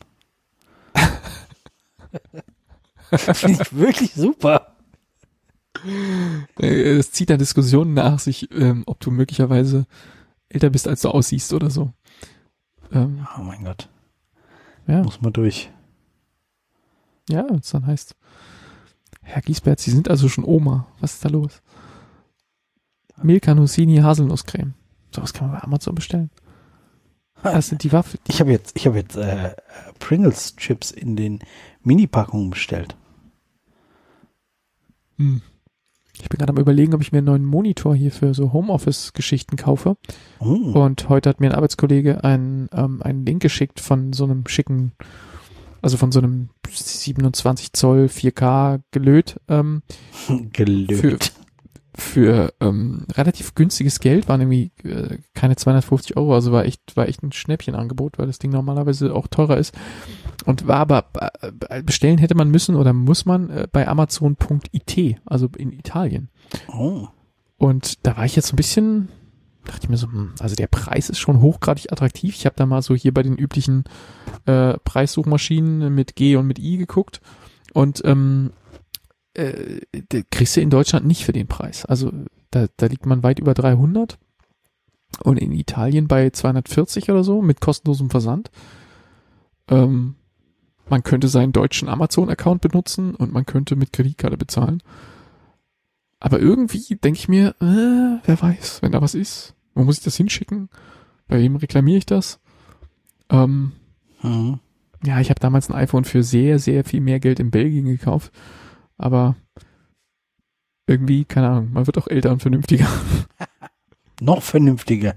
Finde ich wirklich super. Es zieht da Diskussionen nach sich, ob du möglicherweise älter bist, als du aussiehst oder so. Oh mein Gott. Ja. Muss man durch. Ja, was dann heißt, Herr Giesbert, Sie sind also schon Oma. Was ist da los? Milka Nussini Haselnusscreme. Sowas kann man bei Amazon bestellen. Das sind die Waffeln. Ich habe jetzt Pringles Chips in den Mini-Packungen bestellt. Ich bin gerade am Überlegen, ob ich mir einen neuen Monitor hier für so Homeoffice-Geschichten kaufe. Und heute hat mir ein Arbeitskollege einen Link geschickt von so einem schicken Also von so einem 27 Zoll 4K gelöt. Gelöt. Für relativ günstiges Geld, waren irgendwie keine 250 Euro, also war echt ein Schnäppchenangebot, weil das Ding normalerweise auch teurer ist. Und war aber, bestellen hätte man müssen oder muss man bei Amazon.it, also in Italien. Oh. Und da war ich jetzt ein bisschen, dachte ich mir so, also der Preis ist schon hochgradig attraktiv. Ich habe da mal so hier bei den üblichen Preissuchmaschinen mit G und mit I geguckt und kriegst du in Deutschland nicht für den Preis. Also da liegt man weit über 300 und in Italien bei 240 oder so mit kostenlosem Versand. Man könnte seinen deutschen Amazon-Account benutzen und man könnte mit Kreditkarte bezahlen. Aber irgendwie denke ich mir, wer weiß, wenn da was ist, wo muss ich das hinschicken? Bei wem reklamiere ich das? Ja, ich habe damals ein iPhone für sehr, sehr viel mehr Geld in Belgien gekauft. Aber irgendwie, keine Ahnung, man wird auch älter und vernünftiger. Noch vernünftiger.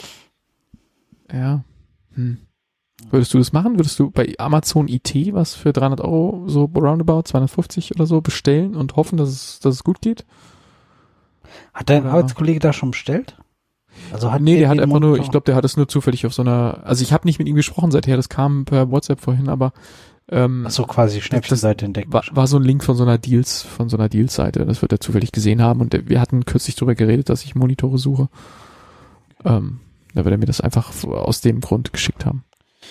Ja. Würdest du das machen? Würdest du bei Amazon IT was für 300 Euro, so roundabout 250 oder so bestellen und hoffen, dass es gut geht? Hat dein Arbeitskollege da schon bestellt? Also der hat einfach nur, ich glaube, der hat es nur zufällig auf so einer, also ich habe nicht mit ihm gesprochen seither, das kam per WhatsApp vorhin, aber so quasi Schnäppchenseite entdeckt. War so ein Link von so einer Deals-Seite. Das wird er zufällig gesehen haben und wir hatten kürzlich darüber geredet, dass ich Monitore suche. Da wird er mir das einfach aus dem Grund geschickt haben.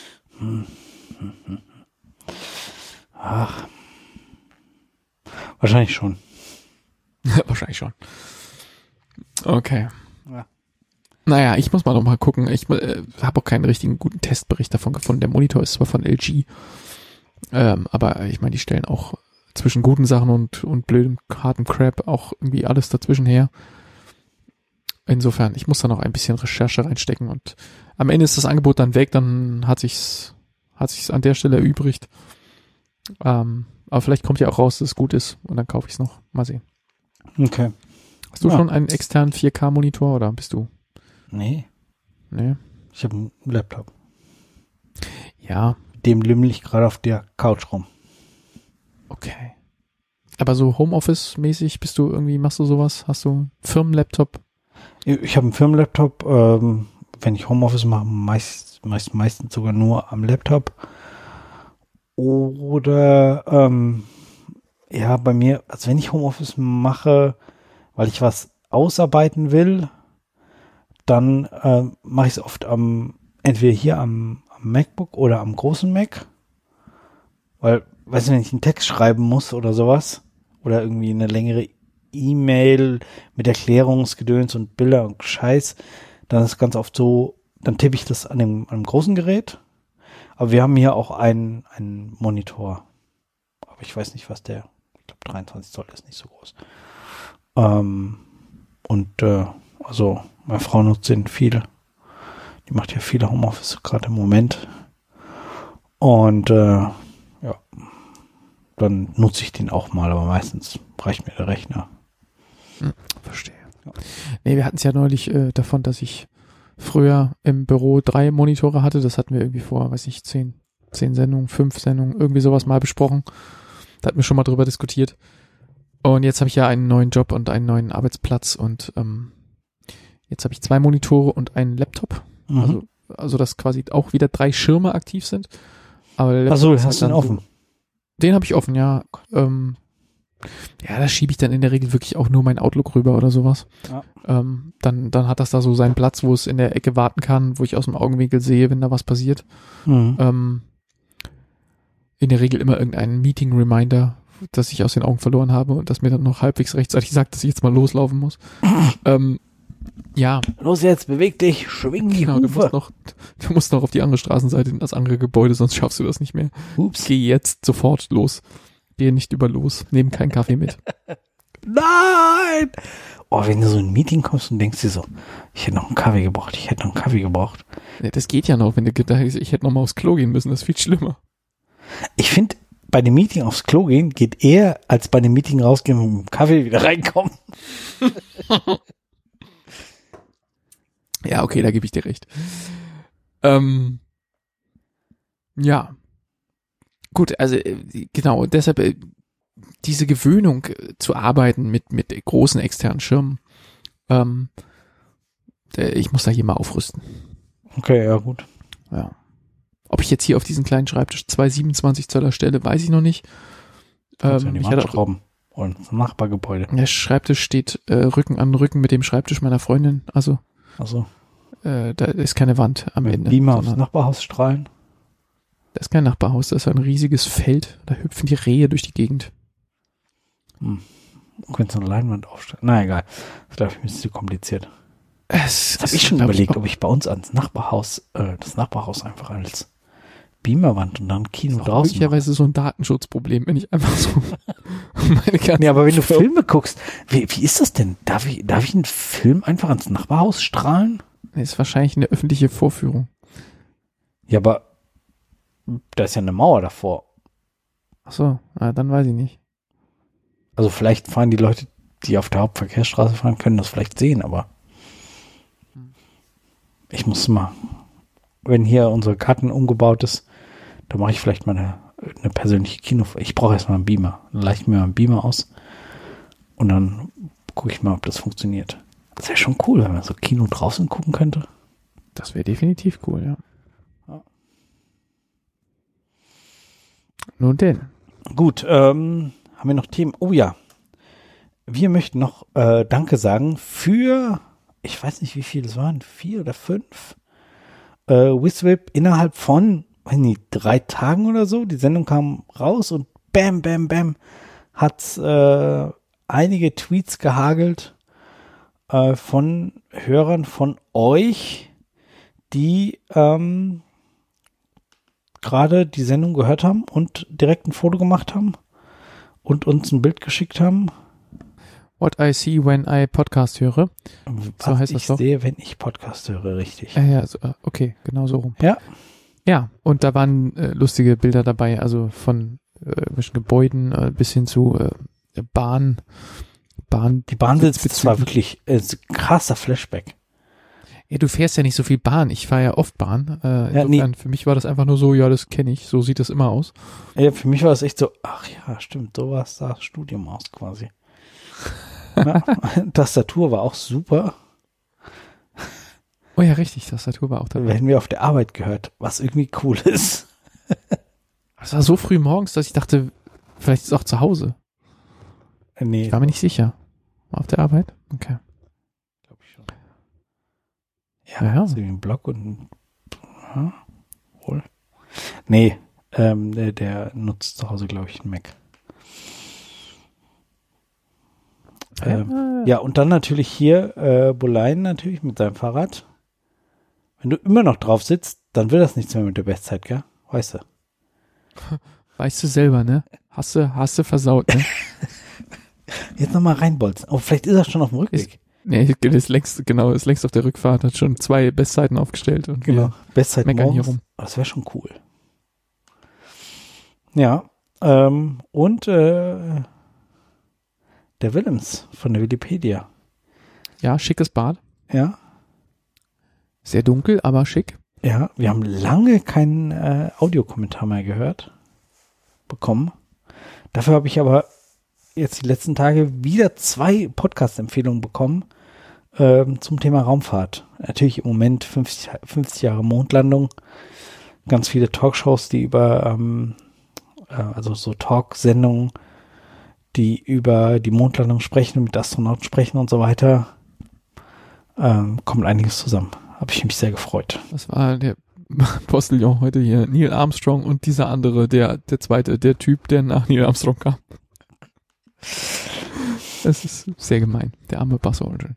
Ach. Wahrscheinlich schon. Wahrscheinlich schon. Okay. Ja. Naja, ich muss mal noch mal gucken. Ich habe auch keinen richtigen guten Testbericht davon gefunden. Der Monitor ist zwar von LG, aber ich meine, die stellen auch zwischen guten Sachen und blödem, hartem Crap auch irgendwie alles dazwischen her. Insofern, ich muss da noch ein bisschen Recherche reinstecken und am Ende ist das Angebot dann weg, dann hat sich's an der Stelle erübrigt. Aber vielleicht kommt ja auch raus, dass es gut ist und dann kaufe ich es noch. Mal sehen. Okay. Hast du schon einen externen 4K-Monitor oder bist du? Nee. Ich habe einen Laptop. Ja. Dem lümmel ich gerade auf der Couch rum. Okay. Aber so Homeoffice-mäßig machst du sowas? Hast du einen Firmenlaptop? Ich habe einen Firmenlaptop. Wenn ich Homeoffice mache, meistens sogar nur am Laptop. Oder bei mir, also wenn ich Homeoffice mache, weil ich was ausarbeiten will, dann mache ich es oft entweder hier am MacBook oder am großen Mac. Weil, weißt du, wenn ich einen Text schreiben muss oder sowas, oder irgendwie eine längere E-Mail mit Erklärungsgedöns und Bilder und Scheiß, dann ist es ganz oft so, dann tippe ich das an einem großen Gerät. Aber wir haben hier auch einen Monitor. Aber ich weiß nicht, ich glaube 23 Zoll ist nicht so groß. Also meine Frau nutzt den viel. Die macht ja viele Homeoffice gerade im Moment. Und dann nutze ich den auch mal, aber meistens reicht mir der Rechner. Verstehe. Ja. Nee, wir hatten es ja neulich davon, dass ich früher im Büro 3 Monitore hatte. Das hatten wir irgendwie vor, 10 Sendungen, 5 Sendungen, irgendwie sowas mal besprochen. Da hatten wir schon mal drüber diskutiert. Und jetzt habe ich ja einen neuen Job und einen neuen Arbeitsplatz und jetzt habe ich 2 Monitore und einen Laptop. Also dass quasi auch wieder 3 Schirme aktiv sind. Aber achso, hast du den offen? Den habe ich offen, ja. Da schiebe ich dann in der Regel wirklich auch nur mein Outlook rüber oder sowas. Ja. Dann hat das da so seinen Platz, wo es in der Ecke warten kann, wo ich aus dem Augenwinkel sehe, wenn da was passiert. In der Regel immer irgendeinen Meeting-Reminder, das ich aus den Augen verloren habe und das mir dann noch halbwegs rechtzeitig sagt, dass ich jetzt mal loslaufen muss. Ja. Los jetzt, beweg dich, schwing die Hufe. Du musst noch auf die andere Straßenseite in das andere Gebäude, sonst schaffst du das nicht mehr. Ups. Geh jetzt sofort los. Gehe nicht über los. Nehm keinen Kaffee mit. Nein! Oh, wenn du so in ein Meeting kommst und denkst dir so, ich hätte noch einen Kaffee gebraucht. Ja, das geht ja noch, wenn du gedacht hast, ich hätte noch mal aufs Klo gehen müssen, das ist viel schlimmer. Ich finde, bei dem Meeting aufs Klo gehen geht eher, als bei dem Meeting rausgehen und mit dem Kaffee wieder reinkommen. Ja, okay, da gebe ich dir recht. Ja. Gut, also genau, deshalb diese Gewöhnung zu arbeiten mit großen externen Schirmen, ich muss da hier mal aufrüsten. Okay, ja gut. Ja. Ob ich jetzt hier auf diesen kleinen Schreibtisch 2 27 Zöller stelle, weiß ich noch nicht. Kannst du an die Ich Wand hatte auch, schrauben. Und das Nachbargebäude. der Schreibtisch steht Rücken an Rücken mit dem Schreibtisch meiner Freundin. Also da ist keine Wand am Ende. Beamer aufs Nachbarhaus strahlen. Das ist kein Nachbarhaus, das ist ein riesiges Feld. Da hüpfen die Rehe durch die Gegend. Du könntest eine Leinwand aufstellen. Na egal. Das glaube ich ein bisschen zu kompliziert. Das habe ich schon überlegt, ob ich bei uns ans Nachbarhaus, das Nachbarhaus einfach als Beamerwand und dann Kino draußen. Möglicherweise so ein Datenschutzproblem, wenn ich einfach so meine ganze. Nee, aber wenn du Filme guckst, wie ist das denn? Darf ich einen Film einfach ans Nachbarhaus strahlen? Das ist wahrscheinlich eine öffentliche Vorführung. Ja, aber da ist ja eine Mauer davor. Ach so, dann weiß ich nicht. Also vielleicht fahren die Leute, die auf der Hauptverkehrsstraße fahren, können das vielleicht sehen, aber ich muss mal, wenn hier unsere Karten umgebaut ist, da mache ich vielleicht mal eine persönliche Ich brauche erstmal einen Beamer. Dann leih ich mir mal einen Beamer aus und dann gucke ich mal, ob das funktioniert. Das wäre schon cool, wenn man so Kino draußen gucken könnte. Das wäre definitiv cool, ja. Nun denn. Gut, haben wir noch Themen? Oh ja. Wir möchten noch Danke sagen für, ich weiß nicht, wie viele es waren, 4 oder 5 WizWip innerhalb von 3 Tagen oder so. Die Sendung kam raus und bam, bam, bam hat einige Tweets gehagelt von Hörern von euch, die gerade die Sendung gehört haben und direkt ein Foto gemacht haben und uns ein Bild geschickt haben. What I see when I Podcast höre. So heißt das doch. Ich sehe, wenn ich Podcast höre, richtig. Ja, so, okay, genau so rum. Ja. Ja, und da waren lustige Bilder dabei, also von Gebäuden bis hin zu Bahn. Die Bahn sitzt zwar wirklich krasser Flashback. Ja, du fährst ja nicht so viel Bahn. Ich fahre ja oft Bahn. Nee. Für mich war das einfach nur so, ja, das kenne ich. So sieht das immer aus. Ja, für mich war es echt so, ach ja, stimmt, so war es das Studium aus quasi. Ja, Tastatur war auch super. Oh ja, richtig, Tastatur war auch dabei. Werden wir auf der Arbeit gehört, was irgendwie cool ist. Es war so früh morgens, dass ich dachte, vielleicht ist es auch zu Hause. Nee. Ich war mir nicht sicher. War auf der Arbeit? Okay. Glaube ich schon. Ja. So wie ein Blog und wohl. Nee, der nutzt zu Hause, glaube ich, einen Mac. Ja, und dann natürlich hier Boleyn natürlich mit seinem Fahrrad. Wenn du immer noch drauf sitzt, dann wird das nichts mehr mit der Bestzeit, gell? Weißt du. Weißt du selber, ne? Hast du versaut, ne? Jetzt nochmal reinbolzen. Oh, vielleicht ist er schon auf dem Rückweg. Ist längst auf der Rückfahrt, hat schon 2 Bestzeiten aufgestellt. Und genau, Bestzeiten meckern morgens. hier rum. Oh, das wäre schon cool. Ja, und der Willems von der Wikipedia. Ja, schickes Bad. Ja. Sehr dunkel, aber schick. Ja, wir haben lange keinen Audiokommentar mehr bekommen. Dafür habe ich aber jetzt die letzten Tage wieder 2 Podcast-Empfehlungen bekommen zum Thema Raumfahrt. Natürlich im Moment 50 Jahre Mondlandung. Ganz viele Talkshows, die über, also so Talksendungen, die über die Mondlandung sprechen und mit Astronauten sprechen und so weiter. Kommt einiges zusammen. Habe ich mich sehr gefreut. Das war der Postillon heute hier, Neil Armstrong und dieser andere, der zweite, der Typ, der nach Neil Armstrong kam. Das ist sehr gemein, der arme Buzz Aldrin.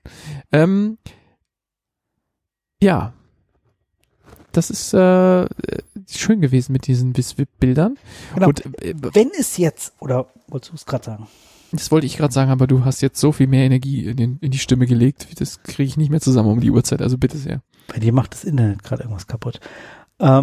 Ja, das ist schön gewesen mit diesen Bildern. Genau. Und, wenn es jetzt, oder wolltest du es gerade sagen? Das wollte ich gerade sagen, aber du hast jetzt so viel mehr Energie in die Stimme gelegt, das kriege ich nicht mehr zusammen um die Uhrzeit, also bitte sehr. Bei dir macht das Internet gerade irgendwas kaputt. Ja,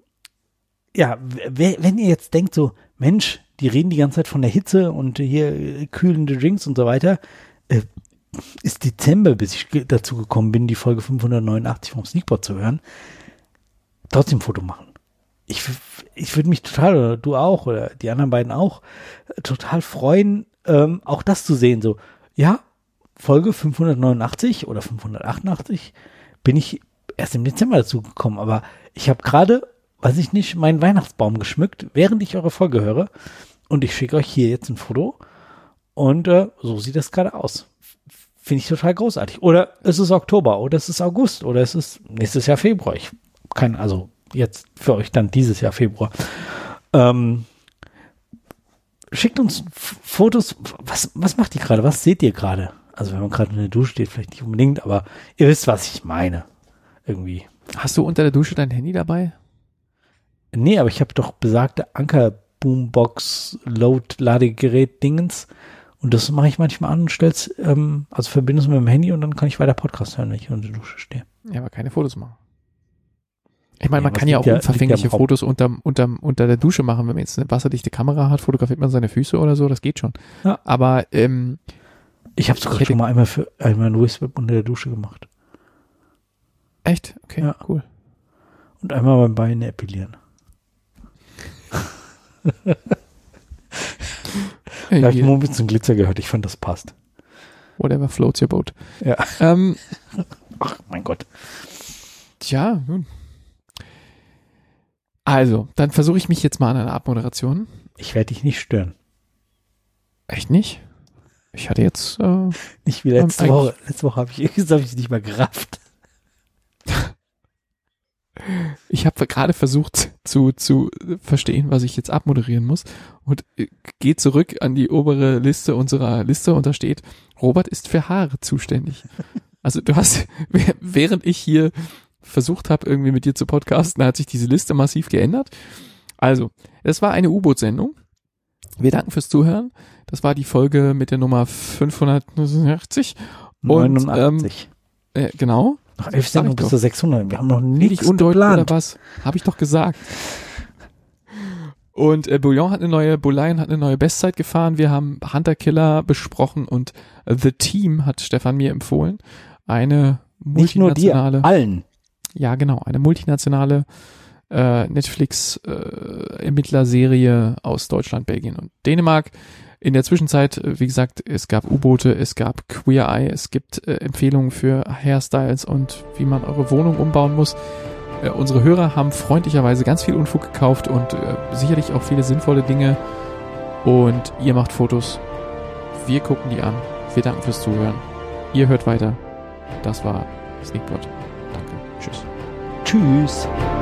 wenn ihr jetzt denkt so, Mensch, die reden die ganze Zeit von der Hitze und hier kühlende Drinks und so weiter, ist Dezember, bis ich dazu gekommen bin, die Folge 589 vom Sneakpot zu hören, trotzdem Foto machen. ich würde mich total, oder du auch, oder die anderen beiden auch, total freuen, auch das zu sehen. So, ja, Folge 589 oder 588 bin ich erst im Dezember dazu gekommen, aber ich habe gerade, weiß ich nicht, meinen Weihnachtsbaum geschmückt, während ich eure Folge höre, und ich schicke euch hier jetzt ein Foto und so sieht das gerade aus. Finde ich total großartig. Oder es ist Oktober, oder es ist August, oder es ist nächstes Jahr Februar. Also jetzt für euch dann dieses Jahr Februar. Schickt uns Fotos. Was macht ihr gerade? Was seht ihr gerade? Also wenn man gerade in der Dusche steht, vielleicht nicht unbedingt, aber ihr wisst, was ich meine. Irgendwie. Hast du unter der Dusche dein Handy dabei? Nee, aber ich habe doch besagte Anker-Boombox-Load-Ladegerät-Dingens. Und das mache ich manchmal an und stell's, also verbinde es mit dem Handy und dann kann ich weiter Podcast hören, wenn ich unter der Dusche stehe. Ja, aber keine Fotos machen. Ich meine, Ja, man kann ja auch unverfängliche liegt ja Fotos unter der Dusche machen. Wenn man jetzt eine wasserdichte Kamera hat, fotografiert man seine Füße oder so, das geht schon. Ja. Aber ich habe sogar schon mal einmal ein Whisper unter der Dusche gemacht. echt? Okay, Ja. Cool. Und einmal beim Beine epilieren. Da habe ich ein bisschen Glitzer gehört. Ich fand, das passt. Whatever floats your boat. Ja. Ach, mein Gott. Tja, nun. Also, dann versuche ich mich jetzt mal an einer Abmoderation. Ich werde dich nicht stören. Echt nicht? Ich hatte jetzt Nicht wie letzte Woche. Letzte Woche habe ich nicht mal gerafft. Ich habe gerade versucht zu verstehen, was ich jetzt abmoderieren muss und gehe zurück an die obere Liste unserer Liste und da steht, Robert ist für Haare zuständig. Also du hast, während ich hier versucht habe, irgendwie mit dir zu podcasten, hat sich diese Liste massiv geändert. Also, es war eine U-Boot-Sendung. Wir danken fürs Zuhören. Das war die Folge mit der Nummer 589. 89. Genau. Noch 11 Sendungen bis zu 600. Wir haben noch nichts undeutlich geplant. oder was? Habe ich doch gesagt. Und Bouillon hat eine neue Bestzeit gefahren. Wir haben Hunter Killer besprochen und The Team hat Stefan mir empfohlen. Eine multinationale. Nicht nur dir, allen. Ja, genau. Eine multinationale Netflix-Ermittlerserie aus Deutschland, Belgien und Dänemark. In der Zwischenzeit, wie gesagt, es gab U-Boote, es gab Queer Eye, es gibt Empfehlungen für Hairstyles und wie man eure Wohnung umbauen muss. Unsere Hörer haben freundlicherweise ganz viel Unfug gekauft und sicherlich auch viele sinnvolle Dinge. Und ihr macht Fotos. Wir gucken die an. Wir danken fürs Zuhören. Ihr hört weiter. Das war Sneakpot. Danke. Tschüss. Tschüss.